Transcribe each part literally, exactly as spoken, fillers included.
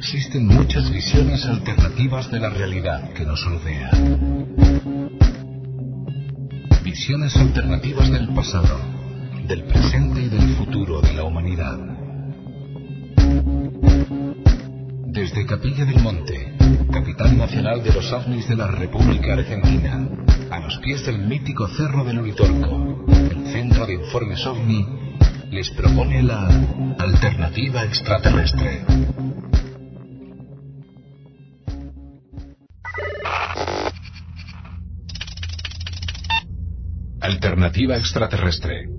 existen muchas visiones alternativas de la realidad que nos rodea. Visiones alternativas del pasado, del presente y del futuro de la humanidad. Desde Capilla del Monte, capital nacional de los ovnis de la República Argentina, a los pies del mítico Cerro del Uritorco, el Centro de Informes OVNI les propone la alternativa extraterrestre. Alternativa extraterrestre.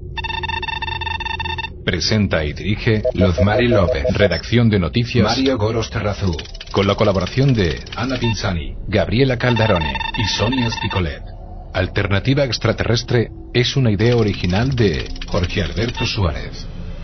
Presenta y dirige Luzmari López. Redacción de noticias Mario Goros Terrazú. Con la colaboración de Ana Pinzani, Gabriela Caldarone y Sonia Spicolet. Alternativa extraterrestre es una idea original de Jorge Alberto Suárez.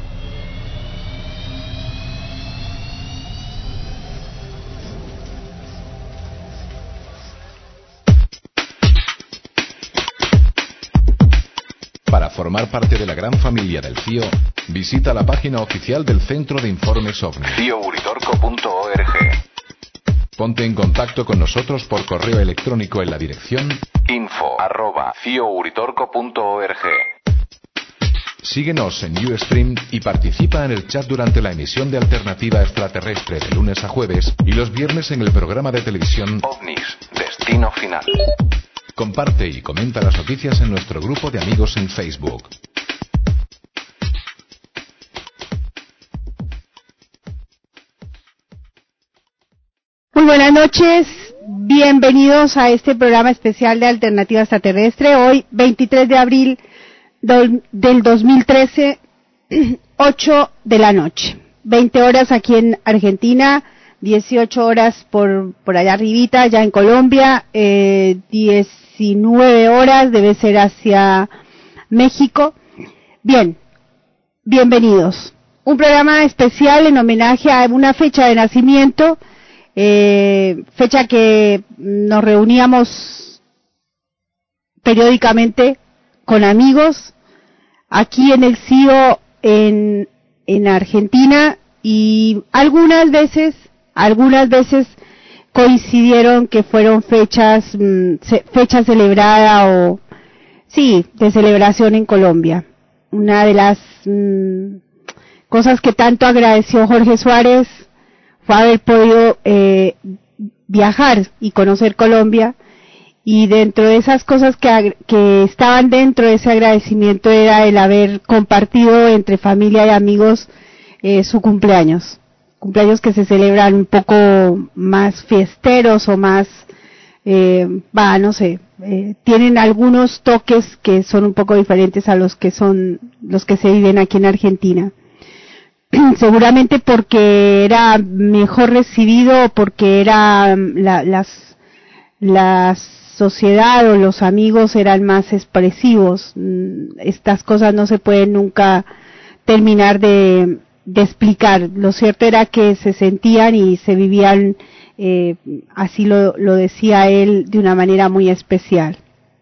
Para formar parte de la gran familia del C I O, visita la página oficial del Centro de Informes OVNI, cio uritorco punto org. Ponte en contacto con nosotros por correo electrónico en la dirección info arroba cio uritorco punto org. Síguenos en Ustream y participa en el chat durante la emisión de Alternativa Extraterrestre de lunes a jueves y los viernes en el programa de televisión OVNIS, Destino Final. Comparte y comenta las noticias en nuestro grupo de amigos en Facebook. Muy buenas noches, bienvenidos a este programa especial de Alternativa Extraterrestre. Hoy, veintitrés de abril del dos mil trece, ocho de la noche. veinte horas aquí en Argentina, dieciocho horas por, por allá arribita, allá en Colombia, eh, diecinueve horas debe ser hacia México. Bien, bienvenidos. Un programa especial en homenaje a una fecha de nacimiento, eh, fecha que nos reuníamos periódicamente con amigos aquí en el C I O en, en Argentina, y algunas veces Algunas veces coincidieron que fueron fechas, fecha celebrada o, sí, de celebración en Colombia. Una de las mmm, cosas que tanto agradeció Jorge Suárez fue haber podido eh, viajar y conocer Colombia, y dentro de esas cosas que, que estaban dentro de ese agradecimiento era el haber compartido entre familia y amigos eh, su cumpleaños. Cumpleaños que se celebran un poco más fiesteros o más, eh, va, no sé, eh, tienen algunos toques que son un poco diferentes a los que son los que se viven aquí en Argentina. Seguramente porque era mejor recibido, porque era la, las, la sociedad o los amigos eran más expresivos. Estas cosas no se pueden nunca terminar de de explicar. Lo cierto era que se sentían y se vivían, eh, así lo, lo decía él, de una manera muy especial.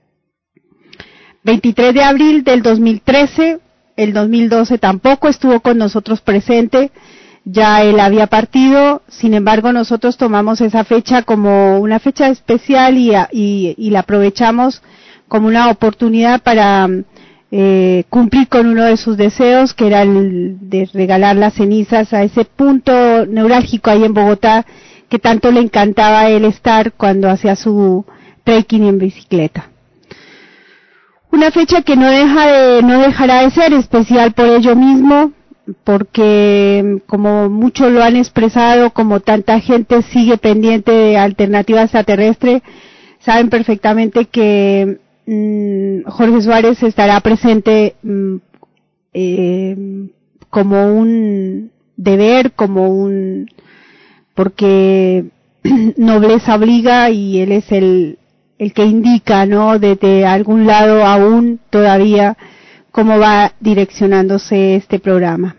veintitrés de abril del dos mil trece, el dos mil doce tampoco estuvo con nosotros presente, ya él había partido. Sin embargo, nosotros tomamos esa fecha como una fecha especial y, y, y la aprovechamos como una oportunidad para Eh, cumplir con uno de sus deseos, que era el de regalar las cenizas a ese punto neurálgico ahí en Bogotá, que tanto le encantaba a él estar cuando hacía su trekking en bicicleta. Una fecha que no deja de, no dejará de ser especial por ello mismo, porque como muchos lo han expresado, como tanta gente sigue pendiente de Alternativa Extraterrestre, saben perfectamente que Jorge Suárez estará presente mm, eh, como un deber, como un, porque nobleza obliga, y él es el, el que indica, ¿no?, desde algún lado aún todavía cómo va direccionándose este programa.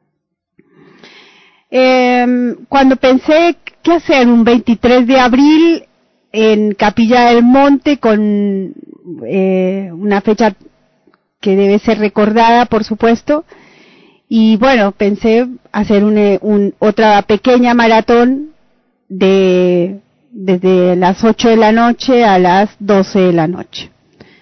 Eh, cuando pensé qué hacer un veintitrés de abril en Capilla del Monte, con eh, una fecha que debe ser recordada, por supuesto, Y bueno, pensé hacer un, un, otra pequeña maratón de desde las ocho de la noche a las doce de la noche.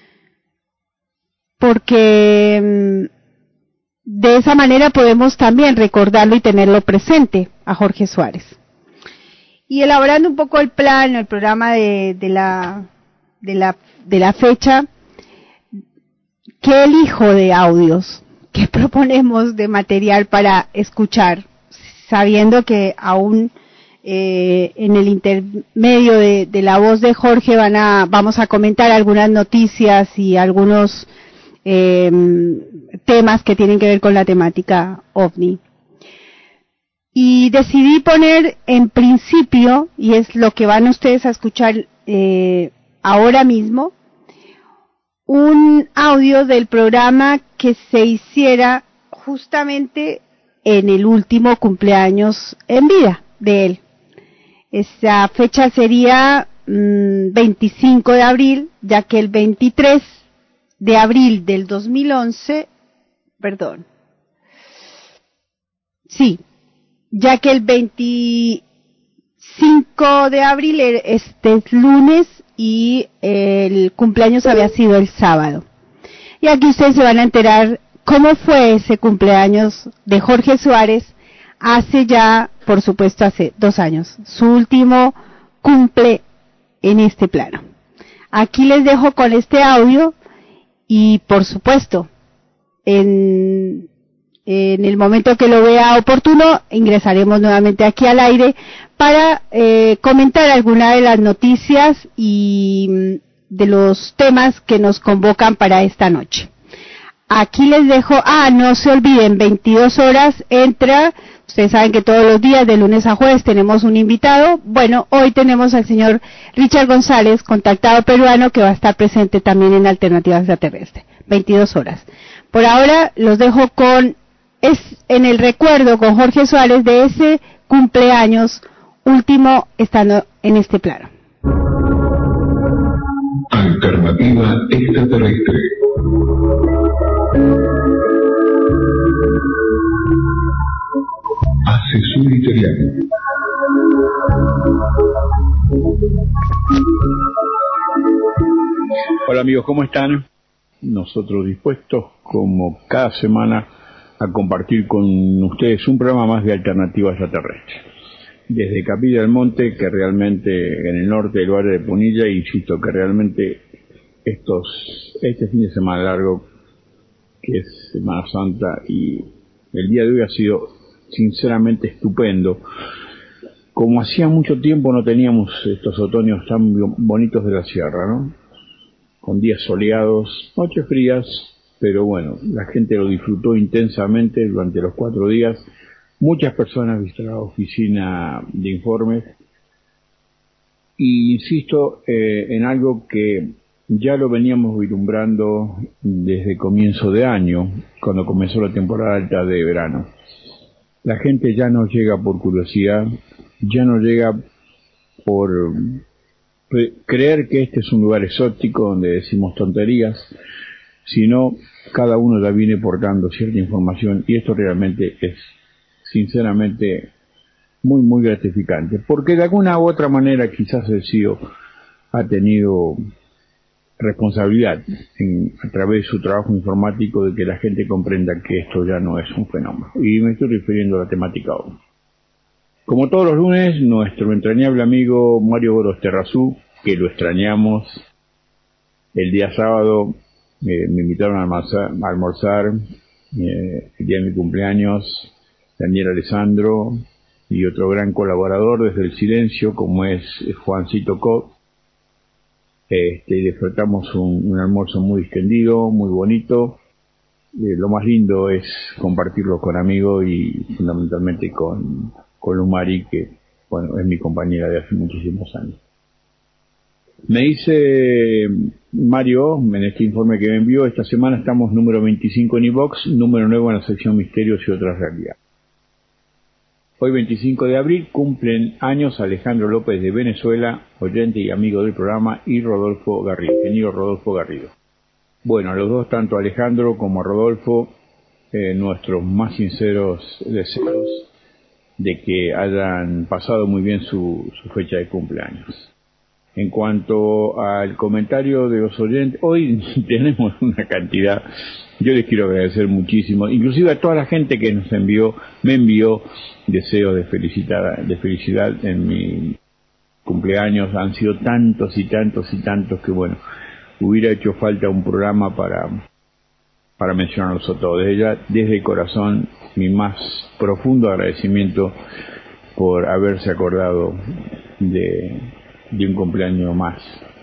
Porque de esa manera podemos también recordarlo y tenerlo presente a Jorge Suárez. Y elaborando un poco el plan, el programa de, de la de la de la fecha, ¿qué elijo de audios? ¿Qué proponemos de material para escuchar? Sabiendo que aún eh, en el intermedio de, de la voz de Jorge van a vamos a comentar algunas noticias y algunos eh, temas que tienen que ver con la temática OVNI. Y decidí poner en principio, y es lo que van ustedes a escuchar eh, ahora mismo, un audio del programa que se hiciera justamente en el último cumpleaños en vida de él. Esa fecha sería mmm, veinticinco de abril, ya que el veintitrés de abril del dos mil once, perdón, sí, ya que el veinticinco de abril este es lunes y el cumpleaños había sido el sábado. Y aquí ustedes se van a enterar cómo fue ese cumpleaños de Jorge Suárez hace ya, por supuesto, hace dos años. Su último cumple en este plano. Aquí les dejo con este audio y, por supuesto, en, en el momento que lo vea oportuno, ingresaremos nuevamente aquí al aire para eh, comentar alguna de las noticias y de los temas que nos convocan para esta noche. Aquí les dejo, ah, no se olviden, veintidós horas entra, ustedes saben que todos los días, de lunes a jueves, tenemos un invitado. Bueno, hoy tenemos al señor Richard González, contactado peruano, que va a estar presente también en Alternativa Extraterrestre. veintidós horas. Por ahora, los dejo con, es en el recuerdo con Jorge Suárez de ese cumpleaños último estando en este plano. Alternativa Extraterrestre. Asesor italiano. Hola amigos, ¿cómo están? Nosotros dispuestos, como cada semana, a compartir con ustedes un programa más de Alternativa Extraterrestre. Desde Capilla del Monte, que realmente en el norte del barrio de Punilla, insisto que realmente estos este fin de semana largo, que es Semana Santa, y el día de hoy ha sido sinceramente estupendo. Como hacía mucho tiempo no teníamos estos otoños tan bonitos de la sierra, ¿no? Con días soleados, noches frías, pero bueno, la gente lo disfrutó intensamente durante los cuatro días. Muchas personas visitaron la oficina de informes y insisto eh, en algo que ya lo veníamos vislumbrando desde comienzo de año, cuando comenzó la temporada alta de verano. La gente ya no llega por curiosidad, ya no llega por creer que este es un lugar exótico donde decimos tonterías, sino cada uno ya viene portando cierta información, y esto realmente es sinceramente muy muy gratificante, porque de alguna u otra manera quizás el C I O ha tenido responsabilidad en, a través de su trabajo informático, de que la gente comprenda que esto ya no es un fenómeno, y me estoy refiriendo a la temática OVNI. Como todos los lunes, nuestro entrañable amigo Mario Gorosterrazú, que lo extrañamos, el día sábado eh, me invitaron a almorzar, a almorzar eh, el día de mi cumpleaños, Daniel Alessandro y otro gran colaborador desde el silencio como es Juancito Cot. Este, y disfrutamos un, un almuerzo muy extendido, muy bonito. Eh, lo más lindo es compartirlo con amigos y fundamentalmente con, con Lumari, que bueno, es mi compañera de hace muchísimos años. Me dice Mario, en este informe que me envió, esta semana estamos número veinticinco en iVox, número nueve en la sección Misterios y otras realidades. Hoy veinticinco de abril cumplen años Alejandro López de Venezuela, oyente y amigo del programa, y Rodolfo Garrido, ingeniero Rodolfo Garrido. Bueno, a los dos, tanto a Alejandro como a Rodolfo, eh, nuestros más sinceros deseos de que hayan pasado muy bien su, su fecha de cumpleaños. En cuanto al comentario de los oyentes, hoy tenemos una cantidad, yo les quiero agradecer muchísimo, inclusive a toda la gente que nos envió, me envió deseos de felicidad, de felicidad en mi cumpleaños. Han sido tantos y tantos y tantos que bueno, hubiera hecho falta un programa para, para mencionarlos a todos. Desde ya, desde el corazón, mi más profundo agradecimiento por haberse acordado de, de un cumpleaños más.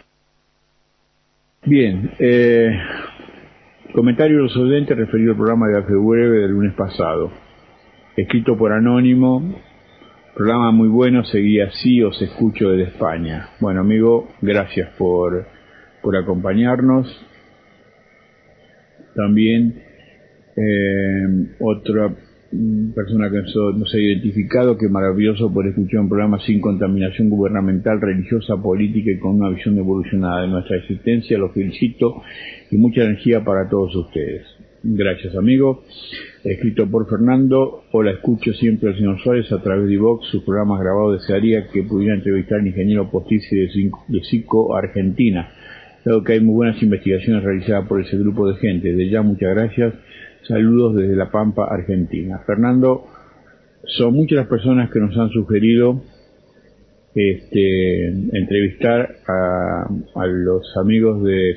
Bien, eh, comentario de los oyentes referido al programa de Alfredo Breve del lunes pasado. Escrito por Anónimo, programa muy bueno, seguí así, os escucho desde España. Bueno, amigo, gracias por, por acompañarnos. También eh, otra persona que nos ha identificado, que maravilloso por escuchar un programa sin contaminación gubernamental, religiosa, política y con una visión evolucionada de nuestra existencia. Los felicito y mucha energía para todos ustedes. Gracias, amigo. Escrito por Fernando, hola, escucho siempre al señor Suárez a través de iVox, sus programas grabados. Desearía que pudiera entrevistar al ingeniero Postizzi de SICO Argentina, dado que hay muy buenas investigaciones realizadas por ese grupo de gente. Desde ya, muchas gracias. Saludos desde La Pampa, Argentina. Fernando, son muchas las personas que nos han sugerido este, entrevistar a, a los amigos de,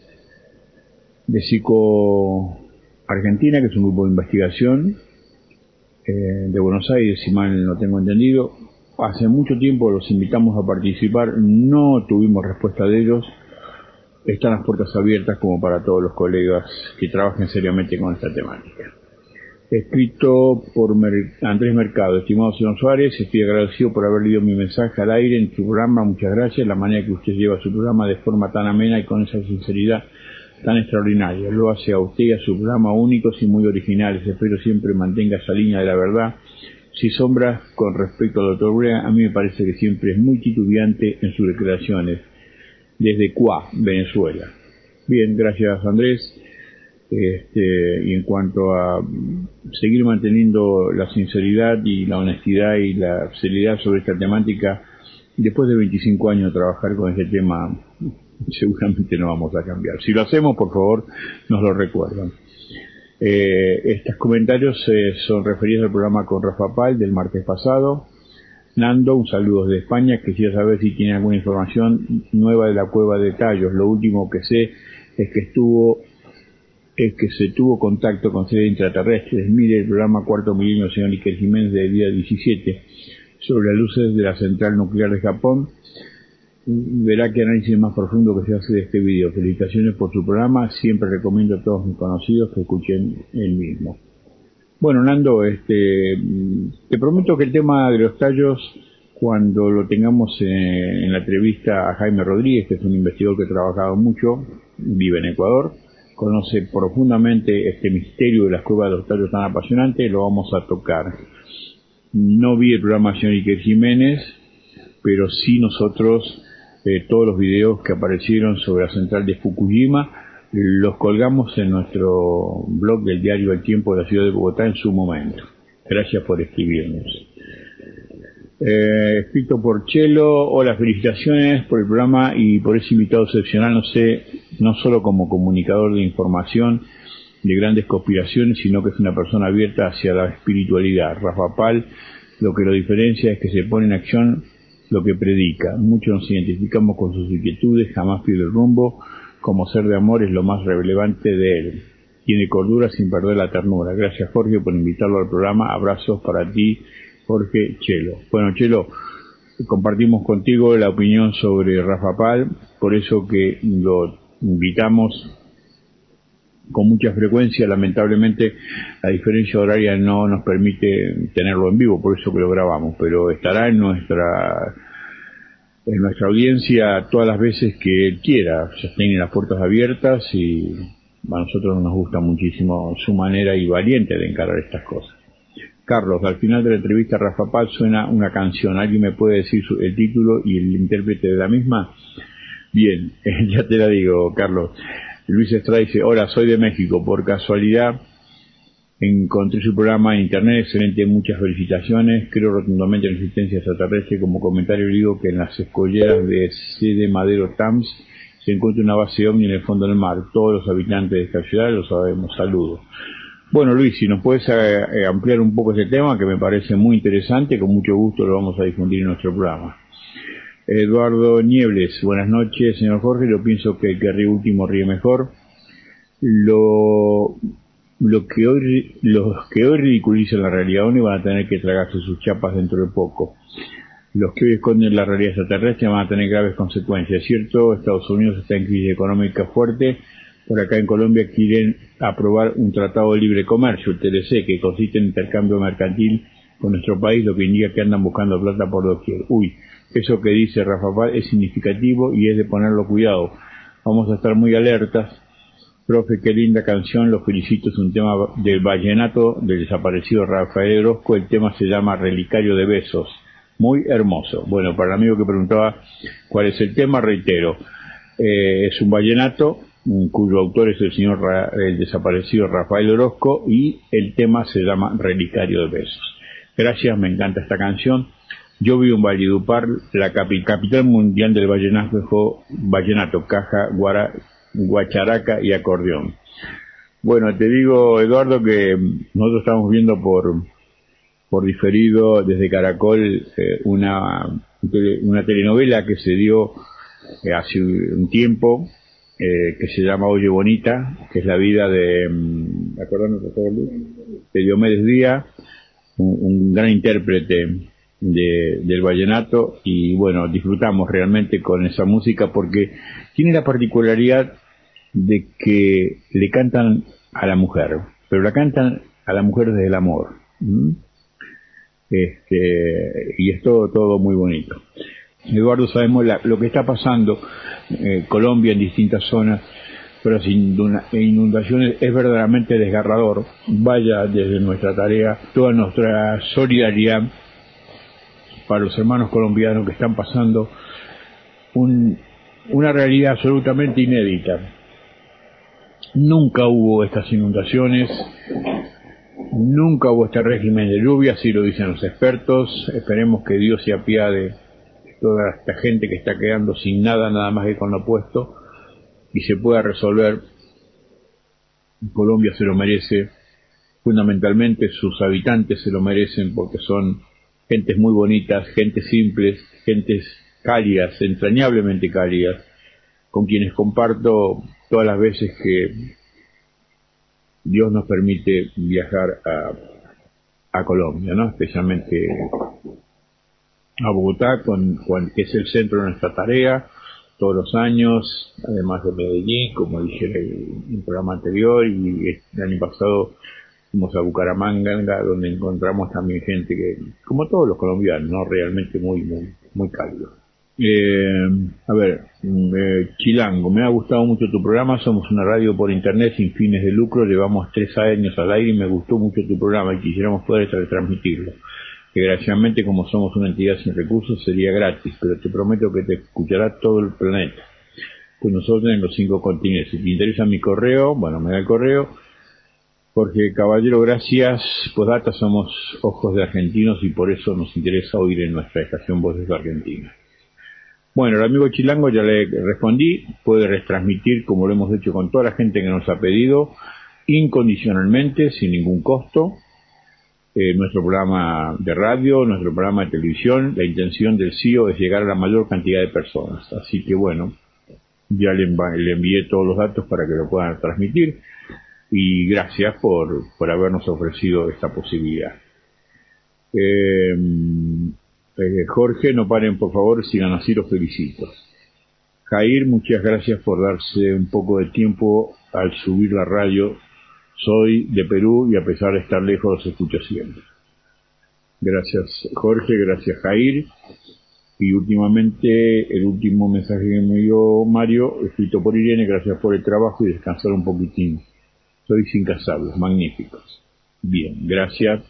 de SICO Argentina, que es un grupo de investigación eh, de Buenos Aires, si mal no tengo entendido. Hace mucho tiempo los invitamos a participar, no tuvimos respuesta de ellos. Están las puertas abiertas como para todos los colegas que trabajen seriamente con esta temática. Escrito por Mer- Andrés Mercado, estimado señor Suárez, estoy agradecido por haber leído mi mensaje al aire en su programa, muchas gracias. La manera que usted lleva su programa de forma tan amena y con esa sinceridad tan extraordinaria, lo hace a usted y a su programa únicos y muy originales. Espero siempre mantenga esa línea de la verdad. Si sombras con respecto al doctor Brea, a mí me parece que siempre es muy titubeante en sus declaraciones. Desde Cuá, Venezuela. Bien, gracias, Andrés. Este, y en cuanto a seguir manteniendo la sinceridad y la honestidad y la seriedad sobre esta temática, después de veinticinco años de trabajar con este tema, seguramente no vamos a cambiar. Si lo hacemos, por favor, nos lo recuerdan. Eh, estos comentarios eh, son referidos al programa con Rafa Pal del martes pasado. Nando, un saludo desde España. Quisiera saber si tiene alguna información nueva de la cueva de Tallos. Lo último que sé es que estuvo es que se tuvo contacto con seres intraterrestres. Mire el programa Cuarto Milenio, señor Iker Jiménez, de día diecisiete, sobre las luces de la central nuclear de Japón. Verá qué análisis más profundo que se hace de este video. Felicitaciones por su programa. Siempre recomiendo a todos mis conocidos que escuchen el mismo. Bueno, Nando, este, te prometo que el tema de los tallos, cuando lo tengamos en, en la entrevista a Jaime Rodríguez, que es un investigador que ha trabajado mucho, vive en Ecuador, conoce profundamente este misterio de las cuevas de los tallos tan apasionante, lo vamos a tocar. No vi el programa del señor Iker Jiménez, pero sí nosotros, eh, todos los videos que aparecieron sobre la central de Fukushima, los colgamos en nuestro blog del diario El Tiempo de la ciudad de Bogotá en su momento. Gracias por escribirnos. Eh, escrito por Chelo, hola, felicitaciones por el programa y por ese invitado excepcional, no sé, no solo como comunicador de información de grandes conspiraciones, sino que es una persona abierta hacia la espiritualidad. Rafa Pal, lo que lo diferencia es que se pone en acción lo que predica. Muchos nos identificamos con sus inquietudes, jamás pierde el rumbo. Como ser de amor es lo más relevante de él. Tiene cordura sin perder la ternura. Gracias, Jorge, por invitarlo al programa. Abrazos para ti, Jorge Chelo. Bueno, Chelo, compartimos contigo la opinión sobre Rafa Pal, por eso que lo invitamos con mucha frecuencia. Lamentablemente la diferencia horaria no nos permite tenerlo en vivo, por eso que lo grabamos, pero estará en nuestra en nuestra audiencia todas las veces que él quiera. Ya tiene las puertas abiertas y a nosotros nos gusta muchísimo su manera y valiente de encarar estas cosas. Carlos, al final de la entrevista Rafa Pal suena una canción. ¿Alguien me puede decir su, el título y el intérprete de la misma? Bien, ya te la digo, Carlos. Luis Estrada dice, hola, soy de México. Por casualidad, Encontré su programa en internet, excelente, muchas felicitaciones. Creo rotundamente en la existencia extraterrestre. Como comentario digo que en las escolleras de C de Madero Tams se encuentra una base ovni en el fondo del mar. Todos los habitantes de esta ciudad lo sabemos. Saludos. Bueno, Luis, si nos puedes eh, ampliar un poco ese tema, que me parece muy interesante, con mucho gusto lo vamos a difundir en nuestro programa. Eduardo Niebles, buenas noches, señor Jorge. Yo pienso que el que ríe último ríe mejor. Lo, lo que hoy, los que hoy ridiculizan la realidad OVNI van a tener que tragarse sus chapas dentro de poco. Los que hoy esconden la realidad extraterrestre van a tener graves consecuencias. Es cierto, Estados Unidos está en crisis económica fuerte. Por acá en Colombia quieren aprobar un tratado de libre comercio, el T L C, que consiste en intercambio mercantil con nuestro país, lo que indica que andan buscando plata por doquier. Uy, eso que dice Rafa Paz es significativo y es de ponerlo cuidado. Vamos a estar muy alertas. Profe, qué linda canción, los felicito, es un tema del vallenato del desaparecido Rafael Orozco, el tema se llama Relicario de Besos, muy hermoso. Bueno, para el amigo que preguntaba cuál es el tema, reitero, eh, es un vallenato cuyo autor es el señor Ra, el desaparecido Rafael Orozco, y el tema se llama Relicario de Besos. Gracias, me encanta esta canción. Yo vivo en Valledupar, la capi, capital mundial del vallenato, vallenato, caja, guara, guacharaca y acordeón. Bueno, te digo, Eduardo, que nosotros estamos viendo por por diferido desde Caracol eh, una una telenovela que se dio eh, hace un tiempo, eh, que se llama Oye Bonita, que es la vida de, ¿acordaron, de Diomedes Díaz, un, un gran intérprete de, del vallenato, y bueno, disfrutamos realmente con esa música porque tiene la particularidad de que le cantan a la mujer, pero la cantan a la mujer desde el amor. ¿Mm? Este, y es todo, todo muy bonito. Eduardo, sabemos la, lo que está pasando en eh, Colombia en distintas zonas, pero sin inundaciones es verdaderamente desgarrador. Vaya desde nuestra tarea toda nuestra solidaridad para los hermanos colombianos que están pasando un, una realidad absolutamente inédita. Nunca hubo estas inundaciones, nunca hubo este régimen de lluvia, así lo dicen los expertos. Esperemos que Dios se apiade de toda esta gente que está quedando sin nada, nada más que con lo puesto, y se pueda resolver. Colombia se lo merece, fundamentalmente sus habitantes se lo merecen, porque son gentes muy bonitas, gentes simples, gentes cálidas, entrañablemente cálidas, con quienes comparto todas las veces que Dios nos permite viajar a, a Colombia, ¿no? Especialmente a Bogotá, con, con, que es el centro de nuestra tarea, todos los años, además de Medellín, como dije en el programa anterior, y el año pasado fuimos a Bucaramanga, donde encontramos también gente que, como todos los colombianos, ¿no? Realmente muy, muy, muy cálido. Eh, a ver, eh, Chilango, me ha gustado mucho tu programa, somos una radio por internet sin fines de lucro, llevamos tres años al aire y me gustó mucho tu programa y quisiéramos poder retransmitirlo. Desgraciadamente, como somos una entidad sin recursos, sería gratis, pero te prometo que te escuchará todo el planeta, pues nosotros en los cinco continentes. Si te interesa mi correo, bueno, me da el correo. Jorge Caballero, gracias. Postdata, somos ojos de argentinos y por eso nos interesa oír en nuestra estación Voces de Argentina. Bueno, el amigo Chilango ya le respondí, puede retransmitir como lo hemos hecho con toda la gente que nos ha pedido, incondicionalmente, sin ningún costo, eh, nuestro programa de radio, nuestro programa de televisión. La intención del C I O es llegar a la mayor cantidad de personas, así que bueno, ya le, le envié todos los datos para que lo puedan transmitir, y gracias por, por habernos ofrecido esta posibilidad. Eh, Eh, Jorge, no paren por favor, sigan así, los felicito. Jair, muchas gracias por darse un poco de tiempo al subir la radio. Soy de Perú y a pesar de estar lejos los escucho siempre. Gracias Jorge, gracias Jair. Y últimamente el último mensaje que me dio Mario, escrito por Irene, gracias por el trabajo y descansar un poquitín. Sois incansables, magníficos. Bien, gracias.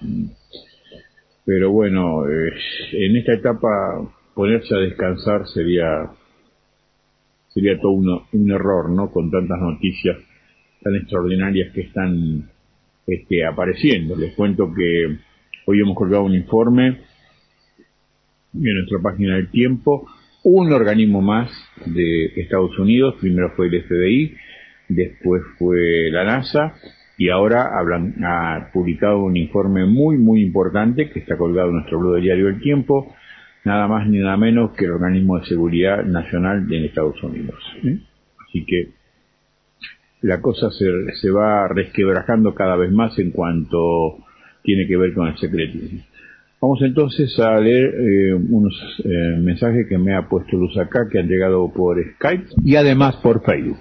Pero bueno, eh, en esta etapa ponerse a descansar sería sería todo uno, un error, ¿no? Con tantas noticias tan extraordinarias que están este, apareciendo. Les cuento que hoy hemos colgado un informe en nuestra página del Tiempo, un organismo más de Estados Unidos, primero fue el F B I, después fue la NASA, y ahora hablan, ha publicado un informe muy, muy importante que está colgado en nuestro blog del diario El Tiempo, nada más ni nada menos que el Organismo de Seguridad Nacional de Estados Unidos. ¿eh? Así que la cosa se, se va resquebrajando cada vez más en cuanto tiene que ver con el secretismo. Vamos entonces a leer eh, unos eh, mensajes que me ha puesto Luz acá, que han llegado por Skype y además por Facebook.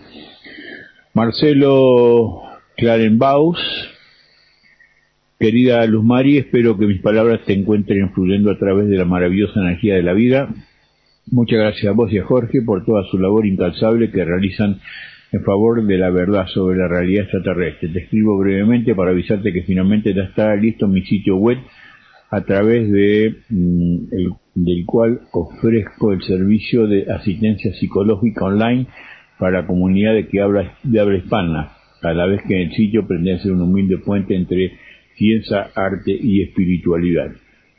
Marcelo Clarenbaus: querida Luz Mari, espero que mis palabras te encuentren fluyendo a través de la maravillosa energía de la vida. Muchas gracias a vos y a Jorge por toda su labor incansable que realizan en favor de la verdad sobre la realidad extraterrestre. Te escribo brevemente para avisarte que finalmente ya está listo mi sitio web, a través de mm, el, del cual ofrezco el servicio de asistencia psicológica online para la comunidad de que habla de habla hispana, a la vez que en el sitio pretende ser un humilde puente entre ciencia, arte y espiritualidad.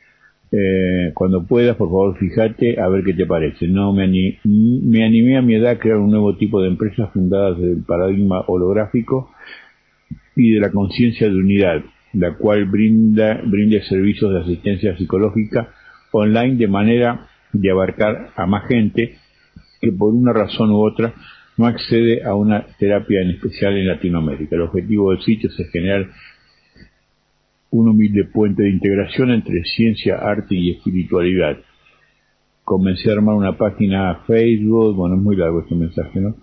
Eh, cuando puedas, por favor, fíjate a ver qué te parece. No me, anim, me animé a mi edad a crear un nuevo tipo de empresas fundadas desde el paradigma holográfico y de la conciencia de unidad, la cual brinda, brinda servicios de asistencia psicológica online de manera de abarcar a más gente que por una razón u otra no accede a una terapia en especial en Latinoamérica. El objetivo del sitio es generar un humilde puente de integración entre ciencia, arte y espiritualidad. Comencé a armar una página Facebook, bueno, es muy largo este mensaje, ¿no?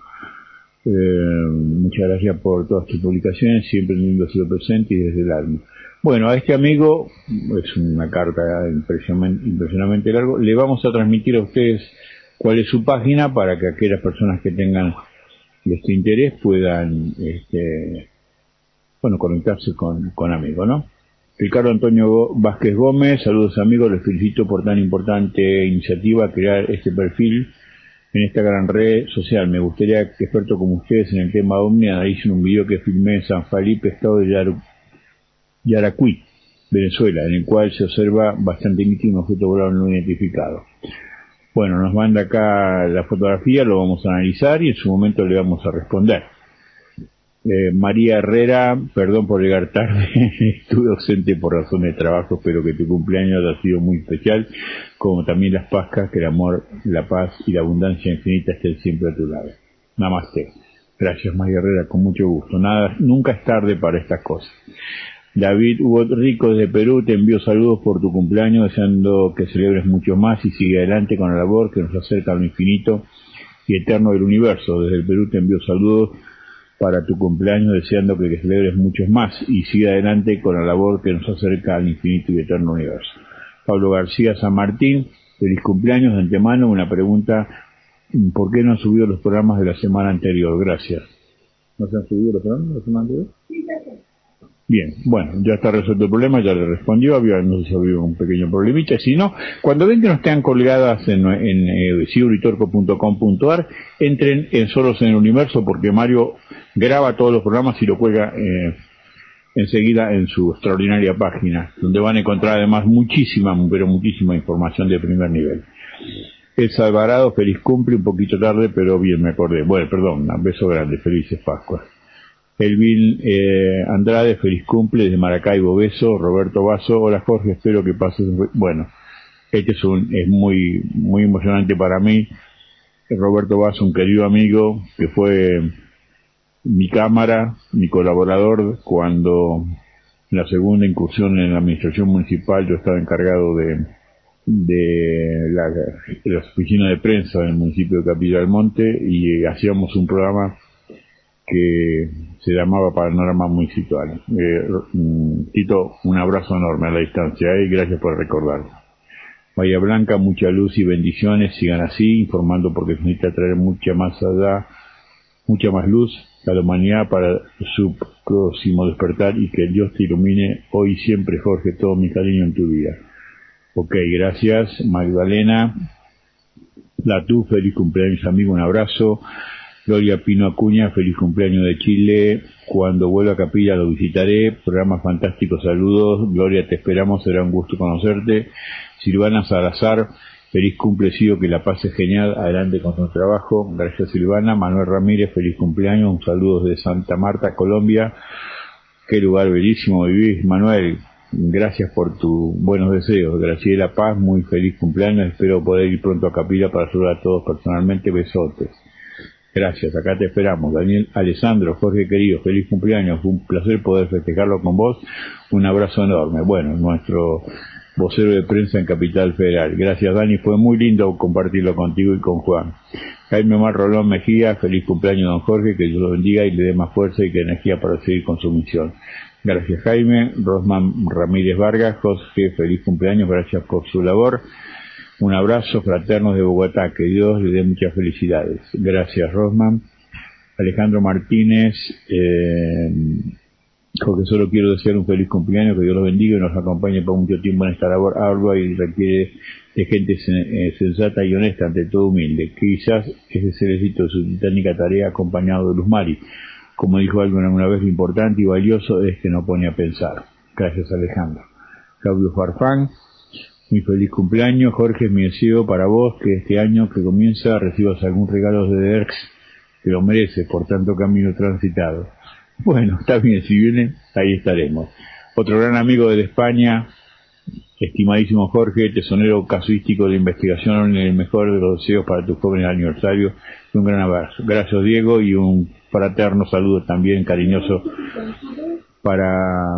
Eh, muchas gracias por todas tus publicaciones, siempre lindo ser presente y desde el alma. Bueno, a este amigo, es una carta impresionante, impresionantemente largo, le vamos a transmitir a ustedes cuál es su página para que aquellas personas que tengan este interés puedan, este, bueno, conectarse con, con amigos, ¿no? Ricardo Antonio Vázquez Gómez: saludos amigos, les felicito por tan importante iniciativa, crear este perfil en esta gran red social. Me gustaría que expertos como ustedes en el tema OVNI analicen un video que filmé en San Felipe, estado de Yaru, Yaracuy, Venezuela, en el cual se observa bastante nítido un objeto volador no identificado. Bueno, nos manda acá la fotografía, lo vamos a analizar y en su momento le vamos a responder. Eh, María Herrera: perdón por llegar tarde, estuve ausente por razones de trabajo, espero que tu cumpleaños haya sido muy especial, como también las Pascas, que el amor, la paz y la abundancia infinita estén siempre a tu lado. Namaste. Gracias, María Herrera, con mucho gusto. Nada, nunca es tarde para estas cosas. David Hugo Rico desde Perú te envío saludos por tu cumpleaños, deseando que celebres mucho más y sigue adelante con la labor que nos acerca a lo infinito y eterno del universo. Desde el Perú te envío saludos para tu cumpleaños, deseando que, que celebres muchos más y siga adelante con la labor que nos acerca al infinito y eterno universo. Pablo García San Martín: feliz cumpleaños de antemano. Una pregunta: ¿por qué no han subido los programas de la semana anterior? Gracias. ¿No se han subido los programas de la semana anterior? Bien, bueno, ya está resuelto el problema, ya le respondió, había, no sé si había un pequeño problemita. Si no, cuando ven que no estén colgadas en, en eh, ciuritorco punto com punto ar, entren en Solos en el Universo, porque Mario graba todos los programas y lo cuelga eh, enseguida en su extraordinaria página, donde van a encontrar además muchísima, pero muchísima información de primer nivel. Elsa Alvarado: feliz cumple, un poquito tarde, pero bien, me acordé. Bueno, perdón, un beso grande, felices Pascuas. Elvin eh, Andrade: feliz cumple desde Maracaibo, beso. Roberto Vaso: hola Jorge, espero que pases. Bueno, este es un es muy muy emocionante para mí. Roberto Vaso, un querido amigo que fue mi cámara, mi colaborador cuando en la segunda incursión en la administración municipal yo estaba encargado de de la, de la oficina de prensa del municipio de Capilla del Monte y hacíamos un programa que se llamaba Panorama Municipal. Eh, Tito, un abrazo enorme a la distancia y eh, gracias por recordarlo. Bahía Blanca: mucha luz y bendiciones, sigan así, informando porque se necesita traer mucha más allá, mucha más luz a la humanidad para su próximo despertar y que Dios te ilumine hoy y siempre, Jorge, todo mi cariño en tu vida. Ok, gracias. Magdalena Latú: feliz cumpleaños amigo, un abrazo. Gloria Pino Acuña, feliz cumpleaños de Chile. Cuando vuelva a Capilla lo visitaré. Programa fantástico, saludos. Gloria, te esperamos, será un gusto conocerte. Silvana Salazar, feliz cumplecido, que la pases genial, adelante con tu trabajo. Gracias, Silvana. Manuel Ramírez, feliz cumpleaños, un saludo desde Santa Marta, Colombia. Qué lugar bellísimo vivís, Manuel. Gracias por tus buenos deseos. Graciela Paz, muy feliz cumpleaños. Espero poder ir pronto a Capilla para saludar a todos personalmente. Besotes. Gracias, acá te esperamos. Daniel Alessandro, Jorge querido, feliz cumpleaños. Fue un placer poder festejarlo con vos. Un abrazo enorme. Bueno, nuestro vocero de prensa en Capital Federal. Gracias, Dani. Fue muy lindo compartirlo contigo y con Juan. Jaime Mar Rolón Mejía, feliz cumpleaños, don Jorge. Que Dios lo bendiga y le dé más fuerza y que energía para seguir con su misión. Gracias, Jaime. Rosman Ramírez Vargas, Jorge, feliz cumpleaños. Gracias por su labor. Un abrazo fraterno de Bogotá, que Dios le dé muchas felicidades. Gracias, Rosman. Alejandro Martínez, eh, Jorge, solo quiero desear un feliz cumpleaños, que Dios los bendiga y nos acompañe por mucho tiempo en esta labor ardua y requiere de gente sensata y honesta, ante todo humilde. Quizás ese es el éxito de su titánica tarea, acompañado de Luz Mari. Como dijo alguien una vez, lo importante y valioso es que nos pone a pensar. Gracias, Alejandro. Claudio Farfán, muy feliz cumpleaños, Jorge, es mi deseo para vos que este año que comienza recibas algún regalo de D E R C, que lo mereces por tanto camino transitado. Bueno, está bien, si vienen, ahí estaremos. Otro gran amigo de España, estimadísimo Jorge, tesonero casuístico de investigación, el mejor de los deseos para tu joven aniversario. Un gran abrazo. Gracias, Diego, y un fraterno saludo también cariñoso para,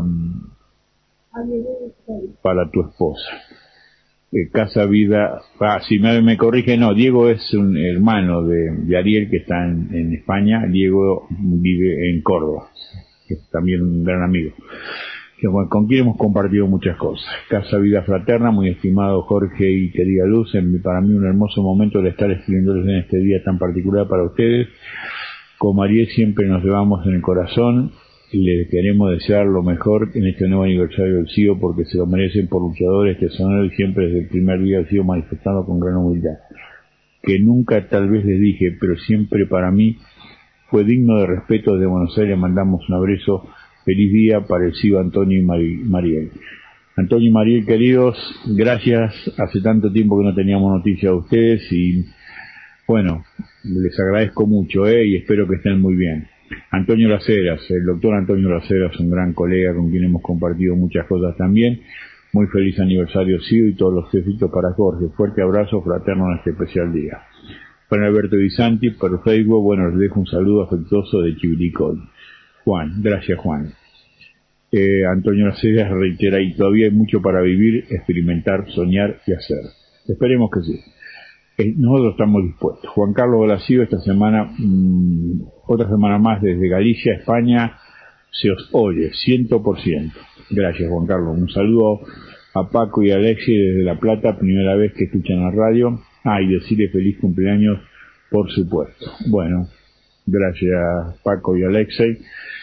para tu esposa. Eh, Casa Vida, ah, si me, me corrige, no, Diego es un hermano de, de Ariel que está en, en España. Diego vive en Córdoba, que es también un gran amigo, que, bueno, con quien hemos compartido muchas cosas. Casa Vida Fraterna, muy estimado Jorge y querida Luz, en, para mí un hermoso momento de estar escribiéndoles en este día tan particular para ustedes. Como Ariel siempre nos llevamos en el corazón y les queremos desear lo mejor en este nuevo aniversario del C I O, porque se lo merecen por luchadores, tesoneros, y siempre desde el primer día del C I O manifestando con gran humildad. Que nunca tal vez les dije, pero siempre para mí fue digno de respeto. Desde Buenos Aires mandamos un abrazo. Feliz día para el C I O Antonio y Mari Mariel. Antonio y Mariel, queridos, gracias. Hace tanto tiempo que no teníamos noticia de ustedes y bueno, les agradezco mucho, ¿eh? Y espero que estén muy bien. Antonio Las Heras, el doctor Antonio Las Heras, un gran colega con quien hemos compartido muchas cosas también. Muy feliz aniversario C I O y todos los éxitos para Jorge. Fuerte abrazo fraterno en este especial día. Juan Alberto Di Santi, por Facebook, bueno, les dejo un saludo afectuoso de Chivilcoy. Juan, gracias, Juan. Eh, Antonio Las Heras reitera, y todavía hay mucho para vivir, experimentar, soñar y hacer. Esperemos que sí. Nosotros estamos dispuestos. Juan Carlos Blasio, esta semana, mmm, otra semana más desde Galicia, España, se os oye, ciento por ciento. Gracias, Juan Carlos. Un saludo a Paco y a Alexi desde La Plata, primera vez que escuchan la radio. Ah, y decirle feliz cumpleaños, por supuesto. Bueno, gracias, Paco y Alexei.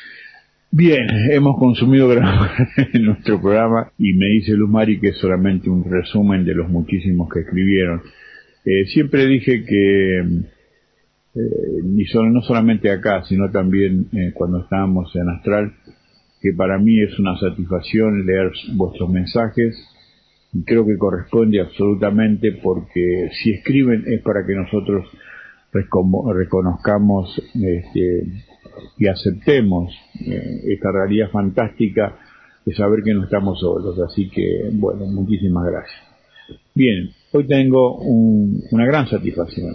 Bien, hemos consumido gran en nuestro programa y me dice Luz Mari que es solamente un resumen de los muchísimos que escribieron. Eh, siempre dije que, eh, y solo, no solamente acá, sino también eh, cuando estábamos en Astral, que para mí es una satisfacción leer vuestros mensajes, y creo que corresponde absolutamente, porque si escriben es para que nosotros reco- reconozcamos este, y aceptemos eh, esta realidad fantástica de saber que no estamos solos. Así que, bueno, muchísimas gracias. Bien, hoy tengo un, una gran satisfacción,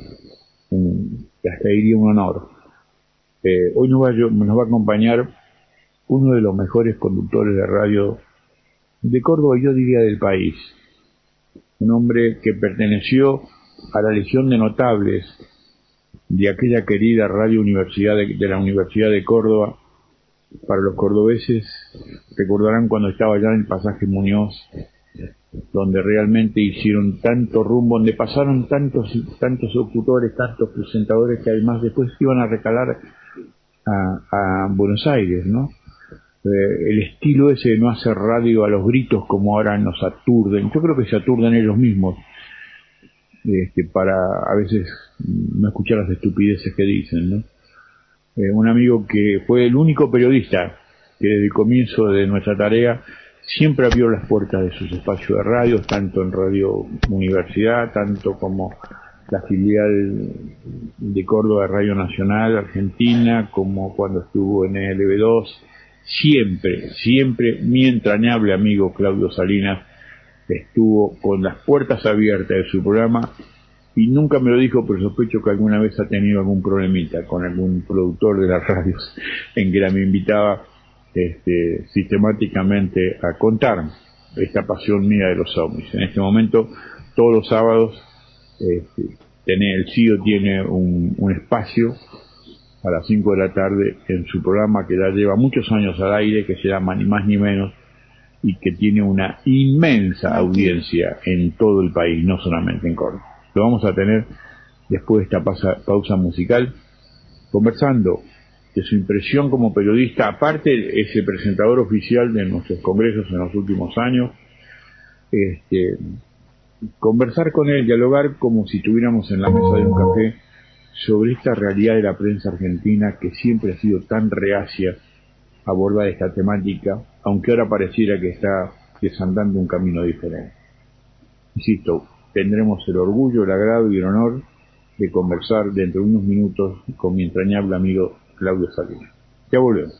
un, hasta diría un honor. Eh, hoy nos va, nos va a acompañar uno de los mejores conductores de radio de Córdoba, yo diría del país. Un hombre que perteneció a la legión de notables de aquella querida Radio Universidad de, de la Universidad de Córdoba. Para los cordobeses recordarán cuando estaba allá en el pasaje Muñoz, donde realmente hicieron tanto rumbo, donde pasaron tantos tantos locutores, tantos presentadores que además después iban a recalar a, a Buenos Aires, ¿no? Eh, el estilo ese de no hacer radio a los gritos como ahora nos aturden. Yo creo que se aturden ellos mismos, este, para a veces no escuchar las estupideces que dicen, ¿no? eh, un amigo que fue el único periodista que desde el comienzo de nuestra tarea siempre abrió las puertas de sus espacios de radio, tanto en Radio Universidad, tanto como la filial de Córdoba de Radio Nacional Argentina, como cuando estuvo en L B dos. Siempre, siempre mi entrañable amigo Claudio Salinas estuvo con las puertas abiertas de su programa, y nunca me lo dijo, pero sospecho que alguna vez ha tenido algún problemita con algún productor de las radios en que la me invitaba este, sistemáticamente a contar esta pasión mía de los ovnis. En este momento, todos los sábados, este, tiene, el C I O tiene un, un espacio a las cinco de la tarde en su programa que ya lleva muchos años al aire, que se llama Ni Más Ni Menos, y que tiene una inmensa audiencia en todo el país, no solamente en Córdoba. Lo vamos a tener después de esta pausa, pausa musical, conversando de su impresión como periodista. Aparte, es el presentador oficial de nuestros congresos en los últimos años. Este, conversar con él, dialogar como si estuviéramos en la mesa de un café sobre esta realidad de la prensa argentina, que siempre ha sido tan reacia a abordar esta temática, aunque ahora pareciera que está desandando un camino diferente. Insisto, tendremos el orgullo, el agrado y el honor de conversar dentro de unos minutos con mi entrañable amigo Claudio Salinas. Ya volvemos.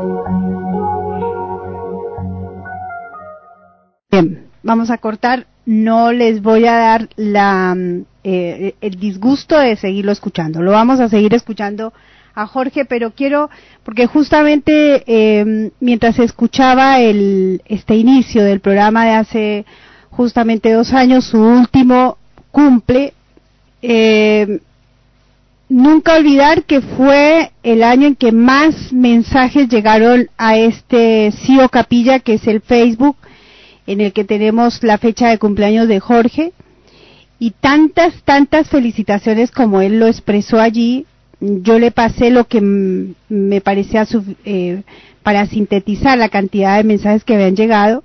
Bien, vamos a cortar. No les voy a dar la eh, el disgusto de seguirlo escuchando. Lo vamos a seguir escuchando a Jorge, pero quiero, porque justamente eh, mientras escuchaba el este inicio del programa de hace justamente dos años, su último cumple, eh, nunca olvidar que fue el año en que más mensajes llegaron a este C I O Capilla, que es el Facebook, en el que tenemos la fecha de cumpleaños de Jorge, y tantas, tantas felicitaciones como él lo expresó allí. Yo le pasé lo que m- me parecía su, eh, para sintetizar la cantidad de mensajes que habían llegado,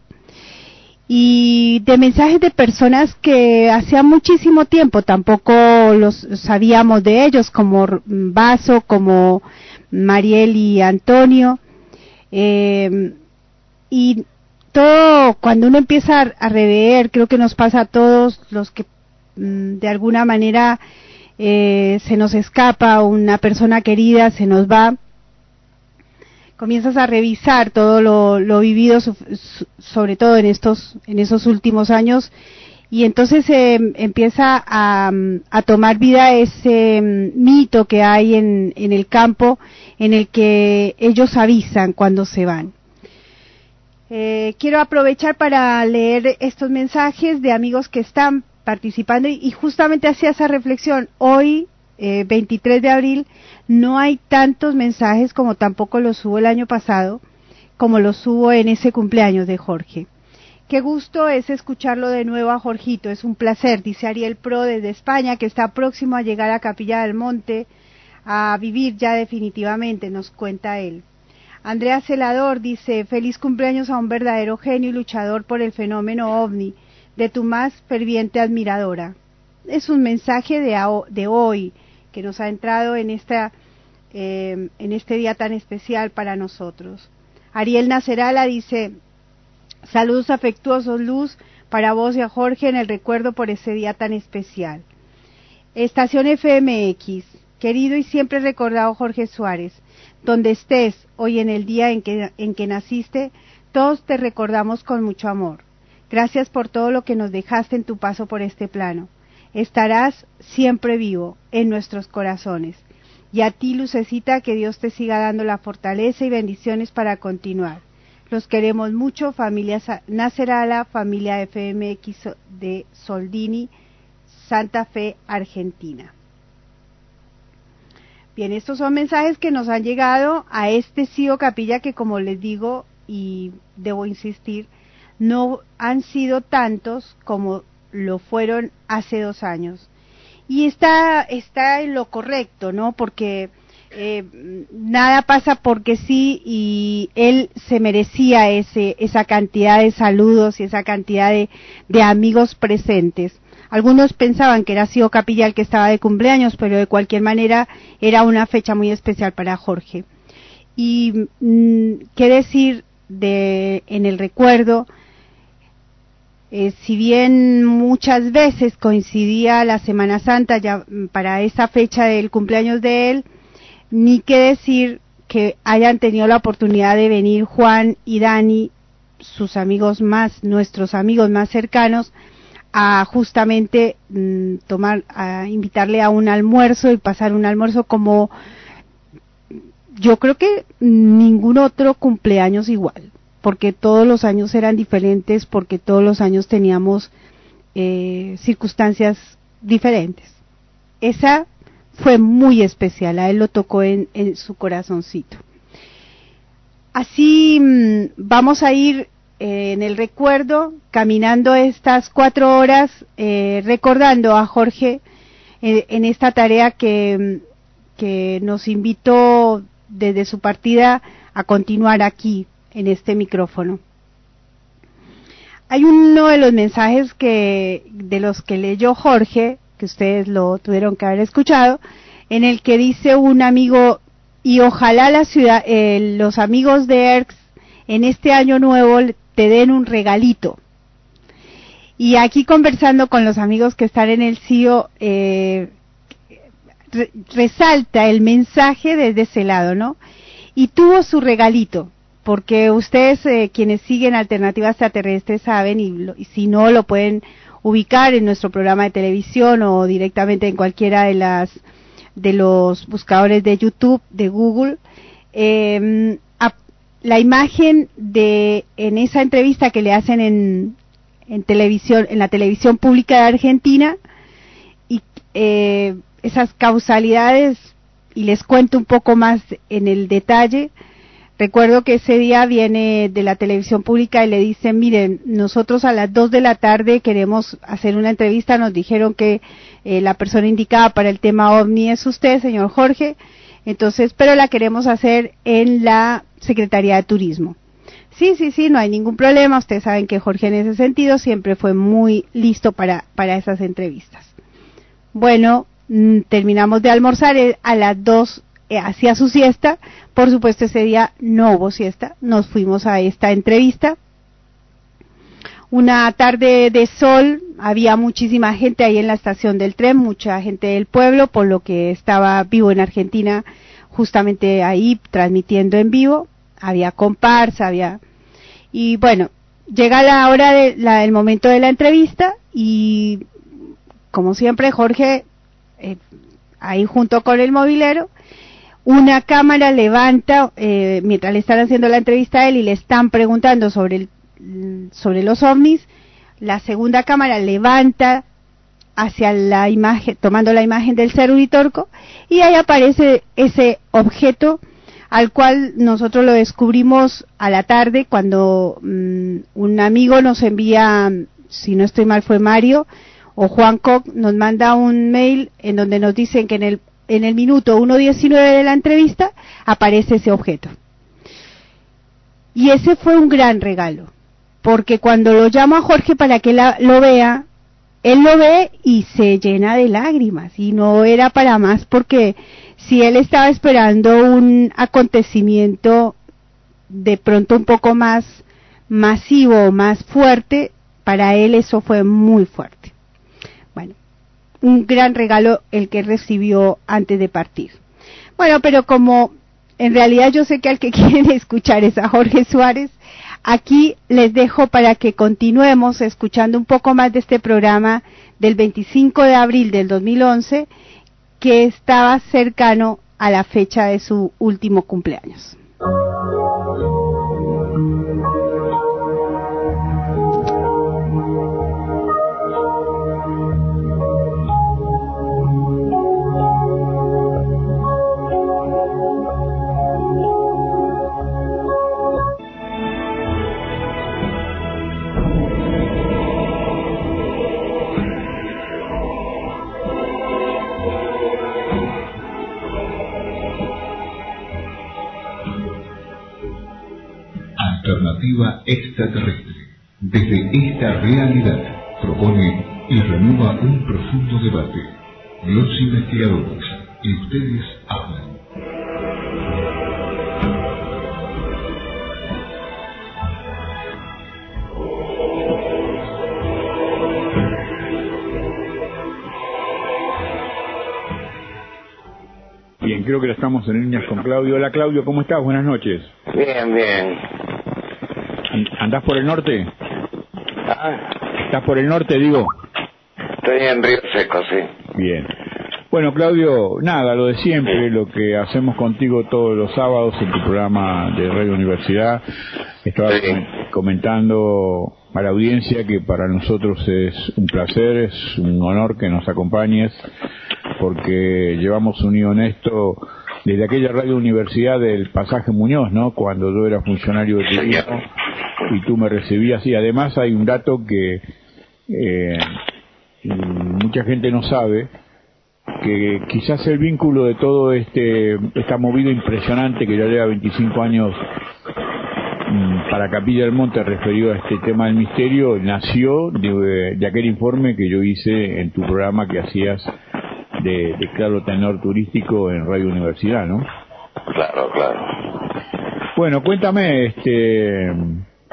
y de mensajes de personas que hacía muchísimo tiempo tampoco los sabíamos de ellos, como Vaso, como Mariel y Antonio, eh, y todo, cuando uno empieza a rever, creo que nos pasa a todos los que mmm, de alguna manera eh, se nos escapa una persona querida, se nos va, comienzas a revisar todo lo, lo vivido, su, su, sobre todo en estos, en esos últimos años, y entonces eh, empieza a, a tomar vida ese um, mito que hay en, en el campo, en el que ellos avisan cuando se van. Eh, quiero aprovechar para leer estos mensajes de amigos que están participando, y, y justamente hacía esa reflexión. Hoy, eh, veintitrés de abril, no hay tantos mensajes, como tampoco los hubo el año pasado, como los hubo en ese cumpleaños de Jorge. Qué gusto es escucharlo de nuevo a Jorgito, es un placer, dice Ariel Pro desde España, que está próximo a llegar a Capilla del Monte, a vivir ya definitivamente, nos cuenta él. Andrea Celador dice: feliz cumpleaños a un verdadero genio y luchador por el fenómeno ovni, de tu más ferviente admiradora. Es un mensaje de, a, de hoy, que nos ha entrado en, esta, eh, en este día tan especial para nosotros. Ariel Nacerala dice: saludos afectuosos, Luz, para vos y a Jorge en el recuerdo por ese día tan especial. Estación F M X, querido y siempre recordado Jorge Suárez, donde estés hoy en el día en que, en que naciste, todos te recordamos con mucho amor. Gracias por todo lo que nos dejaste en tu paso por este plano. Estarás siempre vivo en nuestros corazones. Y a ti, Lucecita, que Dios te siga dando la fortaleza y bendiciones para continuar. Los queremos mucho, familia Nacerala, familia F M X de Soldini, Santa Fe, Argentina. Bien, estos son mensajes que nos han llegado a este C I O Capilla, que, como les digo y debo insistir, no han sido tantos como lo fueron hace dos años. Y está, está en lo correcto, ¿no? Porque eh, nada pasa porque sí, y él se merecía ese, esa cantidad de saludos y esa cantidad de, de amigos presentes. Algunos pensaban que era Cío Capilla el que estaba de cumpleaños, pero de cualquier manera era una fecha muy especial para Jorge. Y mmm, qué decir de en el recuerdo, eh, si bien muchas veces coincidía la Semana Santa ya para esa fecha del cumpleaños de él, ni qué decir que hayan tenido la oportunidad de venir Juan y Dani, sus amigos más, nuestros amigos más cercanos, a justamente mmm, tomar, a invitarle a un almuerzo y pasar un almuerzo como yo creo que ningún otro cumpleaños igual, porque todos los años eran diferentes, porque todos los años teníamos eh, circunstancias diferentes. Esa fue muy especial, a él lo tocó en, en su corazoncito. Así mmm, vamos a ir eh, en el recuerdo, caminando estas cuatro horas, eh, recordando a Jorge eh, en esta tarea que, que nos invitó desde su partida a continuar aquí en este micrófono. Hay uno de los mensajes que de los que leyó Jorge, que ustedes lo tuvieron que haber escuchado, en el que dice un amigo: y ojalá la ciudad, eh, los amigos de E R C S en este año nuevo te den un regalito. Y aquí conversando con los amigos que están en el C I O, eh, re, resalta el mensaje desde ese lado, ¿no? Y tuvo su regalito, porque ustedes eh, quienes siguen Alternativa Extraterrestre saben, y, lo, y si no lo pueden ubicar en nuestro programa de televisión o directamente en cualquiera de las de los buscadores de YouTube, de Google, eh, a, la imagen de en esa entrevista que le hacen en, en televisión, en la televisión pública de Argentina, y eh, esas causalidades, y les cuento un poco más en el detalle. Recuerdo que ese día viene de la televisión pública y le dicen: miren, nosotros a las dos de la tarde queremos hacer una entrevista, nos dijeron que eh, la persona indicada para el tema OVNI es usted, señor Jorge, entonces, pero la queremos hacer en la Secretaría de Turismo. Sí, sí, sí, no hay ningún problema, ustedes saben que Jorge en ese sentido siempre fue muy listo para, para esas entrevistas. Bueno, mmm, terminamos de almorzar, eh, a las dos eh, hacía su siesta. Por supuesto ese día no hubo siesta, nos fuimos a esta entrevista. Una tarde de sol, había muchísima gente ahí en la estación del tren, mucha gente del pueblo, por lo que estaba vivo en Argentina, justamente ahí transmitiendo en vivo, había comparsa, había... Y bueno, llega la hora de la, el momento de la entrevista y como siempre Jorge eh, ahí junto con el movilero, una cámara levanta eh, mientras le están haciendo la entrevista a él y le están preguntando sobre el, sobre los ovnis, la segunda cámara levanta hacia la imagen, tomando la imagen del Cerro Uritorco, y ahí aparece ese objeto al cual nosotros lo descubrimos a la tarde cuando mmm, un amigo nos envía, si no estoy mal fue Mario o Juan Koch, nos manda un mail en donde nos dicen que en el en el minuto uno diecinueve de la entrevista aparece ese objeto. Y ese fue un gran regalo, porque cuando lo llamo a Jorge para que la, lo vea, él lo ve y se llena de lágrimas, y no era para más, porque si él estaba esperando un acontecimiento de pronto un poco más masivo, más fuerte, para él eso fue muy fuerte. Bueno, un gran regalo el que recibió antes de partir. Bueno, pero como en realidad yo sé que al que quieren escuchar es a Jorge Suárez, aquí les dejo para que continuemos escuchando un poco más de este programa del veinticinco de abril del dos mil once, que estaba cercano a la fecha de su último cumpleaños. Alternativa Extraterrestre. Desde esta realidad propone y renueva un profundo debate. Los investigadores y ustedes hablan. Bien, creo que estamos en líneas con Claudio. Hola Claudio, ¿cómo estás? Buenas noches. Bien, bien. ¿Andás por el norte? Ah, ¿Estás por el norte, digo? estoy en Río Seco, sí. Bien. Bueno, Claudio, nada, lo de siempre, lo que hacemos contigo todos los sábados en tu programa de Radio Universidad. Estaba Sí. comentando a la audiencia que para nosotros es un placer, es un honor que nos acompañes, porque llevamos unido en esto desde aquella Radio Universidad del Pasaje Muñoz, ¿no? Cuando yo era funcionario de turismo y tú me recibías. Y además hay un dato que eh, mucha gente no sabe, que quizás el vínculo de todo este esta movida impresionante que ya lleva veinticinco años mmm, para Capilla del Monte referido a este tema del misterio nació de, de aquel informe que yo hice en tu programa que hacías de, de claro tenor turístico en Radio Universidad, ¿no? Claro, claro. Bueno, cuéntame, este, eh,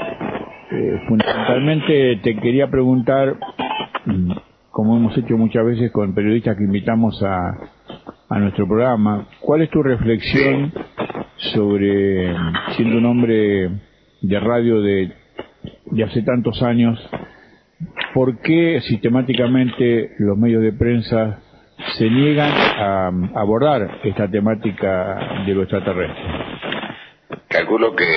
fundamentalmente te quería preguntar, como hemos hecho muchas veces con periodistas que invitamos a, a nuestro programa, ¿cuál es tu reflexión sobre, siendo un hombre de radio de, de hace tantos años, por qué sistemáticamente los medios de prensa se niegan a abordar esta temática de lo extraterrestre? Calculo que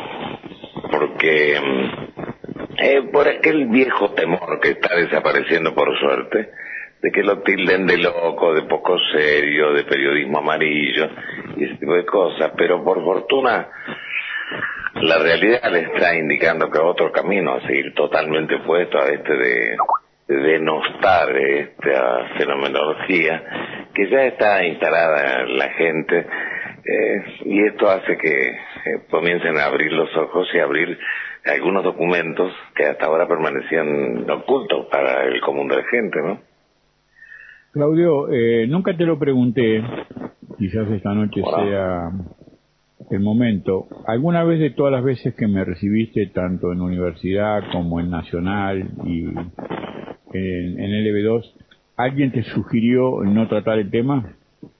porque eh, por aquel viejo temor que está desapareciendo por suerte, de que lo tilden de loco, de poco serio, de periodismo amarillo y ese tipo de cosas, pero por fortuna la realidad le está indicando que otro camino a seguir totalmente opuesto a este de, de denostar esta fenomenología que ya está instalada en la gente. Eh, y esto hace que eh, comiencen a abrir los ojos y abrir algunos documentos que hasta ahora permanecían ocultos para el común de la gente, ¿no? Claudio, eh, nunca te lo pregunté, quizás esta noche Wow. sea el momento. ¿Alguna vez de todas las veces que me recibiste, tanto en universidad como en Nacional y en, en L B dos, alguien te sugirió no tratar el tema?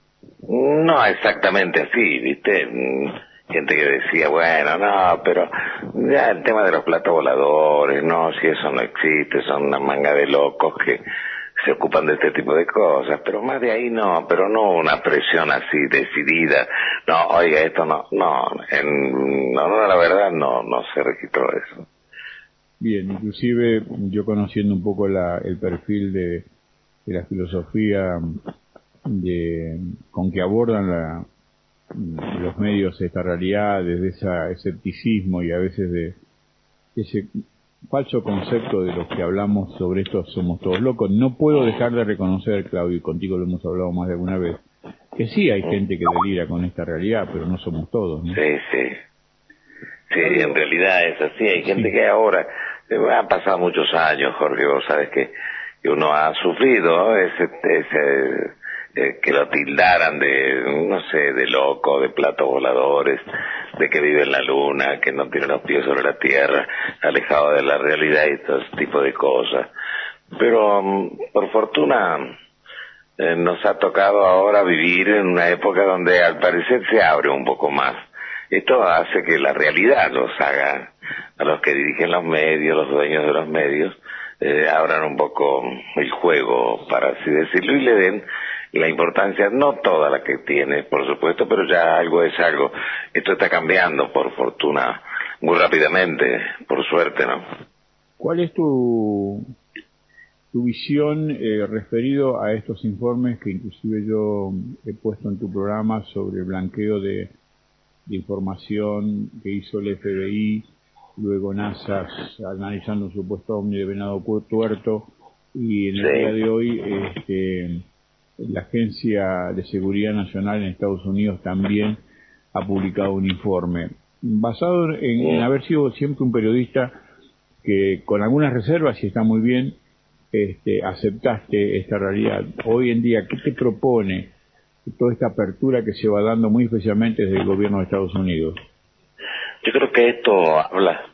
No exactamente así, ¿viste? Gente que decía, bueno, no, pero ya el tema de los platos voladores, no, si eso no existe, son una manga de locos que se ocupan de este tipo de cosas, pero más de ahí no, pero no una presión así decidida, no, oiga, esto no, no, en honor a la verdad no, no se registró eso. Bien, inclusive yo conociendo un poco la, el perfil de, de la filosofía de con que abordan la, los medios esta realidad, desde ese escepticismo y a veces de ese falso concepto de los que hablamos sobre esto somos todos locos, no puedo dejar de reconocer, Claudio, y contigo lo hemos hablado más de alguna vez, que sí hay gente que delira con esta realidad, pero no somos todos, ¿no? Sí, sí. Sí, en realidad es así. Hay gente Sí. que ahora, eh, han pasado muchos años, Jorge, vos sabes que, que uno ha sufrido ese, ese eh, que lo tildaran de, no sé, de loco, de platos voladores, de que vive en la luna, que no tiene los pies sobre la tierra, alejado de la realidad y todo ese tipo de cosas. Pero, um, por fortuna, eh, nos ha tocado ahora vivir en una época donde al parecer se abre un poco más. Esto hace que la realidad los haga, a los que dirigen los medios, los dueños de los medios, eh, abran un poco el juego, para así decirlo, y le den la importancia, no toda la que tiene, por supuesto, pero ya algo es algo. Esto está cambiando, por fortuna, muy rápidamente, por suerte, ¿no? ¿Cuál es tu, tu visión eh, referido a estos informes que inclusive yo he puesto en tu programa sobre el blanqueo de, de información que hizo el F B I, luego NASA analizando un supuesto ovni de Venado Tuerto, y en el Sí. día de hoy este, la Agencia de Seguridad Nacional en Estados Unidos también ha publicado un informe basado en, en haber sido siempre un periodista que, con algunas reservas, y está muy bien, este, aceptaste esta realidad. Hoy en día, ¿qué te propone toda esta apertura que se va dando muy especialmente desde el gobierno de Estados Unidos? Yo creo que esto habla,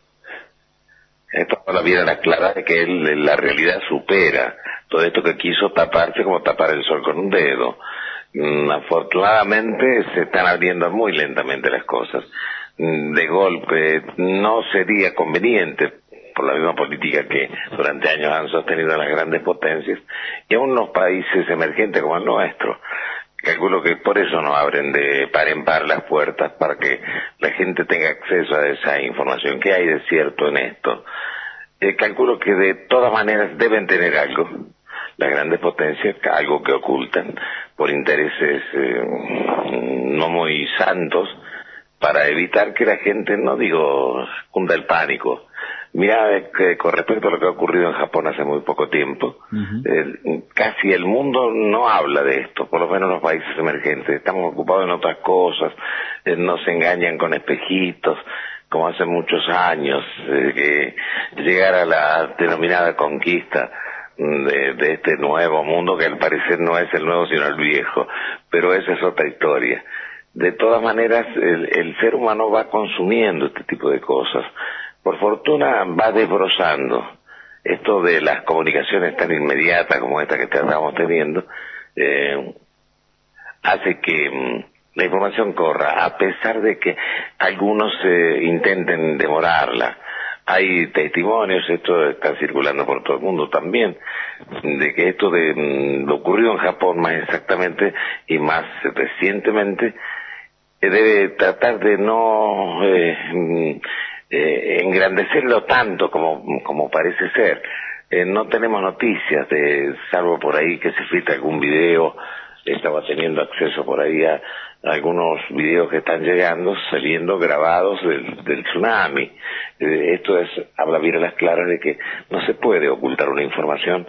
esto habla bien a la clara de que él, la realidad supera todo esto que quiso taparse como tapar el sol con un dedo. Mm, afortunadamente se están abriendo muy lentamente las cosas. Mm, de golpe no sería conveniente, por la misma política que durante años han sostenido las grandes potencias, y aún los países emergentes como el nuestro. Calculo que por eso no abren de par en par las puertas, para que la gente tenga acceso a esa información. ¿Qué hay de cierto en esto? Eh, calculo que de todas maneras deben tener algo, las grandes potencias, algo que ocultan, por intereses eh, no muy santos, para evitar que la gente, no digo, cunda el pánico. Mira, que con respecto a lo que ha ocurrido en Japón hace muy poco tiempo, uh-huh. eh, casi el mundo no habla de esto, por lo menos los países emergentes. Estamos ocupados en otras cosas, eh, nos engañan con espejitos, como hace muchos años, eh, que llegar a la denominada conquista de, de este nuevo mundo, que al parecer no es el nuevo sino el viejo, pero esa es otra historia. De todas maneras, el, el ser humano va consumiendo este tipo de cosas. Por fortuna va desbrozando. Esto de las comunicaciones tan inmediatas como esta que estamos teniendo, eh, hace que mm, la información corra, a pesar de que algunos eh, intenten demorarla. Hay testimonios, esto está circulando por todo el mundo también, de que esto de mm, lo ocurrido en Japón más exactamente y más recientemente, eh, debe tratar de no eh, eh, engrandecerlo tanto como, como parece ser. Eh, no tenemos noticias, de, salvo por ahí que se filtra algún video. Estaba teniendo acceso por ahí a, a algunos videos que están llegando, saliendo grabados del, del tsunami. Eh, esto es, habla bien a las claras de que no se puede ocultar una información.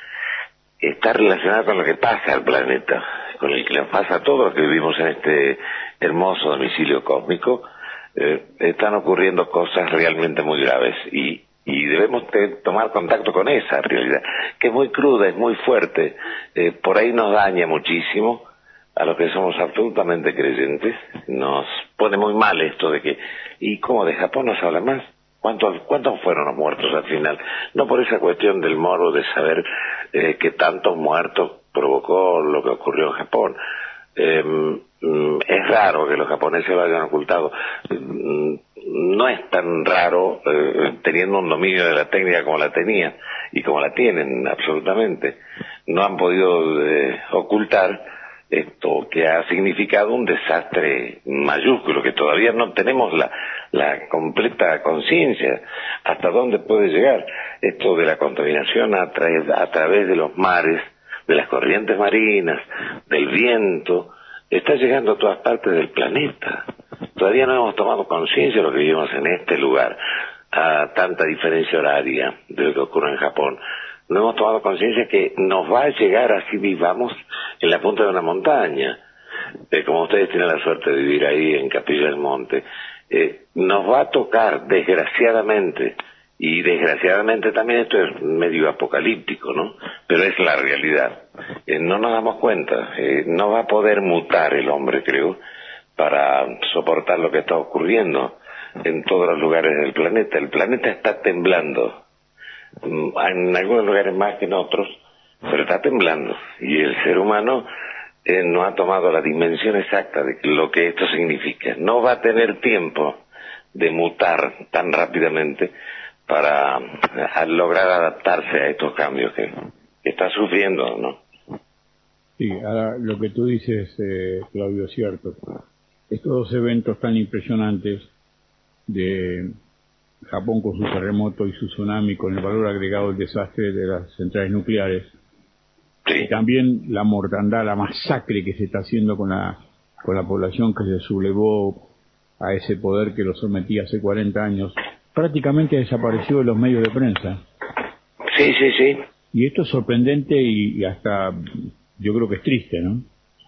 Está relacionada con lo que pasa al planeta, con el que le pasa a todos los que vivimos en este hermoso domicilio cósmico. Eh, están ocurriendo cosas realmente muy graves y, y debemos te, tomar contacto con esa realidad, que es muy cruda, es muy fuerte, eh, por ahí nos daña muchísimo a los que somos absolutamente creyentes. Nos pone muy mal esto de que, ¿y cómo de Japón no se habla más? ¿Cuántos, ¿Cuántos fueron los muertos al final? No por esa cuestión del morbo de saber eh, que tantos muertos provocó lo que ocurrió en Japón. Eh, es raro que los japoneses lo hayan ocultado. No es tan raro, eh, teniendo un dominio de la técnica como la tenían y como la tienen absolutamente. No han podido eh, ocultar esto que ha significado un desastre mayúsculo, que todavía no tenemos la, la completa conciencia hasta dónde puede llegar esto de la contaminación a, tra- a través de los mares, de las corrientes marinas, del viento. Está llegando a todas partes del planeta. Todavía no hemos tomado conciencia de lo que vivimos en este lugar, a tanta diferencia horaria de lo que ocurre en Japón. No hemos tomado conciencia que nos va a llegar, así vivamos, en la punta de una montaña. Eh, como ustedes tienen la suerte de vivir ahí en Capilla del Monte, eh, nos va a tocar, desgraciadamente, y desgraciadamente también esto es medio apocalíptico, ¿no? Pero es la realidad. Eh, no nos damos cuenta, eh, no va a poder mutar el hombre, creo, para soportar lo que está ocurriendo en todos los lugares del planeta. El planeta está temblando, en algunos lugares más que en otros, pero está temblando, y el ser humano eh, no ha tomado la dimensión exacta de lo que esto significa. No va a tener tiempo de mutar tan rápidamente para a lograr adaptarse a estos cambios que, que está sufriendo, ¿no? Sí, ahora lo que tú dices, eh, Claudio, es cierto. Estos dos eventos tan impresionantes de Japón con su terremoto y su tsunami, con el valor agregado del desastre de las centrales nucleares, sí. Y también la mortandad, la masacre que se está haciendo con la con la población que se sublevó a ese poder que lo sometía hace cuarenta años, prácticamente desapareció de los medios de prensa. Sí, sí, sí. Y esto es sorprendente y, y hasta yo creo que es triste, ¿no?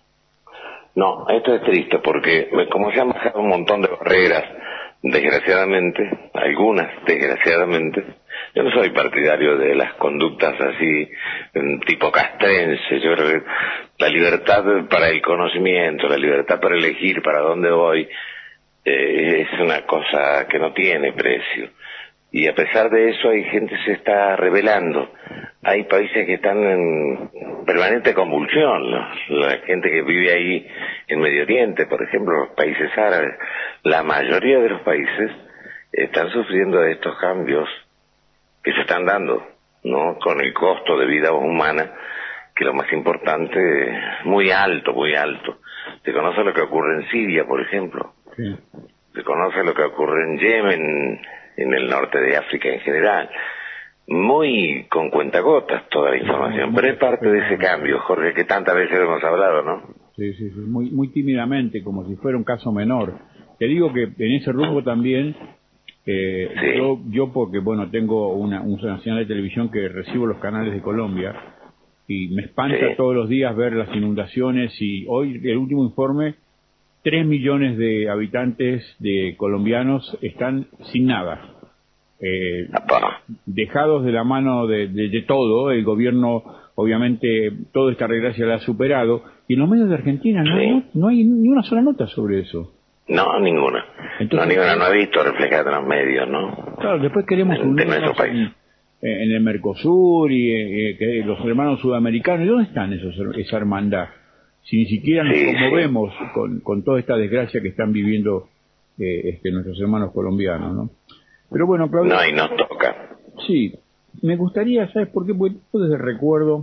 No, esto es triste porque como se han bajado un montón de barreras, desgraciadamente, algunas desgraciadamente, Yo no soy partidario de las conductas así, tipo castrense. Yo creo que la libertad para el conocimiento, la libertad para elegir para dónde voy, eh, es una cosa que no tiene precio. Y a pesar de eso hay gente que se está rebelando. Hay países que están en permanente convulsión, ¿no? La gente que vive ahí en Medio Oriente, por ejemplo, los países árabes, la mayoría de los países están sufriendo de estos cambios que se están dando, ¿no? Con el costo de vida humana, que lo más importante, muy alto, muy alto. Se conoce lo que ocurre en Siria, por ejemplo. Sí. Se conoce lo que ocurre en Yemen, en el norte de África en general. Muy con cuentagotas toda la información, pero es parte de ese cambio, Jorge, que tantas veces hemos hablado, ¿no? Sí, sí, sí, muy, muy tímidamente, como si fuera un caso menor. Te digo que en ese rumbo también, eh, sí. yo, yo porque, bueno, tengo una, una señal de televisión que recibo los canales de Colombia, y me espanta sí. todos los días ver las inundaciones, y hoy, el último informe, tres millones de habitantes de colombianos están sin nada. Eh, dejados de la mano de, de, de todo, el gobierno obviamente toda esta desgracia la ha superado, y en los medios de Argentina no, sí. no, no hay ni una sola nota sobre eso. No, ninguna. Entonces, no, ninguna, no he visto reflejada en los medios, ¿no? Claro, después queremos en, unirnos en, en el Mercosur y eh, que los hermanos sudamericanos. ¿Y dónde están esos, esa hermandad? Si ni siquiera nos sí, conmovemos sí. con, con toda esta desgracia que están viviendo eh, este, nuestros hermanos colombianos, ¿no? Pero bueno, Claudio... No, y nos toca. Sí, me gustaría, ¿sabes por qué? Porque yo desde recuerdo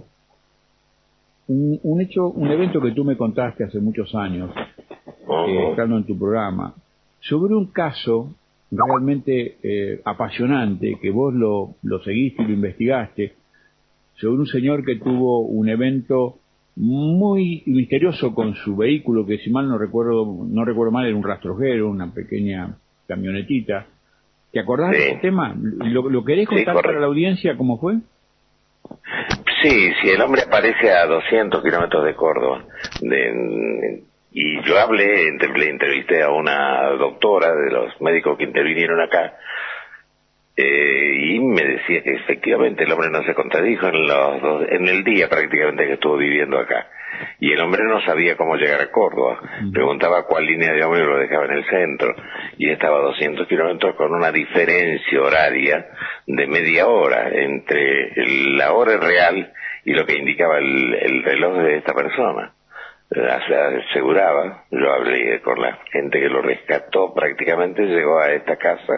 un, un hecho, un evento que tú me contaste hace muchos años, uh-huh. eh, estando en tu programa, sobre un caso realmente eh, apasionante, que vos lo, lo seguiste y lo investigaste, sobre un señor que tuvo un evento muy misterioso con su vehículo, que si mal no recuerdo, no recuerdo mal, era un rastrojero, una pequeña camionetita. ¿Te acordás sí. de ese tema? ¿Lo, lo querés contar sí, para la audiencia cómo fue? Sí, sí, el hombre aparece a doscientos kilómetros de Córdoba. De, y yo hablé, le entrevisté a una doctora de los médicos que intervinieron acá, eh, y me decía que efectivamente el hombre no se contradijo en, los dos, en el día prácticamente que estuvo viviendo acá. Y el hombre no sabía cómo llegar a Córdoba. Uh-huh. Preguntaba cuál línea de ómnibus lo dejaba en el centro. Y estaba a doscientos kilómetros con una diferencia horaria de media hora entre el, la hora real y lo que indicaba el, el reloj de esta persona. Aseguraba, yo hablé con la gente que lo rescató, prácticamente llegó a esta casa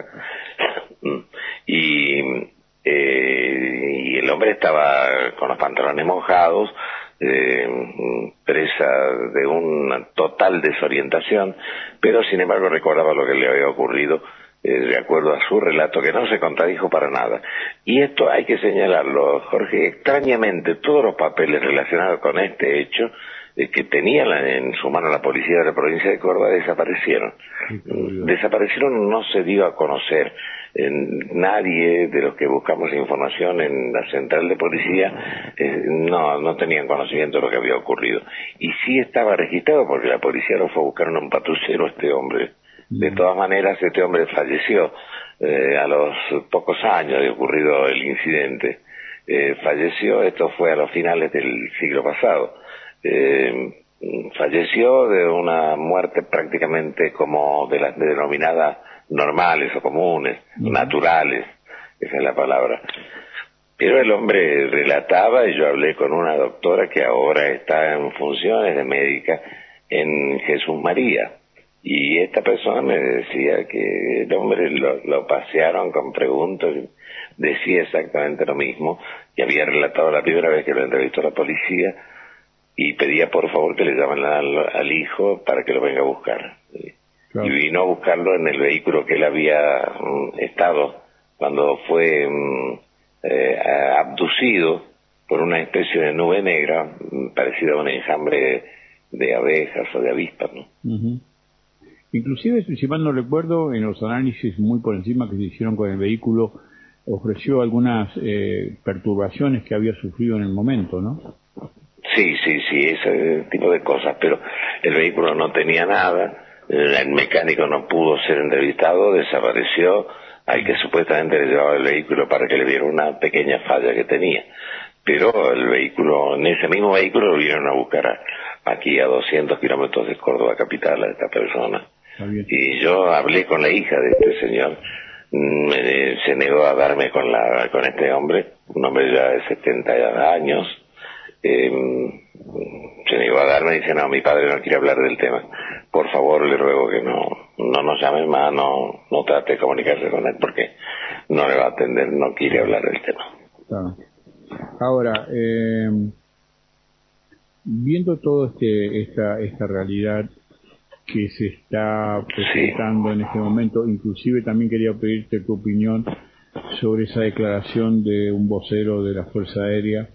y, eh, y el hombre estaba con los pantalones mojados, Eh, presa de una total desorientación, pero sin embargo recordaba lo que le había ocurrido, eh, de acuerdo a su relato, que no se contradijo para nada. Y esto hay que señalarlo, Jorge, extrañamente todos los papeles relacionados con este hecho eh, que tenía la, en su mano la policía de la provincia de Córdoba desaparecieron. Desaparecieron, no se dio a conocer. Eh, nadie de los que buscamos información en la central de policía eh, no no tenían conocimiento de lo que había ocurrido, y sí estaba registrado porque la policía lo fue a buscar en un patrullero a este hombre. De todas maneras, este hombre falleció eh, a los pocos años de ocurrido el incidente. Eh, falleció, esto fue a los finales del siglo pasado. Eh, falleció de una muerte prácticamente como de las denominadas normales o comunes, uh-huh. naturales, esa es la palabra. Pero el hombre relataba, y yo hablé con una doctora que ahora está en funciones de médica en Jesús María, y esta persona me decía que el hombre lo, lo pasearon con preguntas, decía exactamente lo mismo, y había relatado la primera vez que lo entrevistó la policía, y pedía por favor que le llamen al, al hijo para que lo venga a buscar. Claro. Y vino a buscarlo en el vehículo que él había um, estado cuando fue um, eh, abducido por una especie de nube negra um, parecida a un enjambre de, de abejas o de avispas, ¿no? Uh-huh. Inclusive, si mal no recuerdo, en los análisis muy por encima que se hicieron con el vehículo, ofreció algunas eh, perturbaciones que había sufrido en el momento, ¿no? Sí, sí, sí, ese tipo de cosas, pero el vehículo no tenía nada. El mecánico no pudo ser entrevistado, desapareció, al que supuestamente le llevaba el vehículo para que le viera una pequeña falla que tenía. Pero el vehículo, en ese mismo vehículo lo vinieron a buscar a, aquí a doscientos kilómetros de Córdoba capital a esta persona. Y yo hablé con la hija de este señor, me, se negó a darme con la con este hombre, un hombre ya de setenta años, eh, se negó a darme y dice, no, mi padre no quiere hablar del tema, por favor le ruego que no no nos llame más, no no trate de comunicarse con él porque no le va a atender, no quiere hablar del tema. Claro. Ahora, eh, viendo toda este, esta, esta realidad que se está presentando sí. en este momento, inclusive también quería pedirte tu opinión sobre esa declaración de un vocero de la Fuerza Aérea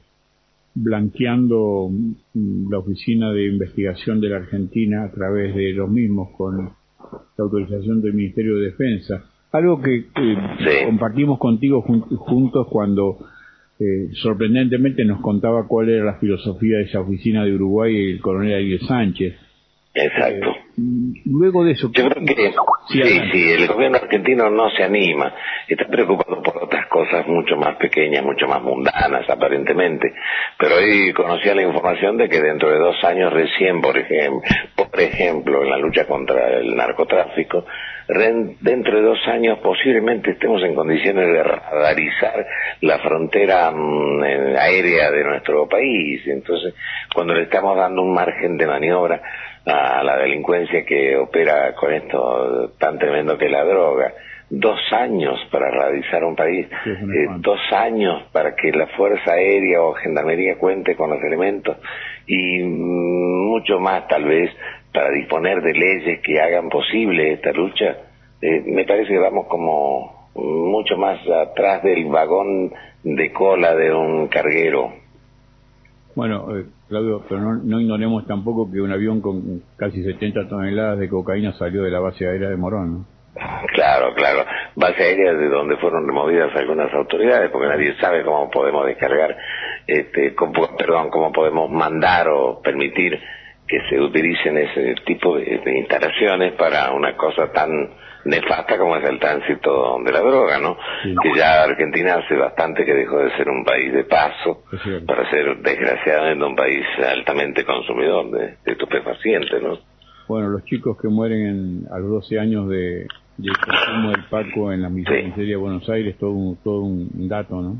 blanqueando la Oficina de Investigación de la Argentina a través de los mismos con la autorización del Ministerio de Defensa. Algo que eh, sí. compartimos contigo jun juntos cuando eh, sorprendentemente nos contaba cuál era la filosofía de esa oficina de Uruguay el coronel Ariel Sánchez. Exacto. Eh, luego de eso... Yo creo que sí, sí, sí, el gobierno argentino no se anima, está preocupado por otras cosas mucho más pequeñas, mucho más mundanas aparentemente, pero hoy conocía la información de que dentro de dos años recién, por ejemplo, por ejemplo en la lucha contra el narcotráfico, dentro de dos años posiblemente estemos en condiciones de radarizar la frontera um, aérea de nuestro país. Entonces, cuando le estamos dando un margen de maniobra a la delincuencia que opera con esto tan tremendo que es la droga, dos años para radizar un país, sí, eh, dos años para que la Fuerza Aérea o Gendarmería cuente con los elementos y mm, mucho más tal vez para disponer de leyes que hagan posible esta lucha, eh, me parece que vamos como mucho más atrás del vagón de cola de un carguero. Bueno, eh, Claudio, pero no, no ignoremos tampoco que un avión con casi setenta toneladas de cocaína salió de la base aérea de Morón, ¿no? Claro, claro. Base aérea de donde fueron removidas algunas autoridades, porque nadie sabe cómo podemos descargar, este, cómo, perdón, cómo podemos mandar o permitir que se utilicen ese tipo de, de instalaciones para una cosa tan nefasta como es el tránsito de la droga, ¿no? Sí. Que ya Argentina hace bastante que dejó de ser un país de paso sí. para ser desgraciadamente un país altamente consumidor de, de estupefacientes, ¿no? Bueno, los chicos que mueren en, a los doce años de, de consumo del Paco en la miseria sí. de Buenos Aires, todo un, todo un dato, ¿no?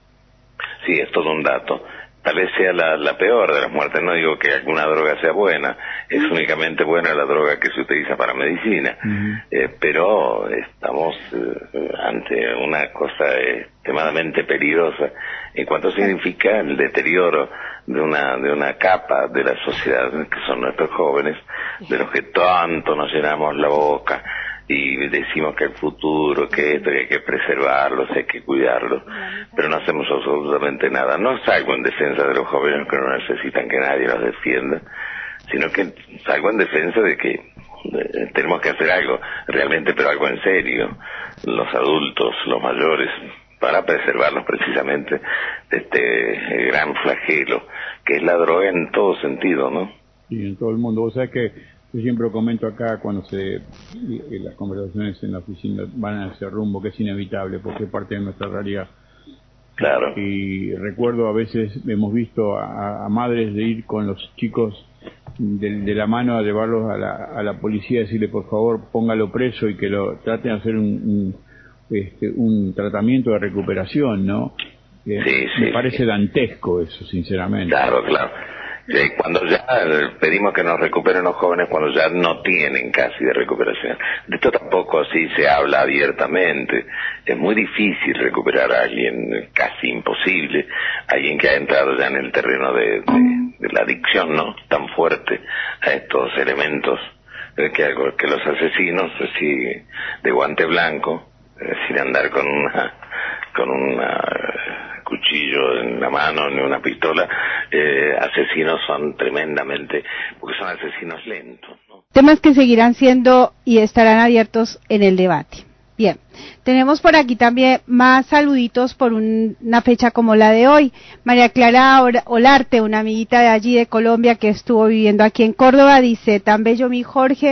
Sí, es todo un dato. Tal vez sea la, la peor de las muertes, no digo que alguna droga sea buena, es únicamente buena la droga que se utiliza para medicina, uh-huh. eh, pero estamos eh, ante una cosa extremadamente peligrosa en cuanto significa el deterioro de una de una capa de la sociedad que son nuestros jóvenes, de los que tanto nos llenamos la boca y decimos que el futuro, que esto, que hay que preservarlos, hay que cuidarlos, pero no hacemos absolutamente nada. No salgo en defensa de los jóvenes que no necesitan que nadie los defienda, sino que salgo en defensa de que eh, tenemos que hacer algo realmente, pero algo en serio, los adultos, los mayores, para preservarlos precisamente de este gran flagelo que es la droga en todo sentido, ¿no? Sí, en todo el mundo. O sea que yo siempre comento acá cuando se las conversaciones en la oficina van a ese rumbo que es inevitable porque es parte de nuestra realidad. Claro. Y recuerdo a veces hemos visto a, a madres de ir con los chicos de, de la mano a llevarlos a la, a la policía y decirle por favor póngalo preso y que lo traten de hacer un, un, este, un tratamiento de recuperación, ¿no? Eh, sí, sí, me parece sí. dantesco eso, sinceramente. Claro, claro. Eh, cuando ya pedimos que nos recuperen los jóvenes cuando ya no tienen casi de recuperación. De esto tampoco así se habla abiertamente. Es muy difícil recuperar a alguien, casi imposible, alguien que ha entrado ya en el terreno de, de, de la adicción, ¿no? Tan fuerte a estos elementos eh, que, que los asesinos, así de guante blanco, eh, sin andar con una con una cuchillo en la mano ni una pistola, eh, asesinos son tremendamente, porque son asesinos lentos, ¿no? Temas que seguirán siendo y estarán abiertos en el debate. Bien, tenemos por aquí también más saluditos por un, una fecha como la de hoy. María Clara Olarte, una amiguita de allí de Colombia que estuvo viviendo aquí en Córdoba, dice, tan bello mi Jorge,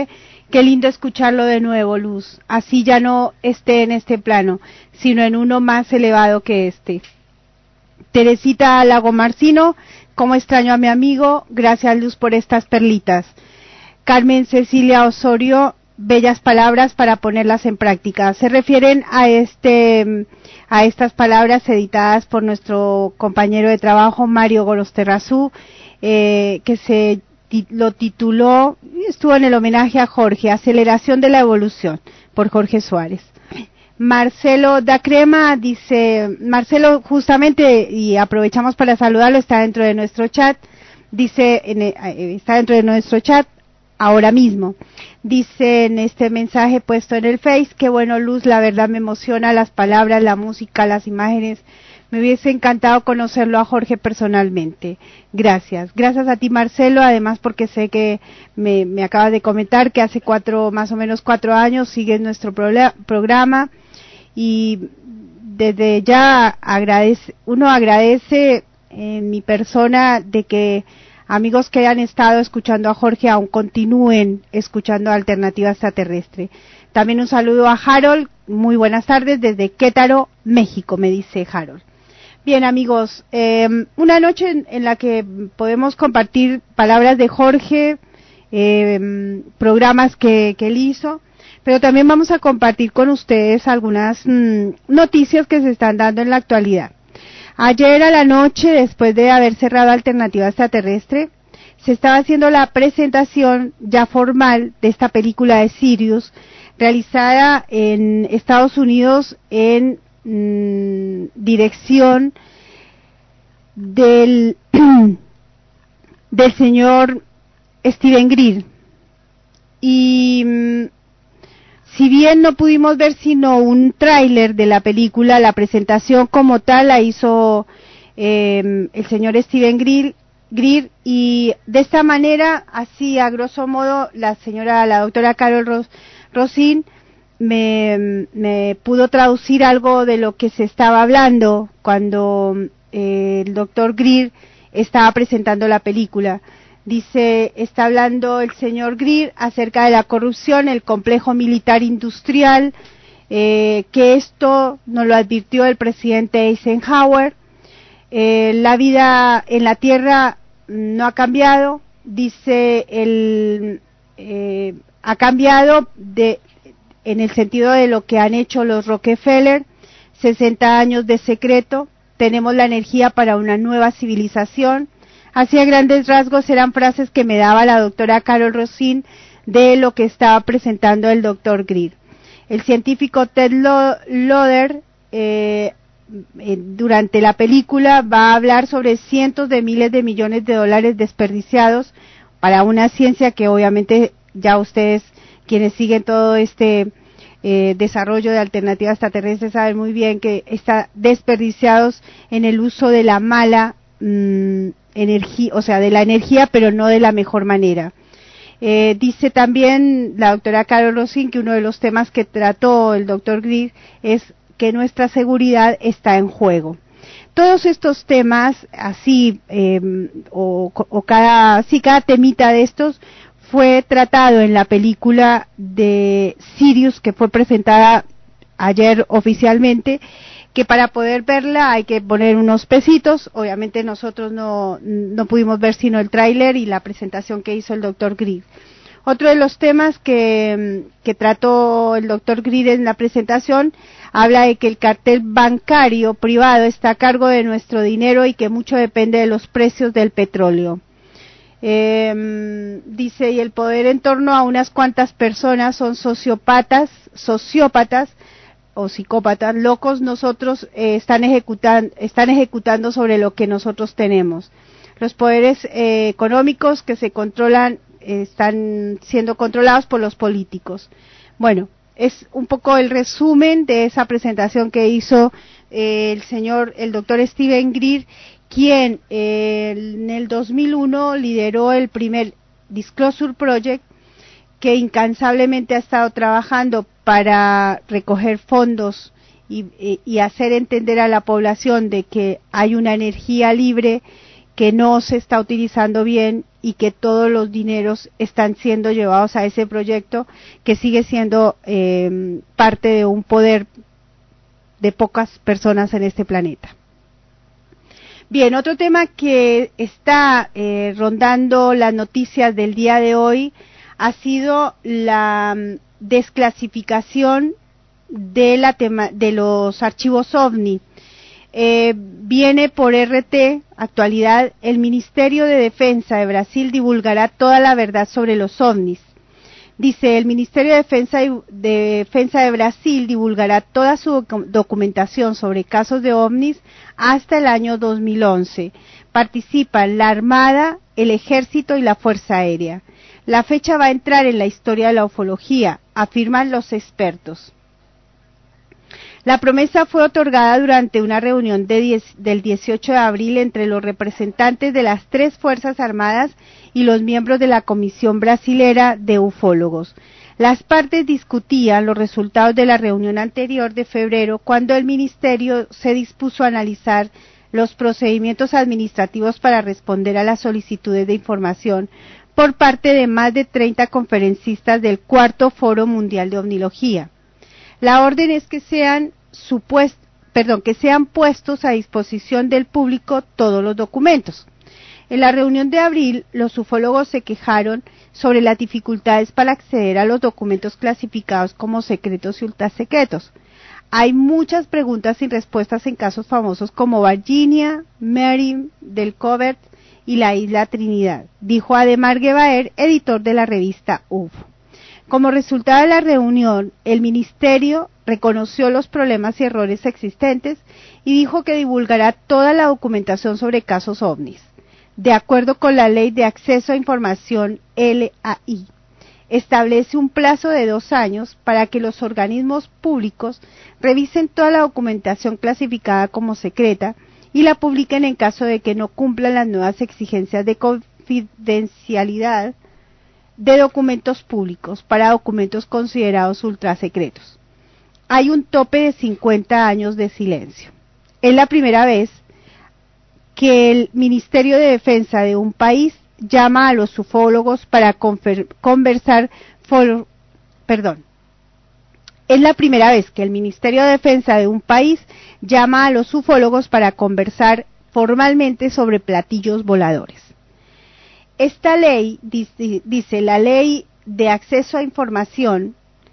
Qué lindo escucharlo de nuevo, Luz. Así ya no esté en este plano, sino en uno más elevado que este. Teresita Lagomarcino, cómo extraño a mi amigo. Gracias, Luz, por estas perlitas. Carmen Cecilia Osorio, bellas palabras para ponerlas en práctica. Se refieren a este, a estas palabras editadas por nuestro compañero de trabajo Mario Gorosterrazú, eh, que se lo tituló, estuvo en el homenaje a Jorge, Aceleración de la Evolución, por Jorge Suárez. Marcelo da Crema dice, Marcelo justamente, y aprovechamos para saludarlo, está dentro de nuestro chat, dice, en, está dentro de nuestro chat ahora mismo, dice en este mensaje puesto en el Face, qué bueno, Luz, la verdad me emociona las palabras, la música, las imágenes. Me hubiese encantado conocerlo a Jorge personalmente. Gracias. Gracias a ti, Marcelo, además porque sé que me, me acabas de comentar que hace cuatro, más o menos cuatro años sigues nuestro programa y desde ya agradece, uno agradece en mi persona de que amigos que hayan estado escuchando a Jorge aún continúen escuchando Alternativa Extraterrestre. También un saludo a Harold. Muy buenas tardes desde Querétaro, México, me dice Harold. Bien, amigos, eh, una noche en, en la que podemos compartir palabras de Jorge, eh, programas que, que él hizo, pero también vamos a compartir con ustedes algunas mmm, noticias que se están dando en la actualidad. Ayer a la noche, después de haber cerrado Alternativa Extraterrestre, se estaba haciendo la presentación ya formal de esta película de Sirius, realizada en Estados Unidos en mmm, dirección del del señor Steven Greer. Y mmm, si bien no pudimos ver sino un tráiler de la película, la presentación como tal la hizo eh, el señor Steven Greer, Greer, y de esta manera, así a grosso modo, la señora, la doctora Carol Ros, Rosin me, me pudo traducir algo de lo que se estaba hablando cuando eh, el doctor Greer estaba presentando la película. Dice, está hablando el señor Greer acerca de la corrupción, el complejo militar industrial, eh, que esto nos lo advirtió el presidente Eisenhower. Eh, la vida en la Tierra no ha cambiado, dice, el, eh, ha cambiado de, en el sentido de lo que han hecho los Rockefeller, sesenta años de secreto, tenemos la energía para una nueva civilización. Así a grandes rasgos eran frases que me daba la doctora Carol Rosin de lo que estaba presentando el doctor Greer. El científico Ted Loder eh, eh, durante la película va a hablar sobre cientos de miles de millones de dólares desperdiciados para una ciencia que obviamente ya ustedes quienes siguen todo este eh, desarrollo de alternativas extraterrestres saben muy bien que está desperdiciados en el uso de la mala mmm, energía, o sea, de la energía, pero no de la mejor manera. Eh, dice también la doctora Carol Rosin que uno de los temas que trató el doctor Greer es que nuestra seguridad está en juego. Todos estos temas, así, eh, o, o cada, sí, cada temita de estos fue tratado en la película de Sirius que fue presentada ayer oficialmente, que para poder verla hay que poner unos pesitos. Obviamente nosotros no, no pudimos ver sino el tráiler y la presentación que hizo el doctor Greer. Otro de los temas que, que trató el doctor Greer en la presentación habla de que el cartel bancario privado está a cargo de nuestro dinero y que mucho depende de los precios del petróleo. Eh, dice, y el poder en torno a unas cuantas personas son sociópatas, sociópatas, o psicópatas locos, nosotros eh, están ejecutando están ejecutando sobre lo que nosotros tenemos. Los poderes eh, económicos que se controlan eh, están siendo controlados por los políticos. Bueno, es un poco el resumen de esa presentación que hizo eh, el señor, el doctor Steven Greer, quien eh, en el dos mil uno lideró el primer Disclosure Project, que incansablemente ha estado trabajando para recoger fondos y, y, y hacer entender a la población de que hay una energía libre que no se está utilizando bien y que todos los dineros están siendo llevados a ese proyecto que sigue siendo eh, parte de un poder de pocas personas en este planeta. Bien, otro tema que está eh, rondando las noticias del día de hoy ha sido la um, desclasificación de, la tema, de los archivos OVNI. Eh, viene por R T, actualidad, el Ministerio de Defensa de Brasil divulgará toda la verdad sobre los ovnis. Dice, el Ministerio de Defensa de, Defensa de Brasil divulgará toda su documentación sobre casos de ovnis hasta el año dos mil once. Participan la Armada, el Ejército y la Fuerza Aérea. La fecha va a entrar en la historia de la ufología, afirman los expertos. La promesa fue otorgada durante una reunión de diez, del dieciocho de abril entre los representantes de las tres Fuerzas Armadas y los miembros de la Comisión Brasilera de Ufólogos. Las partes discutían los resultados de la reunión anterior de febrero, cuando el Ministerio se dispuso a analizar los procedimientos administrativos para responder a las solicitudes de información por parte de más de treinta conferencistas del Cuarto Foro Mundial de Ovnilogía. La orden es que sean supuest, perdón, que sean puestos a disposición del público todos los documentos. En la reunión de abril, los ufólogos se quejaron sobre las dificultades para acceder a los documentos clasificados como secretos y ultrasecretos. Hay muchas preguntas sin respuestas en casos famosos como Virginia, Mary, del Covert y la isla Trinidad, dijo Ademar Guevaer, editor de la revista U F O. Como resultado de la reunión, el Ministerio reconoció los problemas y errores existentes y dijo que divulgará toda la documentación sobre casos ovnis, de acuerdo con la Ley de Acceso a Información L A I. Establece un plazo de dos años para que los organismos públicos revisen toda la documentación clasificada como secreta y la publiquen en caso de que no cumplan las nuevas exigencias de confidencialidad de documentos públicos para documentos considerados ultrasecretos. Hay un tope de cincuenta años de silencio. Es la primera vez que el Ministerio de Defensa de un país llama a los ufólogos para confer, conversar, for, perdón, es la primera vez que el Ministerio de Defensa de un país llama a los ufólogos para conversar formalmente sobre platillos voladores. Esta ley, dice, dice la Ley de Acceso a Información,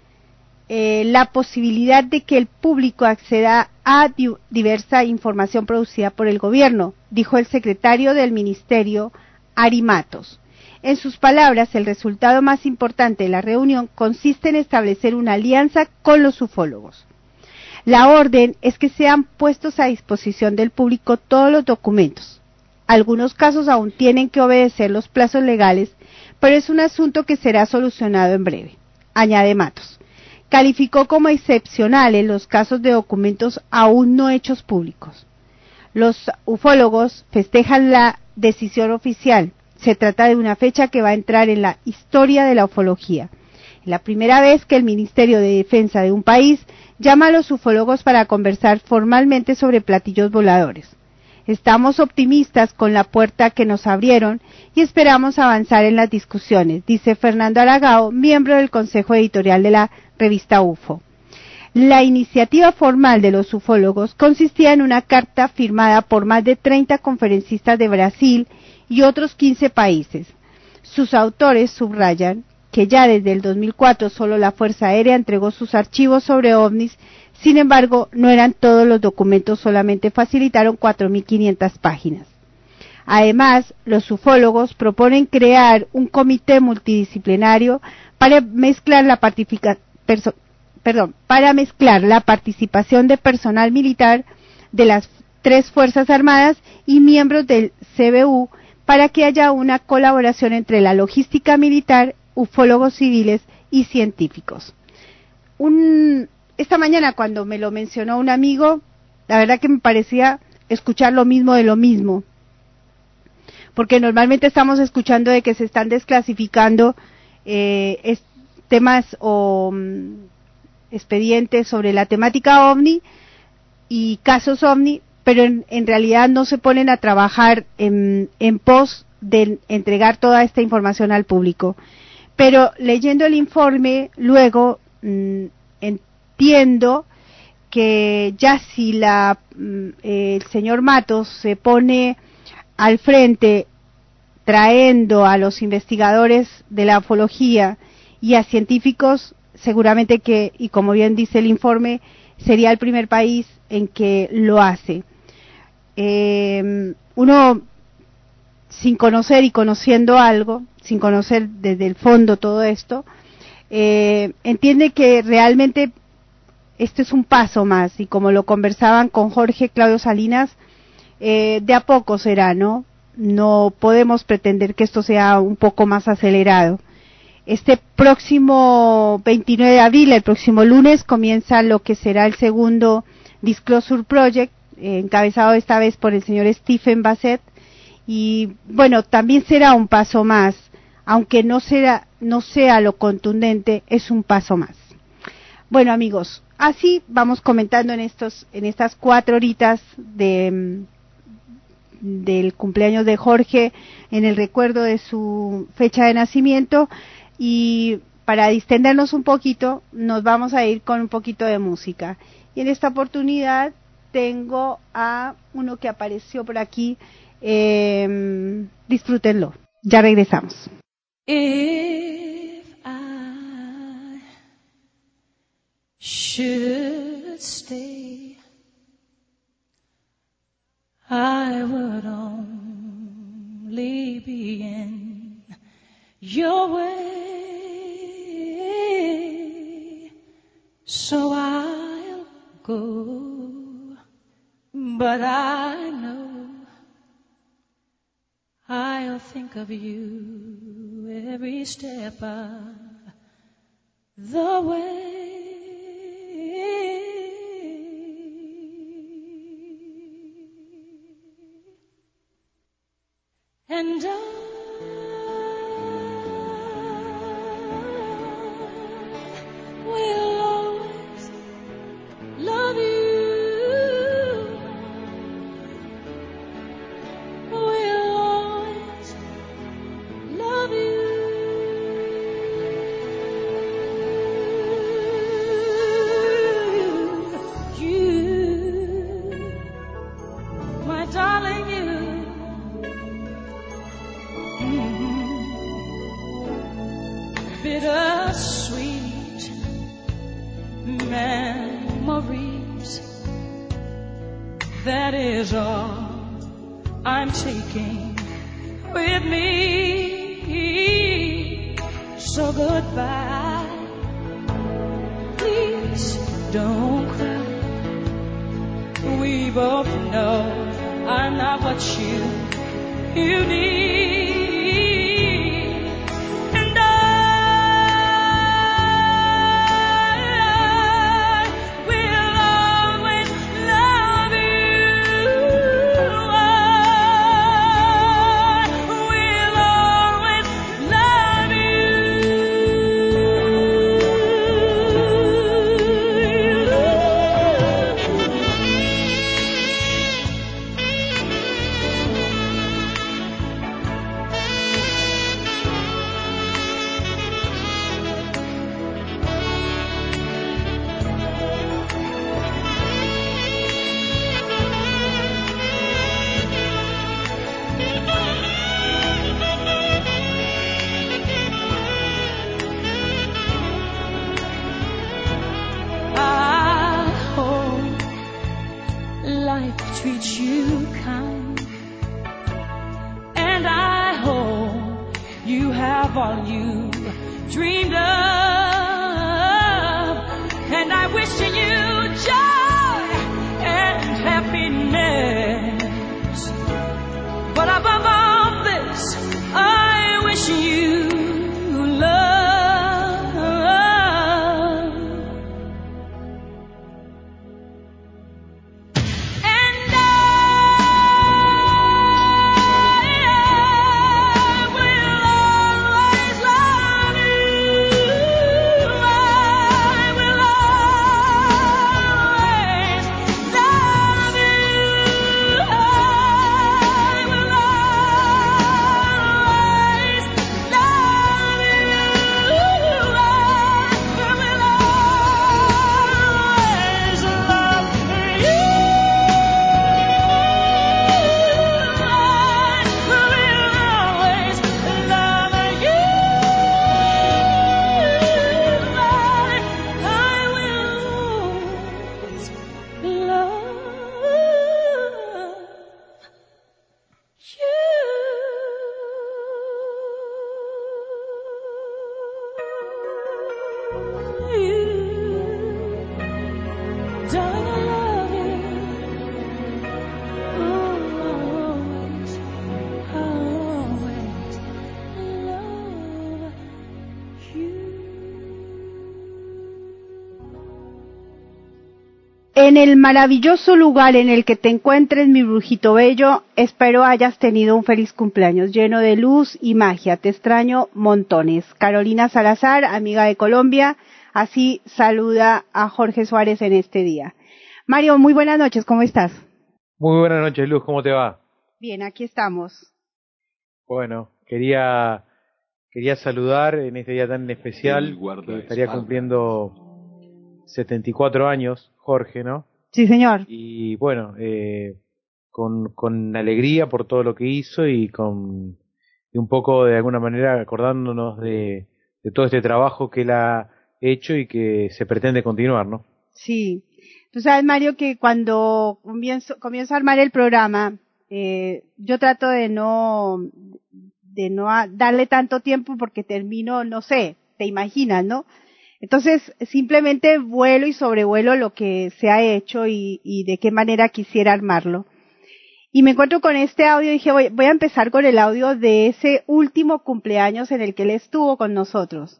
eh, la posibilidad de que el público acceda a di- diversa información producida por el gobierno, dijo el secretario del Ministerio, Ari Matos. En sus palabras, el resultado más importante de la reunión consiste en establecer una alianza con los ufólogos. La orden es que sean puestos a disposición del público todos los documentos. Algunos casos aún tienen que obedecer los plazos legales, pero es un asunto que será solucionado en breve, añade Matos. Calificó como excepcionales los casos de documentos aún no hechos públicos. Los ufólogos festejan la decisión oficial. Se trata de una fecha que va a entrar en la historia de la ufología. Es la primera vez que el Ministerio de Defensa de un país llama a los ufólogos para conversar formalmente sobre platillos voladores. Estamos optimistas con la puerta que nos abrieron y esperamos avanzar en las discusiones, dice Fernando Aragao, miembro del Consejo Editorial de la revista U F O. La iniciativa formal de los ufólogos consistía en una carta firmada por más de treinta conferencistas de Brasil y otros quince países. Sus autores subrayan que ya desde el dos mil cuatro solo la Fuerza Aérea entregó sus archivos sobre ovnis. Sin embargo, no eran todos los documentos, solamente facilitaron cuatro mil quinientas páginas. Además, los ufólogos proponen crear un comité multidisciplinario para mezclar la, perso, perdón, para mezclar la participación de personal militar de las tres Fuerzas Armadas y miembros del C B U para que haya una colaboración entre la logística militar, ufólogos civiles y científicos. Un Esta mañana cuando me lo mencionó un amigo, la verdad que me parecía escuchar lo mismo de lo mismo, porque normalmente estamos escuchando de que se están desclasificando eh, temas o um, expedientes sobre la temática ovni y casos ovni, pero en, en realidad no se ponen a trabajar en, en pos de entregar toda esta información al público. Pero leyendo el informe, luego mmm, entiendo que ya si la mmm, eh, el señor Matos se pone al frente trayendo a los investigadores de la ufología y a científicos, seguramente que, y como bien dice el informe, sería el primer país en que lo hace. Eh, uno, sin conocer y conociendo algo, sin conocer desde el fondo todo esto, eh, entiende que realmente este es un paso más, y como lo conversaban con Jorge Claudio Salinas, eh, de a poco será, ¿no? No podemos pretender que esto sea un poco más acelerado. Este próximo veintinueve de abril, el próximo lunes, comienza lo que será el segundo Disclosure Project, eh, encabezado esta vez por el señor Stephen Bassett, y bueno, también será un paso más, aunque no será, no sea lo contundente, es un paso más. Bueno, amigos, así vamos comentando en estos, en estas cuatro horitas de del cumpleaños de Jorge, en el recuerdo de su fecha de nacimiento, y para distendernos un poquito nos vamos a ir con un poquito de música, y en esta oportunidad tengo a uno que apareció por aquí, eh, disfrútenlo, ya regresamos. If I should stay, I would only be in your way, so I'll go, but I know I'll think of you every step of the way. And I will always love you, will always love you. You, my darling, you. Bittersweet memories, that is all I'm taking with me. So goodbye, please don't cry. We both know I'm not what you, you need. Treat you kind, and I hope you have all you dreamed of, and I wish you joy and happiness, but above all this I wish you love. En el maravilloso lugar en el que te encuentres, mi brujito bello, espero hayas tenido un feliz cumpleaños lleno de luz y magia. Te extraño montones. Carolina Salazar, amiga de Colombia, así saluda a Jorge Suárez en este día. Mario, muy buenas noches, ¿cómo estás? Muy buenas noches, Luz, ¿cómo te va? Bien, aquí estamos. Bueno, quería quería saludar en este día tan especial, que estaría cumpliendo setenta y cuatro años, Jorge, ¿no? Sí, señor. Y bueno, eh, con, con alegría por todo lo que hizo y con y un poco de alguna manera acordándonos de, de todo este trabajo que él ha hecho y que se pretende continuar, ¿no? Sí. Tú sabes, Mario, que cuando comienzo, comienzo a armar el programa, eh, yo trato de no, de no a, darle tanto tiempo porque termino, no sé, te imaginas, ¿no? Entonces, simplemente vuelo y sobrevuelo lo que se ha hecho y, y de qué manera quisiera armarlo. Y me encuentro con este audio y dije, voy, voy a empezar con el audio de ese último cumpleaños en el que él estuvo con nosotros.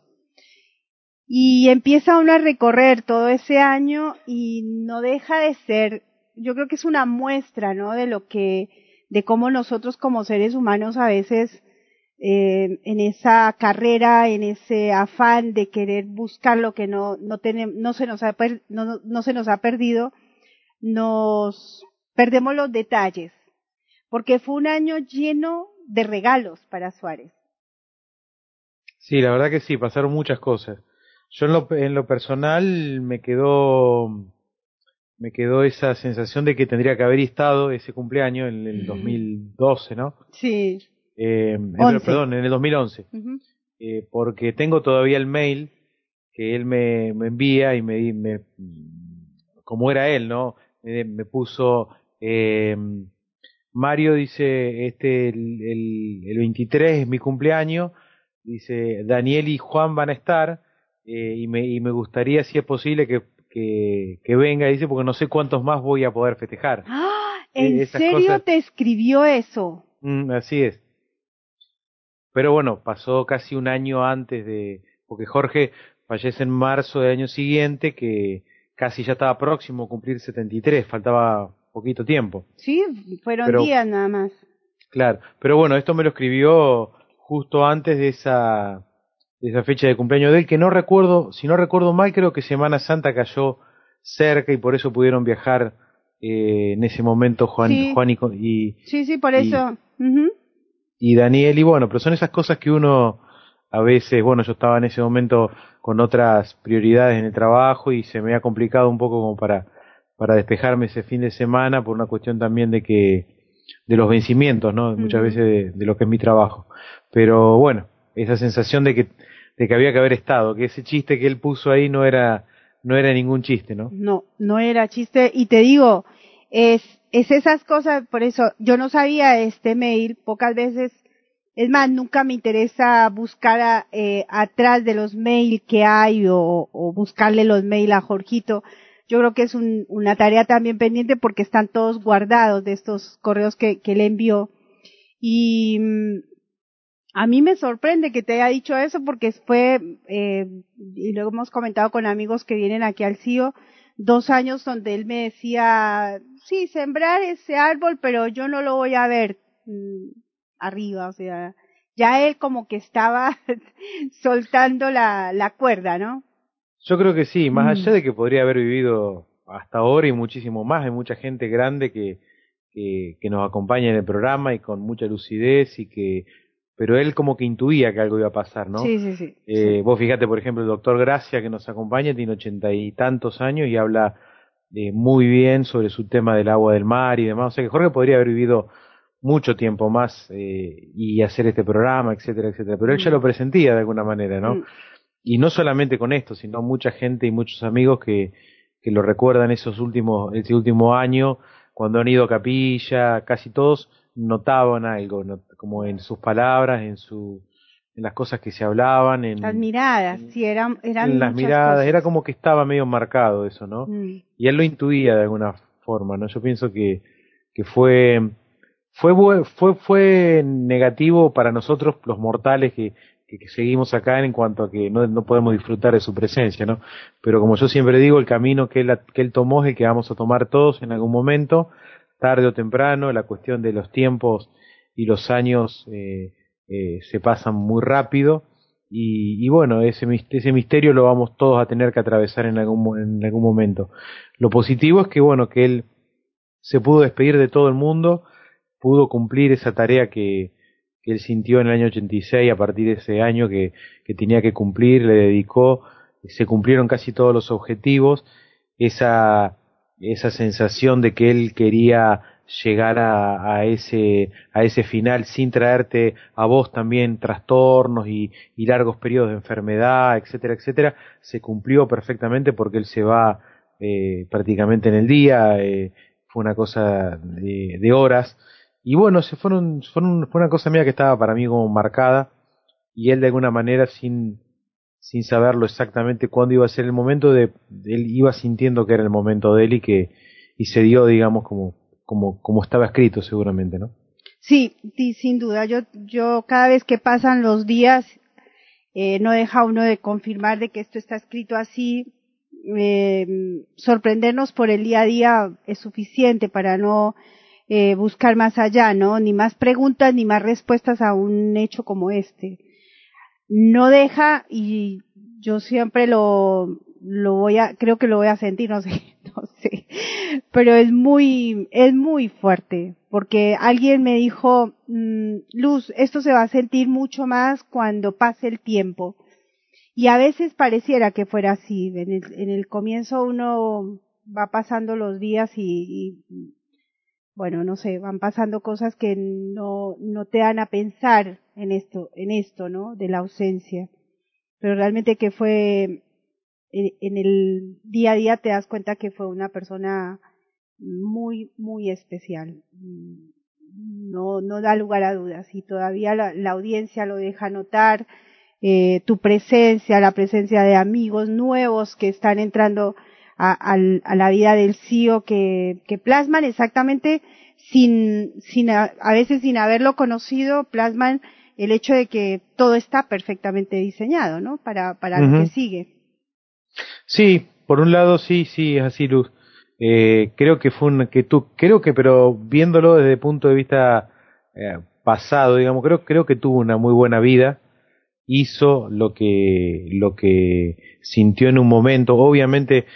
Y empieza uno a recorrer todo ese año y no deja de ser, yo creo que es una muestra, ¿no? De lo que, de cómo nosotros como seres humanos a veces, eh, en esa carrera, en ese afán de querer buscar lo que no, no tenemos, no se nos ha, per, no, no se nos ha perdido, nos perdemos los detalles. Porque fue un año lleno de regalos para Suárez. Sí, la verdad que sí, pasaron muchas cosas. Yo en lo, en lo personal me quedó me quedó esa sensación de que tendría que haber estado ese cumpleaños en el dos mil doce, ¿no? Sí. Eh, en, perdón, en el dos mil once. Uh-huh. Eh, porque tengo todavía el mail que él me, me envía y me, me como era él, ¿no? Me, me puso eh, Mario dice este el, el, el veintitrés es mi cumpleaños, dice Daniel y Juan van a estar. Eh, y, me, y me gustaría, si es posible, que, que, que venga, dice, porque no sé cuántos más voy a poder festejar. ¡Ah! ¿En eh, serio cosas... te escribió eso? Mm, así es. Pero bueno, pasó casi un año antes de... Porque Jorge fallece en marzo del año siguiente, que casi ya estaba próximo a cumplir setenta y tres, faltaba poquito tiempo. Sí, fueron pero, días nada más. Claro, pero bueno, esto me lo escribió justo antes de esa... de esa fecha de cumpleaños de él, que no recuerdo, si no recuerdo mal, creo que Semana Santa cayó cerca y por eso pudieron viajar eh, en ese momento Juan, sí. Juan y, y... Sí, sí, por eso. Y, uh-huh. y Daniel, y bueno, pero son esas cosas que uno a veces, bueno, yo estaba en ese momento con otras prioridades en el trabajo y se me ha complicado un poco como para, para despejarme ese fin de semana por una cuestión también de que, de los vencimientos, ¿no? Uh-huh. Muchas veces de, de lo que es mi trabajo. Pero bueno, esa sensación de que de que había que haber estado, que ese chiste que él puso ahí no era no era ningún chiste, ¿no? No, no era chiste, y te digo, es es esas cosas, por eso yo no sabía este mail, pocas veces, es más, nunca me interesa buscar a, eh, atrás de los mails que hay o, o buscarle los mails a Jorgito. Yo creo que es un, una tarea también pendiente porque están todos guardados de estos correos que, que le envió. Y a mí me sorprende que te haya dicho eso porque fue, eh, y lo hemos comentado con amigos que vienen aquí al C I O, dos años donde él me decía, sí, sembrar ese árbol, pero yo no lo voy a ver mmm, arriba, o sea, ya él como que estaba soltando la, la cuerda, ¿no? Yo creo que sí, más mm. allá de que podría haber vivido hasta ahora y muchísimo más, hay mucha gente grande que, que, que nos acompaña en el programa y con mucha lucidez y que... pero él como que intuía que algo iba a pasar, ¿no? Sí, sí, sí. Eh, sí. Vos fíjate, por ejemplo, el doctor Gracia, que nos acompaña, tiene ochenta y tantos años y habla eh, muy bien sobre su tema del agua del mar y demás. O sea que Jorge podría haber vivido mucho tiempo más eh, y hacer este programa, etcétera, etcétera. Pero mm. él ya lo presentía de alguna manera, ¿no? Mm. Y no solamente con esto, sino mucha gente y muchos amigos que, que lo recuerdan esos últimos, ese último año, cuando han ido a capilla, casi todos notaban algo, ¿no? Como en sus palabras, en su, en las cosas que se hablaban, en las miradas, en, sí, eran, eran en las muchas miradas, cosas. Era como que estaba medio marcado eso, ¿no? Mm. Y él lo intuía de alguna forma, ¿no? Yo pienso que, que fue, fue, fue, fue negativo para nosotros los mortales que, que, que seguimos acá en cuanto a que no, no podemos disfrutar de su presencia, ¿no? Pero como yo siempre digo, el camino que él, que él tomó es el que vamos a tomar todos en algún momento, tarde o temprano. La cuestión de los tiempos y los años eh, eh, se pasan muy rápido, y, y bueno, ese, ese misterio lo vamos todos a tener que atravesar en algún, en algún momento. Lo positivo es que, bueno, que él se pudo despedir de todo el mundo, pudo cumplir esa tarea que, que él sintió en el año ochenta y seis, a partir de ese año que, que tenía que cumplir, le dedicó, se cumplieron casi todos los objetivos, esa, esa sensación de que él quería llegar a, a ese a ese final sin traerte a vos también trastornos y, y largos periodos de enfermedad, etcétera, etcétera, se cumplió perfectamente, porque él se va eh, prácticamente en el día, eh, fue una cosa de, de horas, y bueno, se fueron, fueron, fue una cosa mía que estaba para mí como marcada, y él de alguna manera sin sin saberlo exactamente cuándo iba a ser el momento, de, de él iba sintiendo que era el momento de él, y que y se dio, digamos, como como como estaba escrito seguramente, ¿no? Sí, sí, sin duda. Yo yo cada vez que pasan los días eh, no deja uno de confirmar de que esto está escrito así. Eh, sorprendernos por el día a día es suficiente para no eh, buscar más allá, ¿no? Ni más preguntas ni más respuestas a un hecho como este. No deja, y yo siempre lo lo voy a, creo que lo voy a sentir, no sé, no sé, pero es muy, es muy fuerte, porque alguien me dijo, mmm, Luz, esto se va a sentir mucho más cuando pase el tiempo, y a veces pareciera que fuera así. En el, en el comienzo uno va pasando los días y, y bueno, no sé, van pasando cosas que no, no te dan a pensar en esto, en esto, ¿no? De la ausencia. Pero realmente que fue, en, en el día a día te das cuenta que fue una persona muy, muy especial. No, no da lugar a dudas, y todavía la, la audiencia lo deja notar, eh, tu presencia, la presencia de amigos nuevos que están entrando a, a, a la vida del C I O, que, que plasman exactamente, sin, sin a, a veces sin haberlo conocido, plasman el hecho de que todo está perfectamente diseñado, ¿no? Para, para uh-huh. lo que sigue. Sí, por un lado sí, sí, es así, Luz. Eh, creo que fue un, que tú, creo que, pero viéndolo desde el punto de vista eh, pasado, digamos, creo, creo que tuvo una muy buena vida, hizo lo que, lo que sintió en un momento. Obviamente,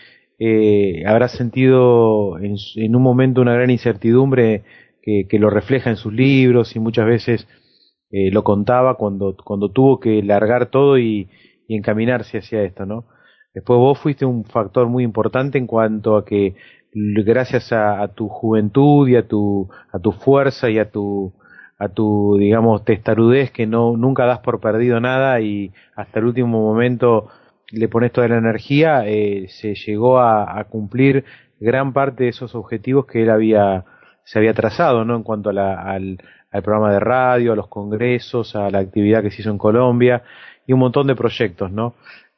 eh, habrá sentido en, en un momento una gran incertidumbre que, que lo refleja en sus libros, y muchas veces eh, lo contaba cuando, cuando tuvo que largar todo y, y encaminarse hacia esto, ¿no? Después vos fuiste un factor muy importante en cuanto a que, gracias a, a tu juventud y a tu, a tu fuerza y a tu, a tu, digamos, testarudez, que no, nunca das por perdido nada, y hasta el último momento le pones toda la energía, eh, se llegó a, a cumplir gran parte de esos objetivos que él había, se había trazado, ¿no? En cuanto a la, al, al programa de radio, a los congresos, a la actividad que se hizo en Colombia, y un montón de proyectos, ¿no?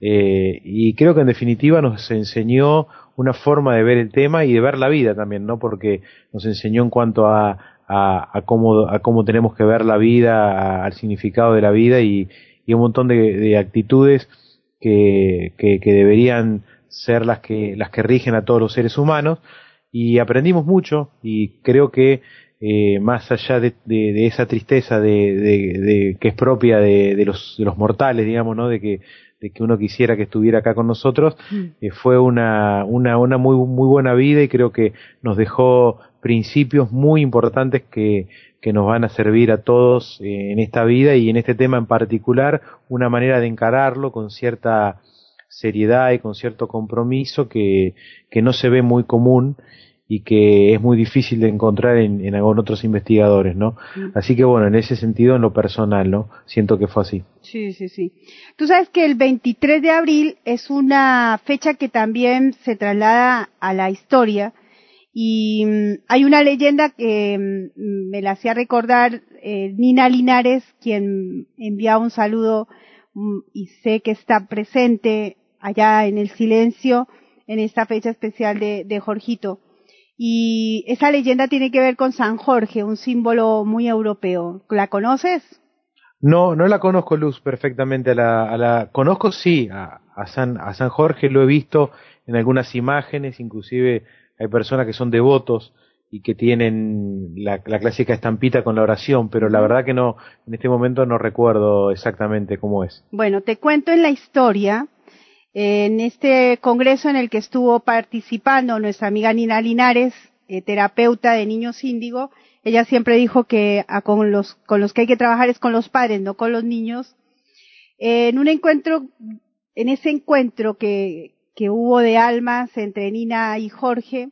Eh, y creo que en definitiva nos enseñó una forma de ver el tema y de ver la vida también, ¿no? Porque nos enseñó en cuanto a, a, a cómo, a cómo tenemos que ver la vida, a, al significado de la vida, y, y un montón de, de actitudes que, que, que deberían ser las que, las que rigen a todos los seres humanos. Y aprendimos mucho, y creo que eh, más allá de, de, de esa tristeza de, de, de que es propia de, de los, de los mortales, digamos, ¿no? De que de que uno quisiera que estuviera acá con nosotros, eh, fue una, una, una muy, muy buena vida, y creo que nos dejó principios muy importantes que, que nos van a servir a todos eh, en esta vida, y en este tema en particular, una manera de encararlo con cierta seriedad y con cierto compromiso que, que no se ve muy común, y que es muy difícil de encontrar en, en algunos otros investigadores, ¿no? Sí. Así que bueno, en ese sentido, en lo personal, ¿no? Siento que fue así. Sí, sí, sí. Tú sabes que el veintitrés de abril es una fecha que también se traslada a la historia, y um, hay una leyenda que um, me la hacía recordar eh, Nina Linares, quien envía un saludo um, y sé que está presente allá en el silencio en esta fecha especial de, de Jorgito. Y esa leyenda tiene que ver con San Jorge, un símbolo muy europeo. ¿La conoces? No, no la conozco, Luz, perfectamente. A la, a la conozco, sí, a, a San, a San Jorge lo he visto en algunas imágenes, inclusive hay personas que son devotos y que tienen la, la clásica estampita con la oración, pero la verdad que no, en este momento no recuerdo exactamente cómo es. Bueno, te cuento en la historia, en este congreso en el que estuvo participando nuestra amiga Nina Linares, eh, terapeuta de niños índigo. Ella siempre dijo que a con los con los que hay que trabajar es con los padres, no con los niños. Eh, en un encuentro, en ese encuentro que, que hubo de almas entre Nina y Jorge,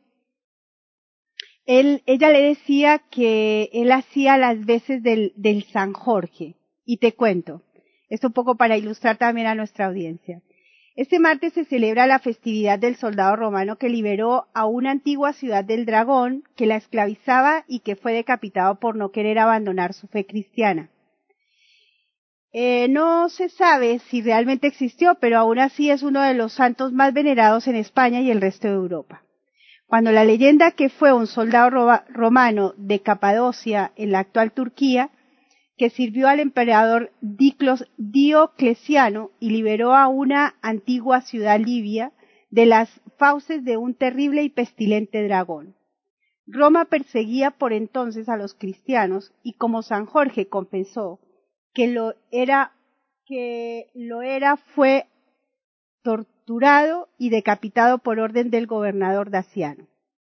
él, ella le decía que él hacía las veces del, del San Jorge. Y te cuento, esto un poco para ilustrar también a nuestra audiencia. Este martes se celebra la festividad del soldado romano que liberó a una antigua ciudad del dragón que la esclavizaba y que fue decapitado por no querer abandonar su fe cristiana. Eh, no se sabe si realmente existió, pero aún así es uno de los santos más venerados en España y el resto de Europa. Cuando la leyenda que fue un soldado ro- romano de Capadocia, en la actual Turquía, que sirvió al emperador Diclos, Diocleciano y liberó a una antigua ciudad libia de las fauces de un terrible y pestilente dragón. Roma perseguía por entonces a los cristianos y como San Jorge compensó que lo era, que lo era fue torturado y decapitado por orden del gobernador Daciano.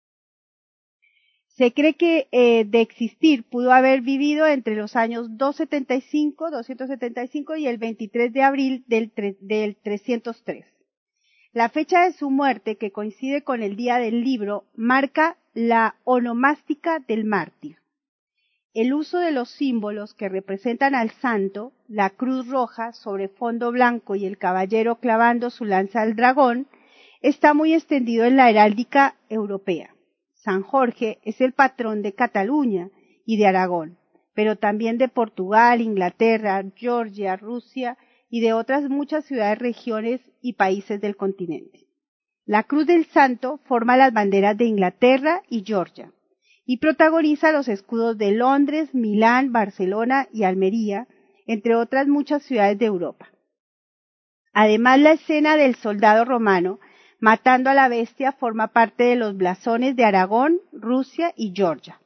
Se cree que eh, de existir pudo haber vivido entre los años doscientos setenta y cinco, doscientos setenta y cinco y el veintitrés de abril del, del trescientos tres. La fecha de su muerte, que coincide con el día del libro, marca la onomástica del mártir. El uso de los símbolos que representan al santo, la cruz roja sobre fondo blanco y el caballero clavando su lanza al dragón, está muy extendido en la heráldica europea. San Jorge es el patrón de Cataluña y de Aragón, pero también de Portugal, Inglaterra, Georgia, Rusia y de otras muchas ciudades, regiones y países del continente. La Cruz del Santo forma las banderas de Inglaterra y Georgia y protagoniza los escudos de Londres, Milán, Barcelona y Almería, entre otras muchas ciudades de Europa. Además, la escena del soldado romano matando a la bestia forma parte de los blasones de Aragón, Rusia y Georgia.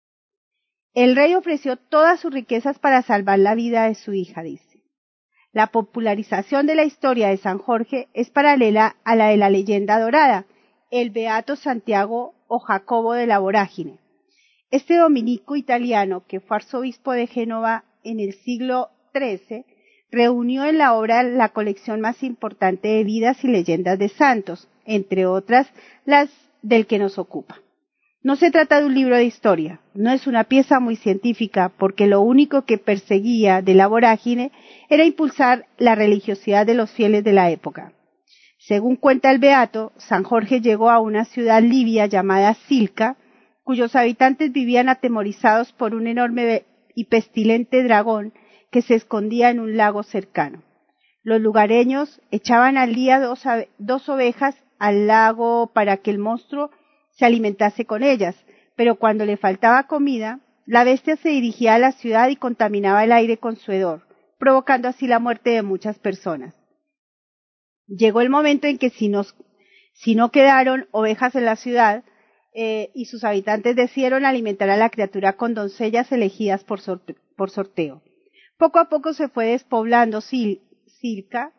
El rey ofreció todas sus riquezas para salvar la vida de su hija, dice. La popularización de la historia de San Jorge es paralela a la de la leyenda dorada, el Beato Santiago o Jacobo de la Vorágine. Este dominico italiano, que fue arzobispo de Génova en el siglo trece, reunió en la obra la colección más importante de vidas y leyendas de santos, entre otras las del que nos ocupa. No se trata de un libro de historia, no es una pieza muy científica, porque lo único que perseguía de la vorágine era impulsar la religiosidad de los fieles de la época. Según cuenta el Beato, San Jorge llegó a una ciudad libia llamada Silca, cuyos habitantes vivían atemorizados por un enorme y pestilente dragón que se escondía en un lago cercano. Los lugareños echaban al día dos, dos ovejas al lago para que el monstruo se alimentase con ellas, pero cuando le faltaba comida, la bestia se dirigía a la ciudad y contaminaba el aire con su hedor, provocando así la muerte de muchas personas. Llegó el momento en que si, nos, si no quedaron ovejas en la ciudad eh, y sus habitantes decidieron alimentar a la criatura con doncellas elegidas por, sorte, por sorteo. Poco a poco se fue despoblando Sil, Silca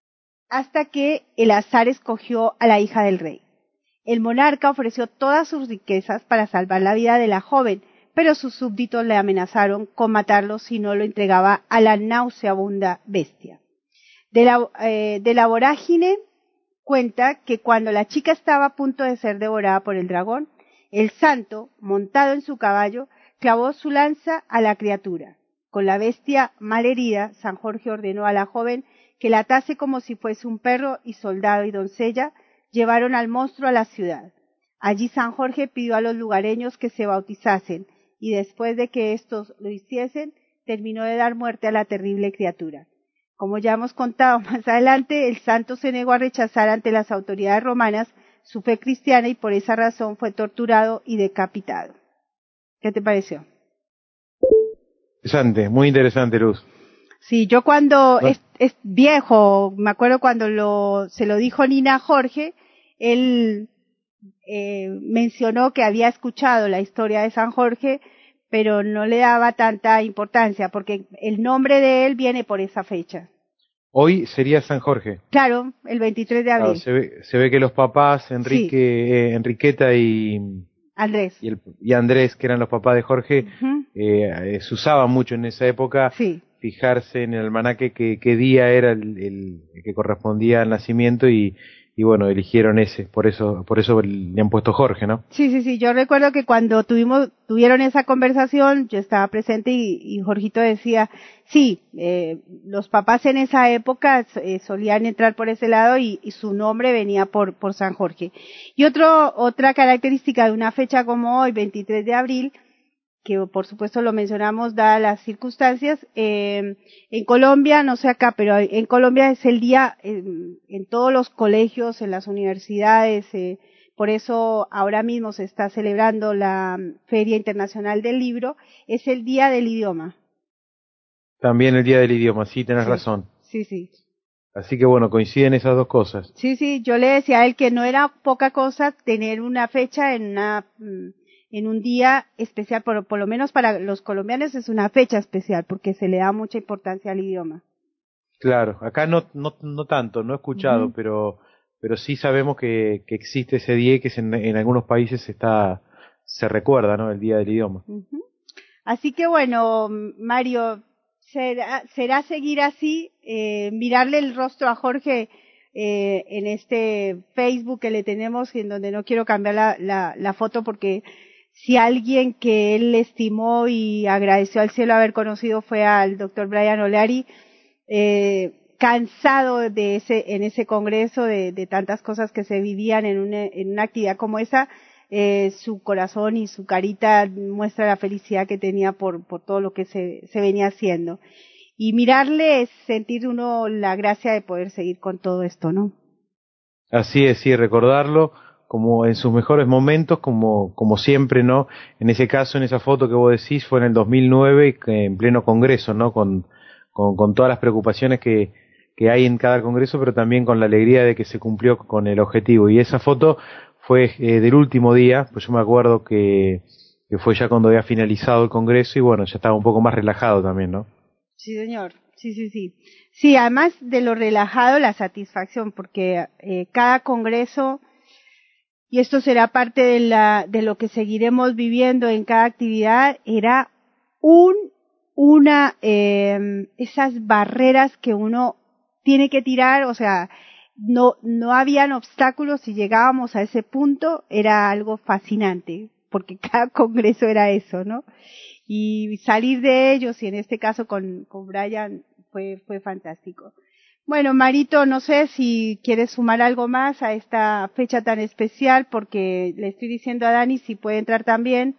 hasta que el azar escogió a la hija del rey. El monarca ofreció todas sus riquezas para salvar la vida de la joven, pero sus súbditos le amenazaron con matarlo si no lo entregaba a la nauseabunda bestia. De la, eh, de la vorágine cuenta que cuando la chica estaba a punto de ser devorada por el dragón, el santo, montado en su caballo, clavó su lanza a la criatura. Con la bestia mal herida, San Jorge ordenó a la joven que la atase como si fuese un perro, y soldado y doncella llevaron al monstruo a la ciudad. Allí San Jorge pidió a los lugareños que se bautizasen, y después de que éstos lo hiciesen, terminó de dar muerte a la terrible criatura. Como ya hemos contado más adelante, el santo se negó a rechazar ante las autoridades romanas su fe cristiana y por esa razón fue torturado y decapitado. ¿Qué te pareció? Interesante, muy interesante, Luz. Sí, yo cuando Bueno. es, es viejo, me acuerdo cuando lo se lo dijo Nina a Jorge, él eh, mencionó que había escuchado la historia de San Jorge, pero no le daba tanta importancia, porque el nombre de él viene por esa fecha. Hoy sería San Jorge. Claro, el veintitrés de Claro, abril. se ve, se ve que los papás, Enrique, Sí. eh, Enriqueta y, Andrés. y, el, y Andrés, que eran los papás de Jorge, Ujú. eh, eh, se usaba mucho en esa época Sí. fijarse en el almanaque que, qué día era el, el, el que correspondía al nacimiento y, y bueno, eligieron ese, por eso, por eso le han puesto Jorge, ¿no? Sí, sí, sí. Yo recuerdo que cuando tuvimos, tuvieron esa conversación, yo estaba presente y, y Jorgito decía, sí, eh, los papás en esa época eh, solían entrar por ese lado y, y su nombre venía por, por San Jorge. Y otro, otra característica de una fecha como hoy, veintitrés de abril, que por supuesto lo mencionamos dadas las circunstancias, eh, en Colombia, no sé acá, pero en Colombia es el día, eh, en todos los colegios, en las universidades, eh, por eso ahora mismo se está celebrando la Feria Internacional del Libro, es el Día del Idioma. También el día del idioma, sí, tenés Sí. razón. Sí, sí. Así que bueno, coinciden esas dos cosas. Sí, sí, yo le decía a él que no era poca cosa tener una fecha en una, en un día especial, por, por lo menos para los colombianos es una fecha especial porque se le da mucha importancia al idioma. Claro, acá no, no, no tanto, no he escuchado, Uh-huh. pero, pero sí sabemos que, que existe ese día y que se- en, en algunos países está, se recuerda, ¿no? El día del idioma. Uh-huh. Así que bueno, Mario, será, será seguir así, eh, mirarle el rostro a Jorge eh, en este Facebook que le tenemos, en donde no quiero cambiar la, la, la foto porque si alguien que él estimó y agradeció al cielo haber conocido fue al doctor Brian O'Leary, eh, cansado de ese, en ese congreso de, de tantas cosas que se vivían en una, en una actividad como esa, eh, su corazón y su carita muestra la felicidad que tenía por, por todo lo que se, se venía haciendo. Y mirarle es sentir uno la gracia de poder seguir con todo esto, ¿no? Así es, sí, recordarlo como en sus mejores momentos, como, como siempre, ¿no? En ese caso, en esa foto que vos decís, fue en el dos mil nueve, que en pleno congreso, ¿no? Con, con, con todas las preocupaciones que, que hay en cada congreso, pero también con la alegría de que se cumplió con el objetivo. Y esa foto fue eh, del último día, pues yo me acuerdo que, que fue ya cuando había finalizado el congreso y bueno, ya estaba un poco más relajado también, ¿no? Sí, señor. Sí, sí, sí. Sí, además de lo relajado, la satisfacción, porque eh, cada congreso, y esto será parte de la, de lo que seguiremos viviendo en cada actividad, era un, una, eh, esas barreras que uno tiene que tirar, o sea, no, no habían obstáculos si llegábamos a ese punto, era algo fascinante, porque cada congreso era eso, ¿no? Y salir de ellos, y en este caso con, con Brian, fue, fue fantástico. Bueno, Marito, no sé si quieres sumar algo más a esta fecha tan especial, porque le estoy diciendo a Dani si puede entrar también,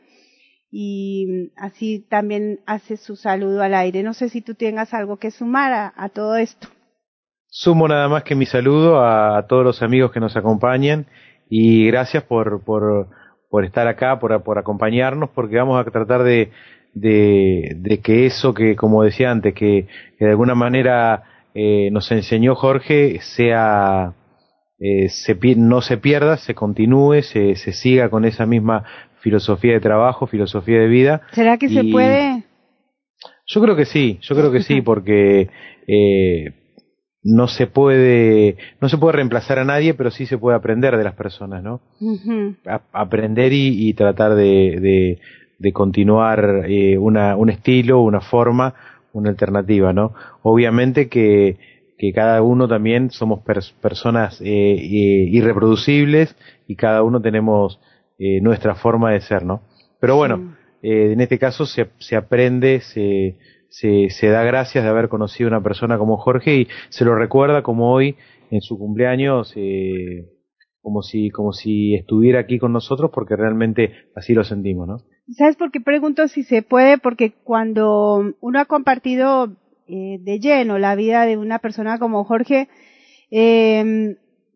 y así también hace su saludo al aire. No sé si tú tengas algo que sumar a, a todo esto. Sumo nada más que mi saludo a, a todos los amigos que nos acompañan y gracias por, por, por estar acá, por, por acompañarnos, porque vamos a tratar de, de, de que eso que, como decía antes, que, que de alguna manera eh, nos enseñó Jorge, sea eh, se, no se pierda, se continúe, se, se siga con esa misma filosofía de trabajo, filosofía de vida. ¿Será que y se puede? Yo creo que sí, yo creo que sí, porque eh, no se puede no se puede reemplazar a nadie, pero sí se puede aprender de las personas, ¿no? Uh-huh. A, aprender y, y tratar de, de, de continuar eh, una, un estilo, una forma, una alternativa, ¿no? Obviamente que, que cada uno también somos pers personas eh, eh, irreproducibles y cada uno tenemos eh, nuestra forma de ser, ¿no? Pero bueno, Sí. eh, en este caso se, se aprende, se Se, se da gracias de haber conocido a una persona como Jorge y se lo recuerda como hoy en su cumpleaños, eh, como si como si estuviera aquí con nosotros, porque realmente así lo sentimos, ¿no? ¿Sabes por qué pregunto si se puede? Porque cuando uno ha compartido eh, de lleno la vida de una persona como Jorge, eh,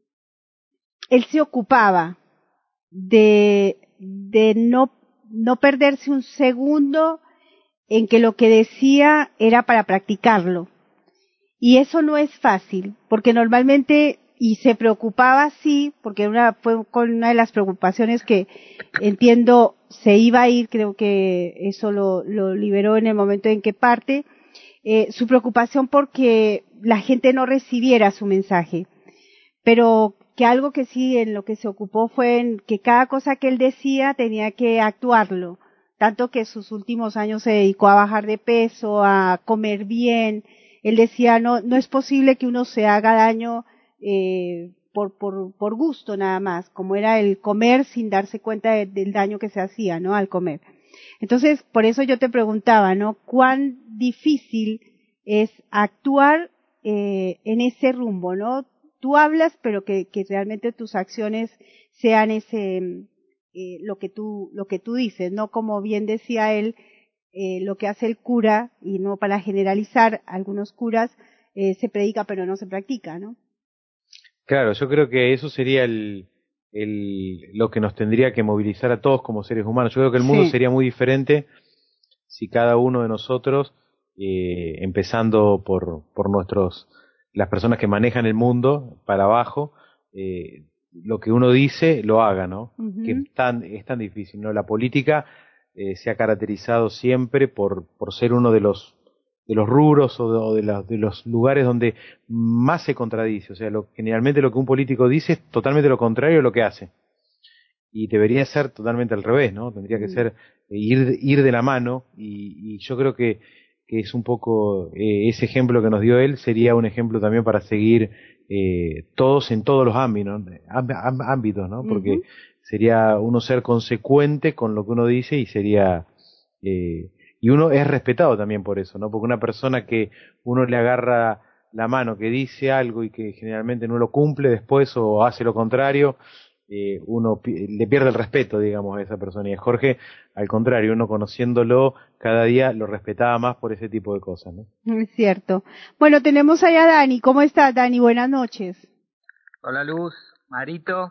él se ocupaba de, de no, no perderse un segundo en que lo que decía era para practicarlo. Y eso no es fácil, porque normalmente, y se preocupaba sí, porque una, fue con una de las preocupaciones que entiendo se iba a ir, creo que eso lo, lo liberó en el momento en que parte, eh, su preocupación porque la gente no recibiera su mensaje. Pero que algo que sí en lo que se ocupó fue en que cada cosa que él decía tenía que actuarlo, tanto que sus últimos años se dedicó a bajar de peso, a comer bien. Él decía, no, no es posible que uno se haga daño eh, por, por, por gusto nada más, como era el comer sin darse cuenta de, del daño que se hacía, ¿no? Al comer. Entonces, por eso yo te preguntaba, ¿no? ¿Cuán difícil es actuar eh, en ese rumbo, ¿no? Tú hablas, pero que, que realmente tus acciones sean ese, eh, lo que tú, lo que tú dices, ¿no? Como bien decía él, eh, lo que hace el cura, y no para generalizar, algunos curas, eh, se predica pero no se practica, ¿no? Claro, yo creo que eso sería el, el, lo que nos tendría que movilizar a todos como seres humanos. Yo creo que el mundo Sí. sería muy diferente si cada uno de nosotros, eh, empezando por, por nuestros, las personas que manejan el mundo para abajo, eh, lo que uno dice lo haga, ¿no? Uh-huh. Que es tan, es tan difícil, ¿no? La política eh, se ha caracterizado siempre por, por ser uno de los de los rubros o de, o de, la, de los lugares donde más se contradice. O sea, lo, generalmente lo que un político dice es totalmente lo contrario de lo que hace. Y debería ser totalmente al revés, ¿no? Tendría que ser eh, ir, ir de la mano, y, y yo creo que, que es un poco eh, ese ejemplo que nos dio él, sería un ejemplo también para seguir eh, todos en todos los ámbitos, ¿no? ámbitos, ¿no? Porque uh-huh. sería uno ser consecuente con lo que uno dice, y sería... Eh, y uno es respetado también por eso, ¿no? Porque una persona que uno le agarra la mano, que dice algo y que generalmente no lo cumple después o hace lo contrario, eh, uno pi- le pierde el respeto, digamos, a esa persona. Y a Jorge, al contrario, uno conociéndolo cada día lo respetaba más por ese tipo de cosas, ¿no? Es cierto. Bueno, tenemos allá a Dani. ¿Cómo estás, Dani? Buenas noches. Hola, Luz, Marito.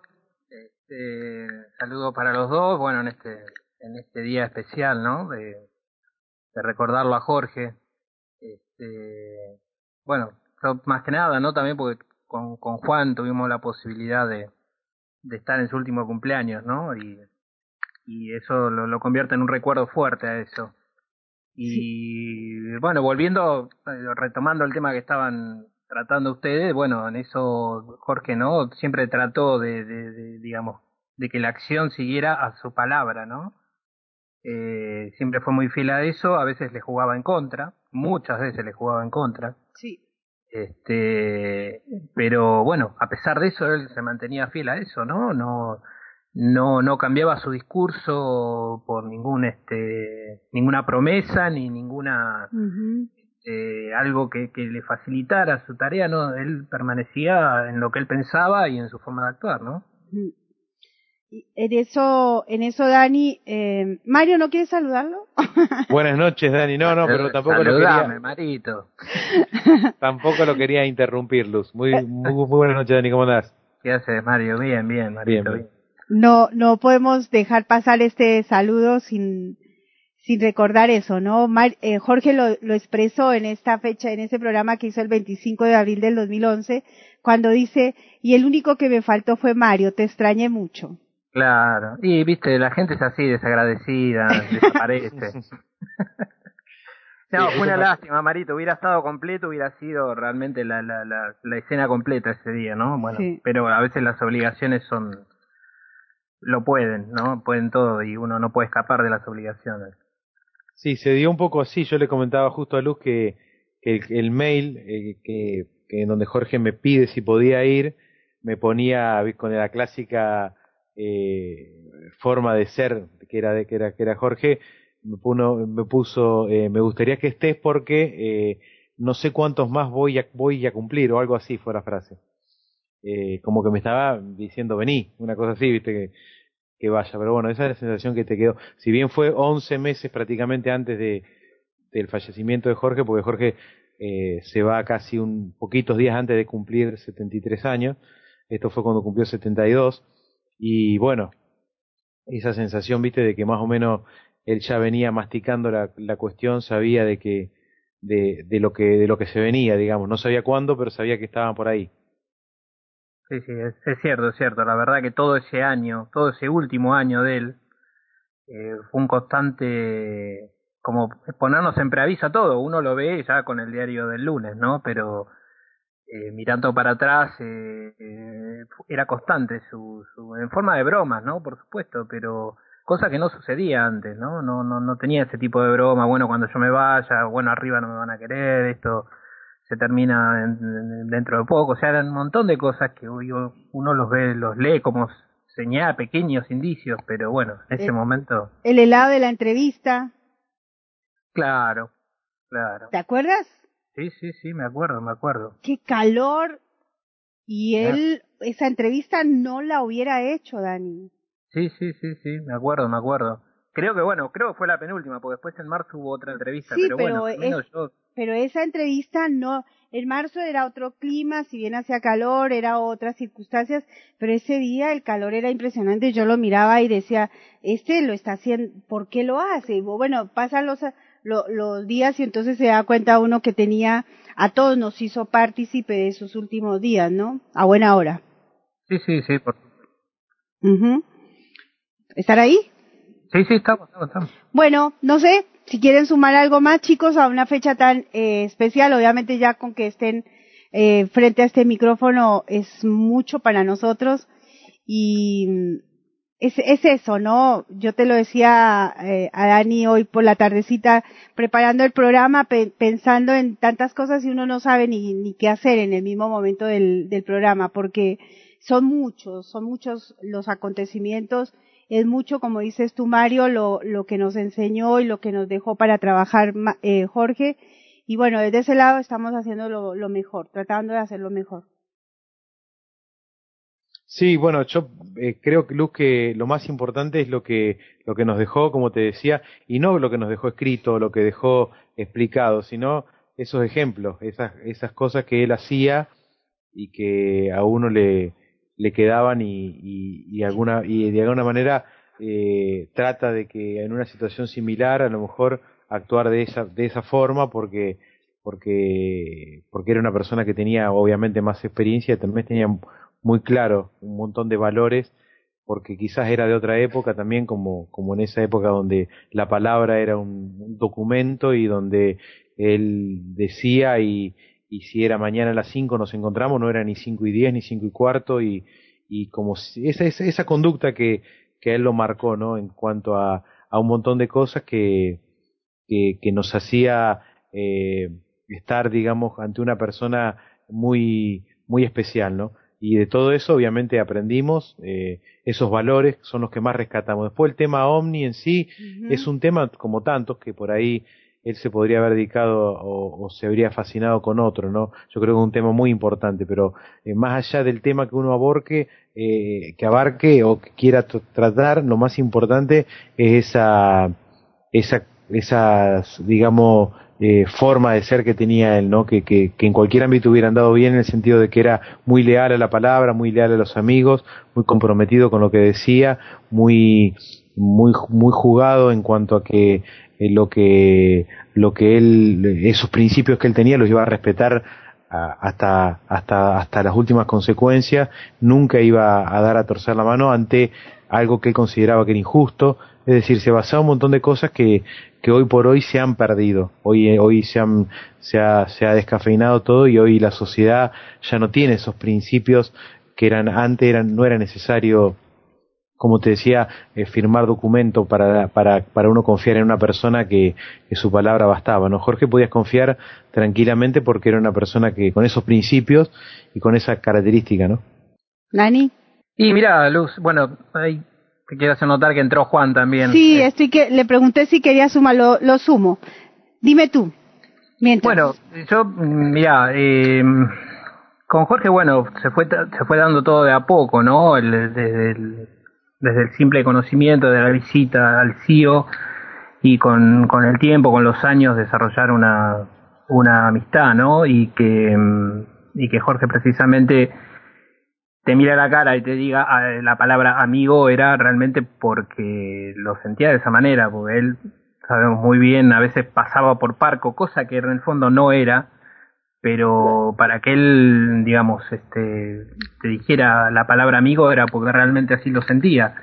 Este, saludo para los dos. Bueno, en este en este día especial, ¿no? De, de recordarlo a Jorge. Este, bueno, yo más que nada, ¿no? También porque con, con Juan tuvimos la posibilidad de, de estar en su último cumpleaños, ¿no? Y, y eso lo, lo convierte en un recuerdo fuerte a eso. Y sí. Bueno, volviendo, retomando el tema que estaban tratando ustedes, bueno, en eso Jorge, ¿no? Siempre trató de, de, de digamos, de que la acción siguiera a su palabra, ¿no? Eh, siempre fue muy fiel a eso, a veces le jugaba en contra, muchas veces le jugaba en contra. Sí. Este, pero bueno, a pesar de eso él se mantenía fiel a eso, ¿no? No, no, no cambiaba su discurso por ningún, este, ninguna promesa ni ninguna uh-huh. eh, algo que, que le facilitara su tarea, ¿no? Él permanecía en lo que él pensaba y en su forma de actuar, ¿no? Uh-huh. En eso, en eso, Dani, eh, Mario, ¿no quieres saludarlo? Buenas noches, Dani. No, no, pero tampoco Saludame, lo quería. Marito. Tampoco lo quería interrumpir, Luz. Muy, muy, muy buenas noches, Dani. ¿Cómo andás? ¿Qué haces, Mario? Bien, bien, Marito. Bien, bien. No, no podemos dejar pasar este saludo sin, sin recordar eso, ¿no? Mar, eh, Jorge lo, lo expresó en esta fecha, en ese programa que hizo el veinticinco de abril del dos mil once, cuando dice, y el único que me faltó fue Mario, te extrañé mucho. Claro, y viste, la gente es así, desagradecida, desaparece. No, sí, fue una me... lástima, Marito, hubiera estado completo, hubiera sido realmente la, la, la, la escena completa ese día, ¿no? Bueno, sí. Pero a veces las obligaciones son, lo pueden, ¿no? Pueden todo y uno no puede escapar de las obligaciones. Sí, se dio un poco así, yo le comentaba justo a Luz que, que el, el mail, eh, que, que en donde Jorge me pide si podía ir, me ponía con la clásica... Eh, forma de ser que era de que era que era Jorge, me puso, me, puso eh, me gustaría que estés porque eh, no sé cuántos más voy a voy a cumplir, o algo así fue la frase, eh, como que me estaba diciendo vení, una cosa así, viste, que, que vaya. Pero bueno, esa es la sensación que te quedó, si bien fue once meses prácticamente antes de del fallecimiento de Jorge, porque Jorge eh, se va casi un poquitos días antes de cumplir setenta y tres años, esto fue cuando cumplió setenta y dos. Y bueno, esa sensación, viste, de que más o menos él ya venía masticando la, la cuestión, sabía de que de, de lo que de lo que se venía, digamos. No sabía cuándo, pero sabía que estaban por ahí. Sí, sí, es, es cierto, es cierto. La verdad que todo ese año, todo ese último año de él, eh, fue un constante, como ponernos en preaviso a todo. Uno lo ve ya con el diario del lunes, ¿no? Pero eh, mirando para atrás, eh, eh, era constante su, su, en forma de bromas, ¿no? Por supuesto, pero cosa que no sucedía antes, ¿no? No, no, no tenía ese tipo de broma. Bueno, cuando yo me vaya, bueno, arriba no me van a querer, esto se termina en, en, dentro de poco. O sea, eran un montón de cosas que hoy uno los ve, los lee como señala pequeños indicios, pero bueno, en ese el, momento. El helado de la entrevista. Claro, claro. ¿Te acuerdas? Sí, sí, sí, me acuerdo, me acuerdo. Qué calor. Y claro. él, esa entrevista no la hubiera hecho, Dani. Sí, sí, sí, sí, me acuerdo, me acuerdo. Creo que, bueno, creo que fue la penúltima, porque después en marzo hubo otra entrevista, sí, pero, pero bueno, al menos es, yo... Pero esa entrevista no, en marzo era otro clima, si bien hacía calor, era otras circunstancias, pero ese día el calor era impresionante, yo lo miraba y decía, este lo está haciendo, ¿por qué lo hace? Y bueno, pasan los, lo, los días y entonces se da cuenta uno que tenía, a todos nos hizo partícipe de esos últimos días, ¿no? A buena hora. Sí, sí, sí, por Uh-huh. ¿Estar ahí? Sí, sí, estamos, estamos, estamos. Bueno, no sé, si quieren sumar algo más, chicos, a una fecha tan eh, especial, obviamente ya con que estén eh, frente a este micrófono es mucho para nosotros y es, es eso, ¿no? Yo te lo decía eh, a Dani hoy por la tardecita preparando el programa, pe- pensando en tantas cosas y uno no sabe ni, ni qué hacer en el mismo momento del, del programa, porque son muchos, son muchos los acontecimientos. Es mucho, como dices tú, Mario, lo, lo que nos enseñó y lo que nos dejó para trabajar eh, Jorge. Y bueno, desde ese lado estamos haciendo lo, lo mejor, tratando de hacer lo mejor. Sí, bueno, yo eh, creo que Luz que lo más importante es lo que lo que nos dejó, como te decía, y no lo que nos dejó escrito, lo que dejó explicado, sino esos ejemplos, esas esas cosas que él hacía y que a uno le le quedaban y y, y alguna y de alguna manera eh, trata de que en una situación similar a lo mejor actuar de esa de esa forma porque porque porque era una persona que tenía obviamente más experiencia y también tenía muy claro un montón de valores porque quizás era de otra época también como como en esa época donde la palabra era un, un documento y donde él decía y y si era mañana a las cinco nos encontramos, no era ni cinco y diez ni cinco y cuarto y, y como si, esa, esa, esa conducta que, que a él lo marcó, ¿no? En cuanto a, a un montón de cosas que, que, que nos hacía eh, estar, digamos, ante una persona muy, muy especial, ¿no? Y de todo eso obviamente aprendimos, eh, esos valores son los que más rescatamos. Después el tema Omni en sí uh-huh. es un tema como tantos que por ahí él se podría haber dedicado o, o se habría fascinado con otro, ¿no? Yo creo que es un tema muy importante, pero eh, más allá del tema que uno aborque, eh, que abarque o que quiera t- tratar, lo más importante es esa, esa, esas, digamos, eh, forma de ser que tenía él, ¿no? Que, que, que en cualquier ámbito hubiera andado bien en el sentido de que era muy leal a la palabra, muy leal a los amigos, muy comprometido con lo que decía, muy, muy, muy jugado en cuanto a que Eh, lo que lo que él esos principios que él tenía los iba a respetar a, hasta hasta hasta las últimas consecuencias, nunca iba a dar a torcer la mano ante algo que él consideraba que era injusto, es decir, se basaba un montón de cosas que que hoy por hoy se han perdido, hoy hoy se han se ha se ha descafeinado todo y hoy la sociedad ya no tiene esos principios que eran antes eran no era necesario, como te decía, eh, firmar documento para, para, para uno confiar en una persona que, que su palabra bastaba, ¿no? Jorge podías confiar tranquilamente porque era una persona que con esos principios y con esa característica, ¿no? Nani. Y mira, Luz, bueno, ahí te quiero hacer notar que entró Juan también. Sí, eh. estoy que le pregunté si quería sumar, lo, lo sumo. Dime tú. Mientras. Bueno, yo, mira, eh, con Jorge, bueno, se fue se fue dando todo de a poco, ¿no? El, desde el desde el simple conocimiento de la visita al C I O y con, con el tiempo, con los años, desarrollar una, una amistad, ¿no? Y que, y que Jorge precisamente te mira a la cara y te diga la palabra amigo era realmente porque lo sentía de esa manera, porque él sabemos muy bien, a veces pasaba por Parco, cosa que en el fondo no era, pero para que él, digamos, este, te dijera la palabra amigo era porque realmente así lo sentía.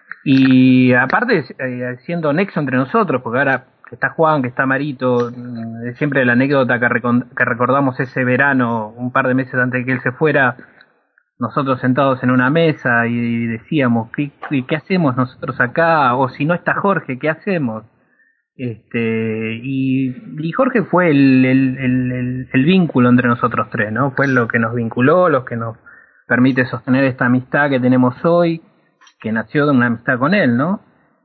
Y aparte, eh, siendo nexo entre nosotros, porque ahora que está Juan, que está Marito, eh, siempre la anécdota que, recon- que recordamos ese verano, un par de meses antes de que él se fuera, nosotros sentados en una mesa y decíamos, ¿qué, qué, qué hacemos nosotros acá? O si no está Jorge, ¿qué hacemos? Este, y, y Jorge fue el, el, el, el, el vínculo entre nosotros tres, ¿no? Fue lo que nos vinculó, lo que nos permite sostener esta amistad que tenemos hoy, que nació de una amistad con él, ¿no?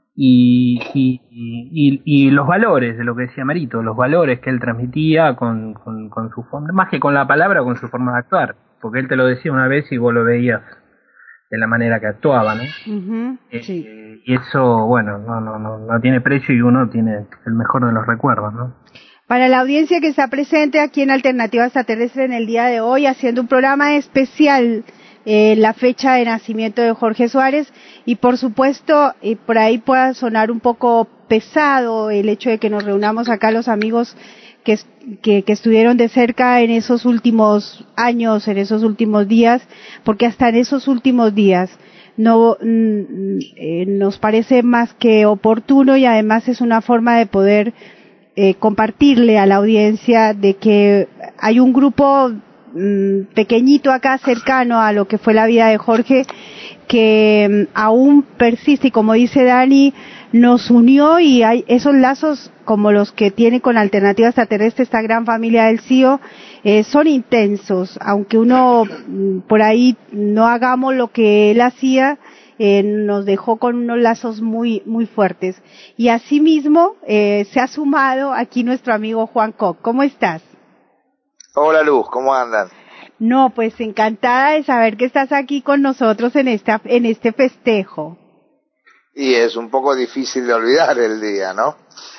Y, y, y, y los valores, de lo que decía Marito, los valores que él transmitía con, con, con su forma, más que con la palabra, con su forma de actuar, porque él te lo decía una vez y vos lo veías de la manera que actuaba, ¿no? Uh-huh, eh, sí. eh, y eso, bueno, no, no, no, no tiene precio y uno tiene el mejor de los recuerdos, ¿no? Para la audiencia que está presente aquí en Alternativa Extraterrestre en el día de hoy, haciendo un programa especial, eh, la fecha de nacimiento de Jorge Suárez, y por supuesto, eh, por ahí pueda sonar un poco pesado el hecho de que nos reunamos acá los amigos que, que, que estuvieron de cerca en esos últimos años, en esos últimos días, porque hasta en esos últimos días no mm, eh, nos parece más que oportuno, y además es una forma de poder eh, compartirle a la audiencia de que hay un grupo mm, pequeñito acá cercano a lo que fue la vida de Jorge que mm, aún persiste, y como dice Dani, nos unió, y hay esos lazos como los que tiene con Alternativa Extraterrestre esta gran familia del C I O, eh, son intensos, aunque uno mm, por ahí no hagamos lo que él hacía, eh, nos dejó con unos lazos muy muy fuertes. Y asimismo eh, se ha sumado aquí nuestro amigo Juan Koch. ¿Cómo estás? Hola Luz, ¿cómo andan? No, pues encantada de saber que estás aquí con nosotros en esta en este festejo. Y es un poco difícil de olvidar el día, ¿no?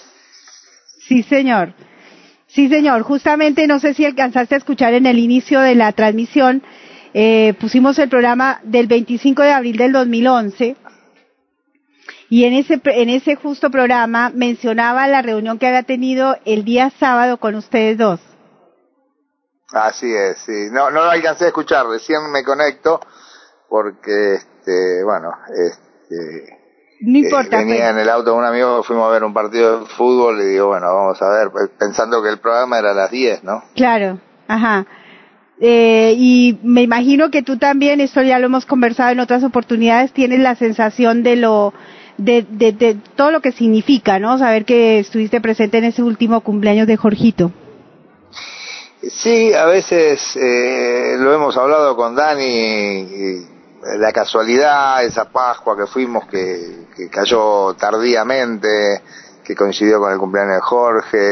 Sí, señor. Sí, señor. Justamente, no sé si alcanzaste a escuchar en el inicio de la transmisión, eh, pusimos el programa del veinticinco de abril del dos mil once, y en ese en ese justo programa mencionaba la reunión que había tenido el día sábado con ustedes dos. Así es, sí. No, no lo alcancé a escuchar, recién me conecto porque, este, bueno, este... No importa. Eh, venía pues. en el auto con un amigo, fuimos a ver un partido de fútbol y digo, bueno, vamos a ver, pensando que el programa era a las diez, ¿no? Claro, ajá. Eh, y me imagino que tú también, esto ya lo hemos conversado en otras oportunidades, tienes la sensación de lo, de, de, de todo lo que significa, ¿no? Saber que estuviste presente en ese último cumpleaños de Jorgito. Sí, a veces eh, lo hemos hablado con Dani, y la casualidad, esa Pascua que fuimos, que, que cayó tardíamente, que coincidió con el cumpleaños de Jorge,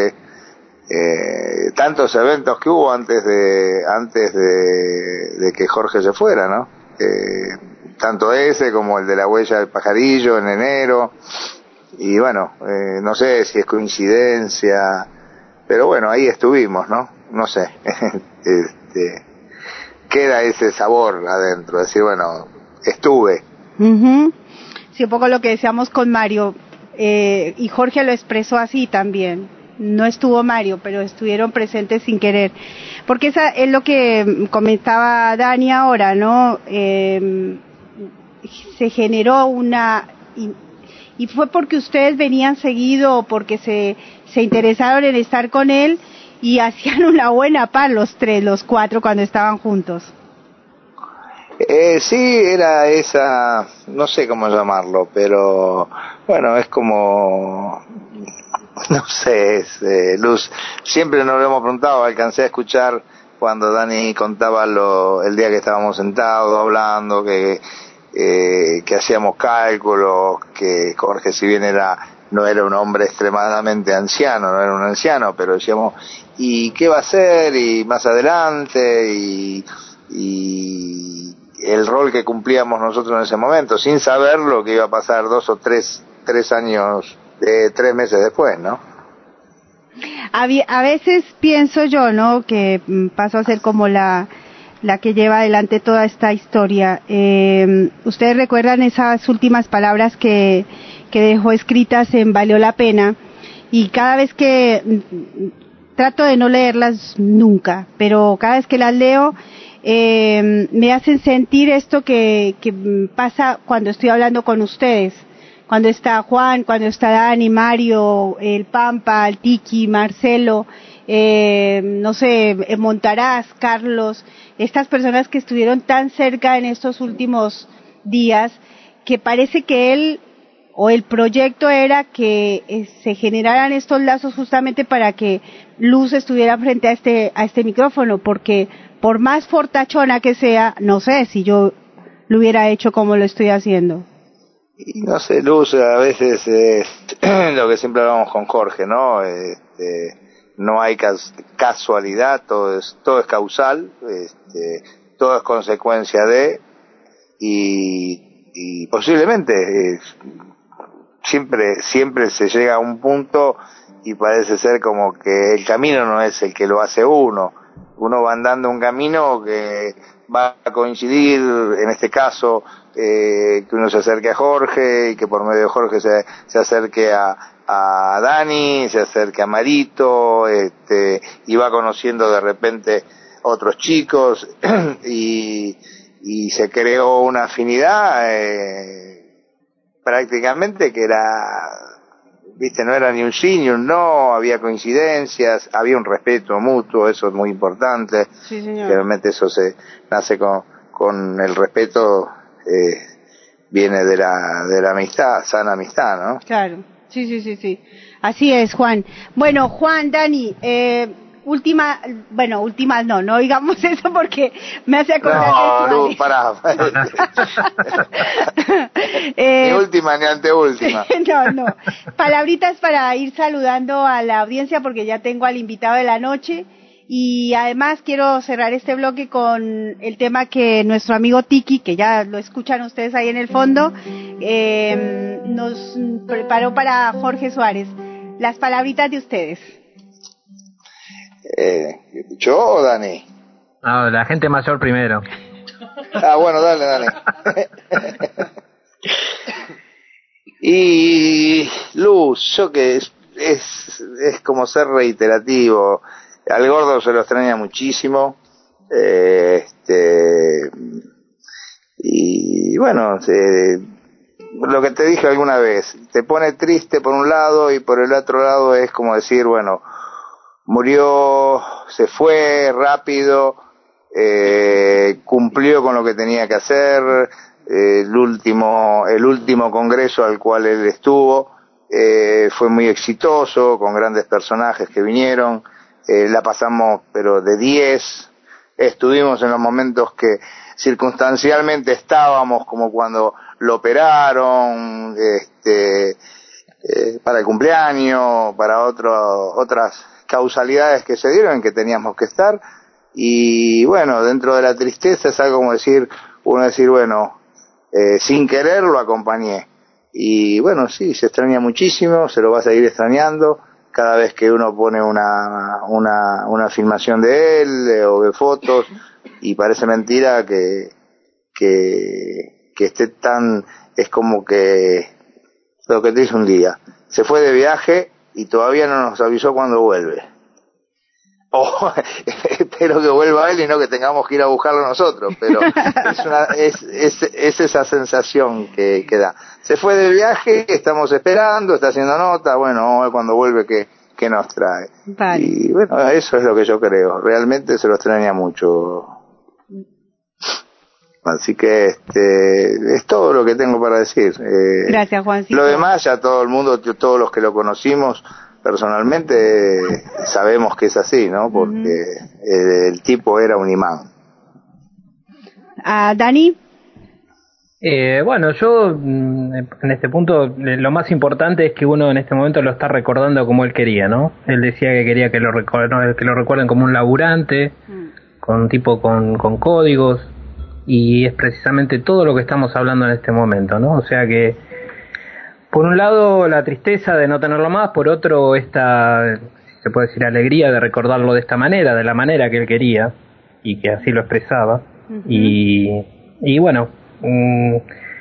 eh, tantos eventos que hubo antes de antes de, de que Jorge se fuera, ¿no? Eh, tanto ese como el de la huella del pajarillo en enero, y bueno, eh, no sé si es coincidencia, pero bueno, ahí estuvimos, ¿no? No sé, este... queda ese sabor adentro, decir, bueno, estuve. Uh-huh. Sí, un poco lo que decíamos con Mario, eh, y Jorge lo expresó así también. No estuvo Mario, pero estuvieron presentes sin querer. Porque esa es lo que comentaba Dani ahora, ¿no? Eh, se generó una... Y, y fue porque ustedes venían seguido, o porque se, se interesaron en estar con él, y hacían una buena par los tres, los cuatro, cuando estaban juntos. Eh, sí, era esa, no sé cómo llamarlo, pero bueno, es como, no sé, es, eh, Luz, siempre nos lo hemos preguntado, alcancé a escuchar cuando Dani contaba lo, el día que estábamos sentados hablando, que, eh, que hacíamos cálculos, que Jorge, si bien era, no era un hombre extremadamente anciano, no era un anciano, pero decíamos, ¿y qué va a hacer? Y más adelante, y, y el rol que cumplíamos nosotros en ese momento, sin saber lo que iba a pasar dos o tres, tres años, eh, tres meses después, ¿no? A veces pienso yo, ¿no?, que paso a ser como la, la que lleva adelante toda esta historia. Eh, ustedes recuerdan esas últimas palabras que, que dejó escritas en Valió la Pena, y cada vez que trato de no leerlas nunca, pero cada vez que las leo eh, me hacen sentir esto que, que pasa cuando estoy hablando con ustedes, cuando está Juan, cuando está Dani, Mario, el Pampa, el Tiki, Marcelo, eh, no sé, Montaraz, Carlos, estas personas que estuvieron tan cerca en estos últimos días, que parece que él o el proyecto era que eh, se generaran estos lazos justamente para que Luz estuviera frente a este a este micrófono, porque por más fortachona que sea, no sé si yo lo hubiera hecho como lo estoy haciendo. Y no sé, Luz, a veces eh, lo que siempre hablamos con Jorge, ¿no? Este, no hay cas- casualidad, todo es todo es causal, este, todo es consecuencia de, y, y posiblemente eh, siempre siempre se llega a un punto y parece ser como que el camino no es el que lo hace uno, uno va andando un camino que va a coincidir, en este caso, eh, que uno se acerque a Jorge y que por medio de Jorge se, se acerque a, a Dani, se acerque a Marito, este, y va conociendo de repente otros chicos y, y se creó una afinidad eh, prácticamente que era, viste, no era ni un sí ni un no, había coincidencias, había un respeto mutuo, eso es muy importante. Sí, señor. Realmente eso se nace con, con el respeto, eh, viene de la, de la amistad, sana amistad, ¿no? Claro, sí, sí, sí, sí. Así es, Juan. Bueno, Juan, Dani, eh, última, bueno, última no, no digamos eso porque me hace acordar no, de Luz, pará. eh, Ni última ni anteúltima. Sí, no, no. Palabritas para ir saludando a la audiencia porque ya tengo al invitado de la noche. Y además quiero cerrar este bloque con el tema que nuestro amigo Tiki, que ya lo escuchan ustedes ahí en el fondo, eh, nos preparó para Jorge Suárez. Las palabritas de ustedes. Eh, ¿Yo o Dani? No, la gente mayor primero. Ah, bueno, dale, dale. Y Luz, yo que es, es, es como ser reiterativo. Al gordo se lo extraña muchísimo, eh, este, y bueno, eh, lo que te dije alguna vez, te pone triste por un lado y por el otro lado es como decir, bueno, murió, se fue rápido, eh, cumplió con lo que tenía que hacer, eh, el último, el último congreso al cual él estuvo, eh, fue muy exitoso, con grandes personajes que vinieron. Eh, la pasamos pero de diez, estuvimos en los momentos que circunstancialmente estábamos, como cuando lo operaron, este, eh, para el cumpleaños, para otro, otras causalidades que se dieron en que teníamos que estar, y bueno, dentro de la tristeza es algo como decir, uno decir, bueno, eh, sin querer lo acompañé, y bueno, sí, se extraña muchísimo, se lo va a seguir extrañando, cada vez que uno pone una una una filmación de él eh, o de fotos y parece mentira que que que esté tan, es como que lo que te hice un día, se fue de viaje y todavía no nos avisó cuándo vuelve. Oh, espero que vuelva él y no que tengamos que ir a buscarlo nosotros, pero es una es es, es esa sensación que, que da. Se fue de viaje, estamos esperando, está haciendo nota, bueno, cuando vuelve que que nos trae. Vale. Y bueno, eso es lo que yo creo, realmente se lo extraña mucho. Así que este es todo lo que tengo para decir. Eh, Gracias, Juancito. Lo demás ya todo el mundo, todos los que lo conocimos personalmente sabemos que es así, ¿no? Porque uh-huh. el, el tipo era un imán. ¿A uh, Dani? Eh, bueno, yo en este punto lo más importante es que uno en este momento lo está recordando como él quería, ¿no? Él decía que quería que lo, recu- que lo recuerden como un laburante, mm. con un tipo con, con códigos, y es precisamente todo lo que estamos hablando en este momento, ¿no? O sea que por un lado la tristeza de no tenerlo más, por otro esta, se puede decir, alegría de recordarlo de esta manera, de la manera que él quería y que así lo expresaba. Uh-huh. y, y bueno, mm,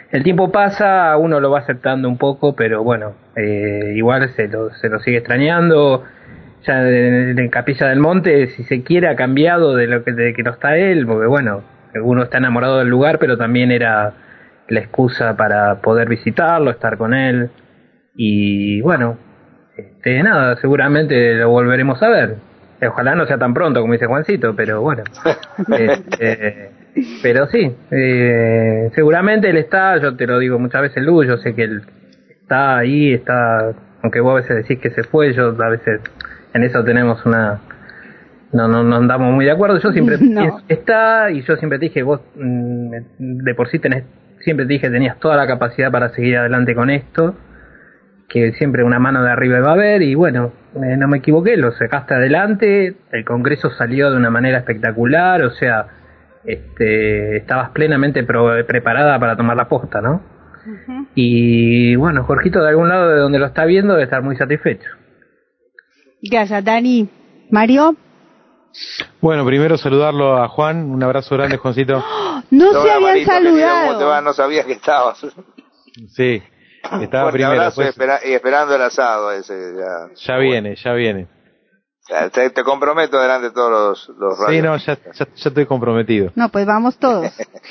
el tiempo pasa, uno lo va aceptando un poco, pero bueno, eh, igual se lo, se lo sigue extrañando. Ya en, en Capilla del Monte, si se quiere, ha cambiado de lo que, de que no está él, porque bueno, uno está enamorado del lugar, pero también era la excusa para poder visitarlo, estar con él. Y bueno, este, nada, seguramente lo volveremos a ver. Ojalá no sea tan pronto como dice Juancito, pero bueno. este, pero sí, eh, seguramente él está, yo te lo digo muchas veces, Luz, yo sé que él está ahí, está, aunque vos a veces decís que se fue, yo a veces en eso tenemos una, no no, no andamos muy de acuerdo. Yo siempre no. pienso que está, y yo siempre te dije, vos mm, de por sí tenés, siempre te dije tenías toda la capacidad para seguir adelante con esto, que siempre una mano de arriba iba a haber, y bueno, eh, no me equivoqué, lo sacaste adelante, el Congreso salió de una manera espectacular, o sea, este, estabas plenamente pro, preparada para tomar la posta, ¿no? Uh-huh. Y bueno, Jorgito, de algún lado de donde lo está viendo, debe estar muy satisfecho. Gracias, Dani. Mario. Bueno, primero saludarlo a Juan, un abrazo grande, Juancito. ¡Oh! No se habían Marito, saludado. Querido, ¿cómo te va? No sabías que estabas. Sí. Estaba Fuerte primero, abrazo pues, y, espera, y esperando el asado ese. Ya, ya viene, ya viene. Ya, te, te comprometo delante de todos los, los radios. Sí, no, ya, ya, ya estoy comprometido. No, pues vamos todos.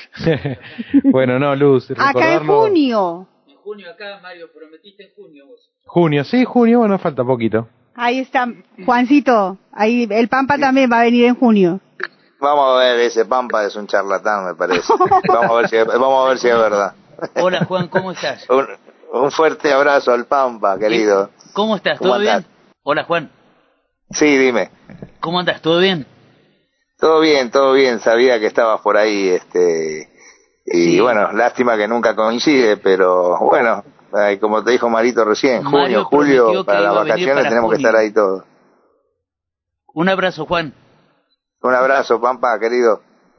Bueno, no, Luz, recordarlo... Acá en junio. En junio acá, Mario, prometiste en junio vos. Junio, sí, junio, bueno, falta poquito. Ahí está, Juancito, ahí el Pampa sí. También va a venir en junio. Vamos a ver, ese Pampa es un charlatán, me parece. Vamos a ver si, vamos a ver si es verdad. Hola, Juan, ¿cómo estás? un, un fuerte abrazo al Pampa, querido. ¿Cómo estás? ¿Todo ¿Cómo bien? Andás? Hola, Juan. Sí, dime. ¿Cómo andas? ¿Todo bien? Todo bien, todo bien. Sabía que estabas por ahí, este, y sí. Bueno, lástima que nunca coincide, pero bueno, como te dijo Marito recién, junio, julio, para las vacaciones para tenemos junio. Que estar ahí todos. Un abrazo, Juan. Un abrazo, Pampa, querido.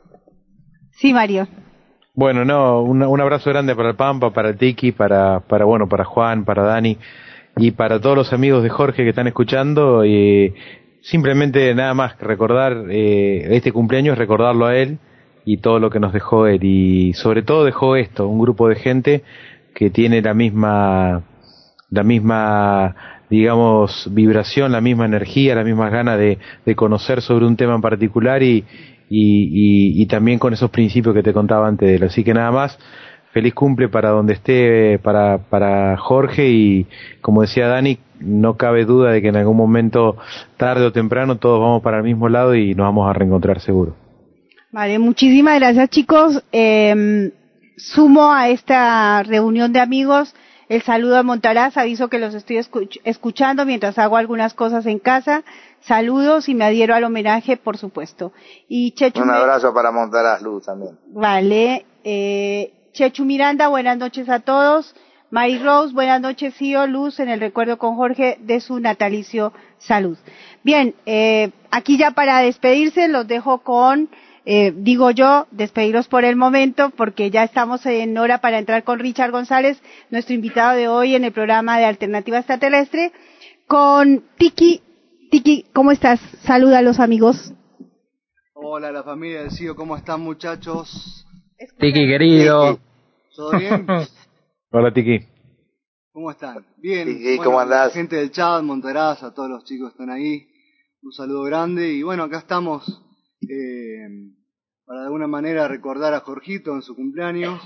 Sí, Mario. Bueno, no, un, un abrazo grande para el Pampa, para el Tiki, para, para bueno, para Juan, para Dani. Y para todos los amigos de Jorge que están escuchando, eh, simplemente nada más recordar eh, este cumpleaños, recordarlo a él y todo lo que nos dejó él. Y sobre todo dejó esto, un grupo de gente que tiene la misma, la misma, digamos, vibración, la misma energía, las mismas ganas de, de conocer sobre un tema en particular y, y, y, y también con esos principios que te contaba antes de él. Así que nada más. Feliz cumple para donde esté, para, para Jorge, y como decía Dani, no cabe duda de que en algún momento, tarde o temprano, todos vamos para el mismo lado y nos vamos a reencontrar seguro. Vale, muchísimas gracias, chicos. Eh, sumo a esta reunión de amigos el saludo a Montaraz, aviso que los estoy escuch- escuchando mientras hago algunas cosas en casa. Saludos y me adhiero al homenaje, por supuesto. Y Chechu, un abrazo para Montaraz, Luz, también. Vale, eh... Chechu Miranda, buenas noches a todos. Mary Rose, buenas noches, Cío, Luz, en el recuerdo con Jorge de su natalicio, salud. Bien, eh, aquí ya para despedirse los dejo con, eh, digo yo, despediros por el momento, porque ya estamos en hora para entrar con Richard González, nuestro invitado de hoy en el programa de Alternativa Extraterrestre, con Tiki. Tiki, ¿cómo estás? Saluda a los amigos. Hola, la familia del Cío, ¿cómo están, muchachos? Tiki, querido. ¿Todo bien? Hola, Tiki. ¿Cómo están? Bien. Tiki, bueno, ¿cómo andás? Gente del chat, Montaraz, a todos los chicos que están ahí, un saludo grande. Y bueno, acá estamos eh, para de alguna manera recordar a Jorgito en su cumpleaños.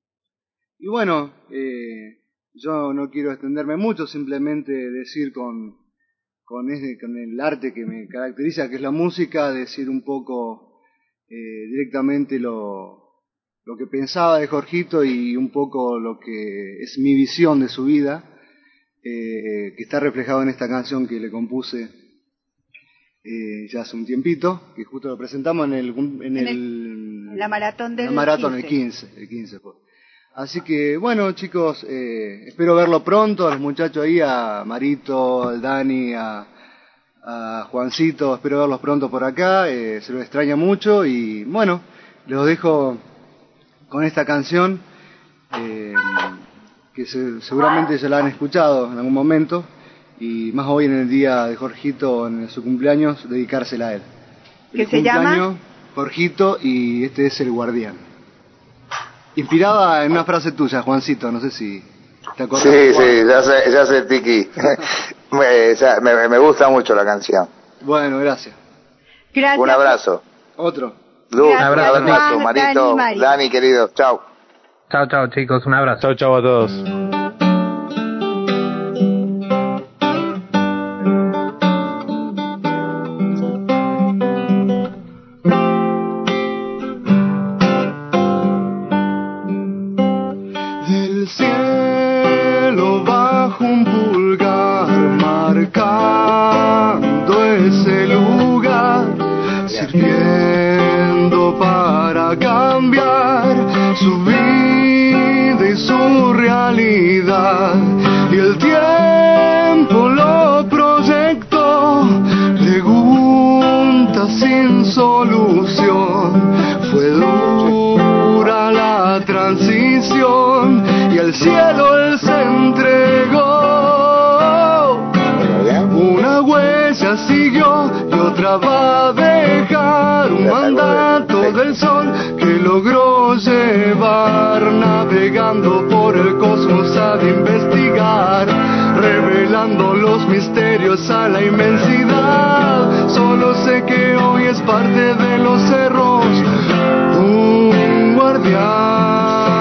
Y bueno, eh, yo no quiero extenderme mucho, simplemente decir con, con, ese, con el arte que me caracteriza, que es la música, decir un poco eh, directamente lo... lo que pensaba de Jorgito y un poco lo que es mi visión de su vida, eh, que está reflejado en esta canción que le compuse eh, ya hace un tiempito, que justo lo presentamos en el en, en, el, el, en la maratón del la maratón quince. el quince, el quince fue. Así que bueno, chicos, eh, espero verlo pronto, a los muchachos ahí, a Marito, al Dani, a, a Juancito, espero verlos pronto por acá, eh, se los extraña mucho y bueno, los dejo con esta canción eh, que se, seguramente ya la han escuchado en algún momento, y más hoy en el día de Jorgito, en su cumpleaños, dedicársela a él. ¿Qué se llama? Jorgito, y este es El Guardián. inspirada en una frase tuya, Juancito, no sé si te acordás. Sí, sí, ya sé, ya sé, Tiki. me, ya, me, me gusta mucho la canción. Bueno, gracias. Gracias. Un abrazo. Otro. Luz, Un abrazo, un abrazo, Juan, Marito, Dani, Dani, querido, chao. Chao, chao, chicos, un abrazo. Chau, chau a todos. Del cielo bajo un pulgar marcando ese lugar, sirviendo para cambiar su vida y su realidad. Y el tiempo lo proyectó, preguntas sin solución. Fue dura la transición y al cielo él se entregó. Una huella siguió y otra va a dejar, un mandato del sol que logró llevar, navegando por el cosmos ha de investigar, revelando los misterios a la inmensidad. Solo sé que hoy es parte de los cerros, un guardián.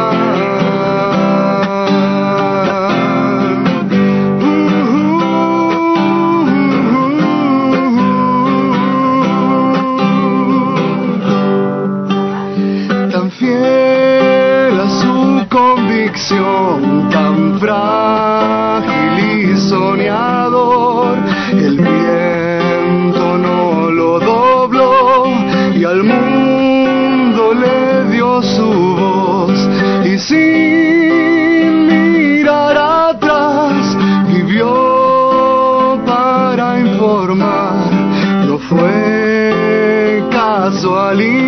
Tan fiel a su convicción, tan frágil y soñador, el viento no lo dobló y al mundo le dio su voz, y sin mirar atrás vivió para informar. No fue casualidad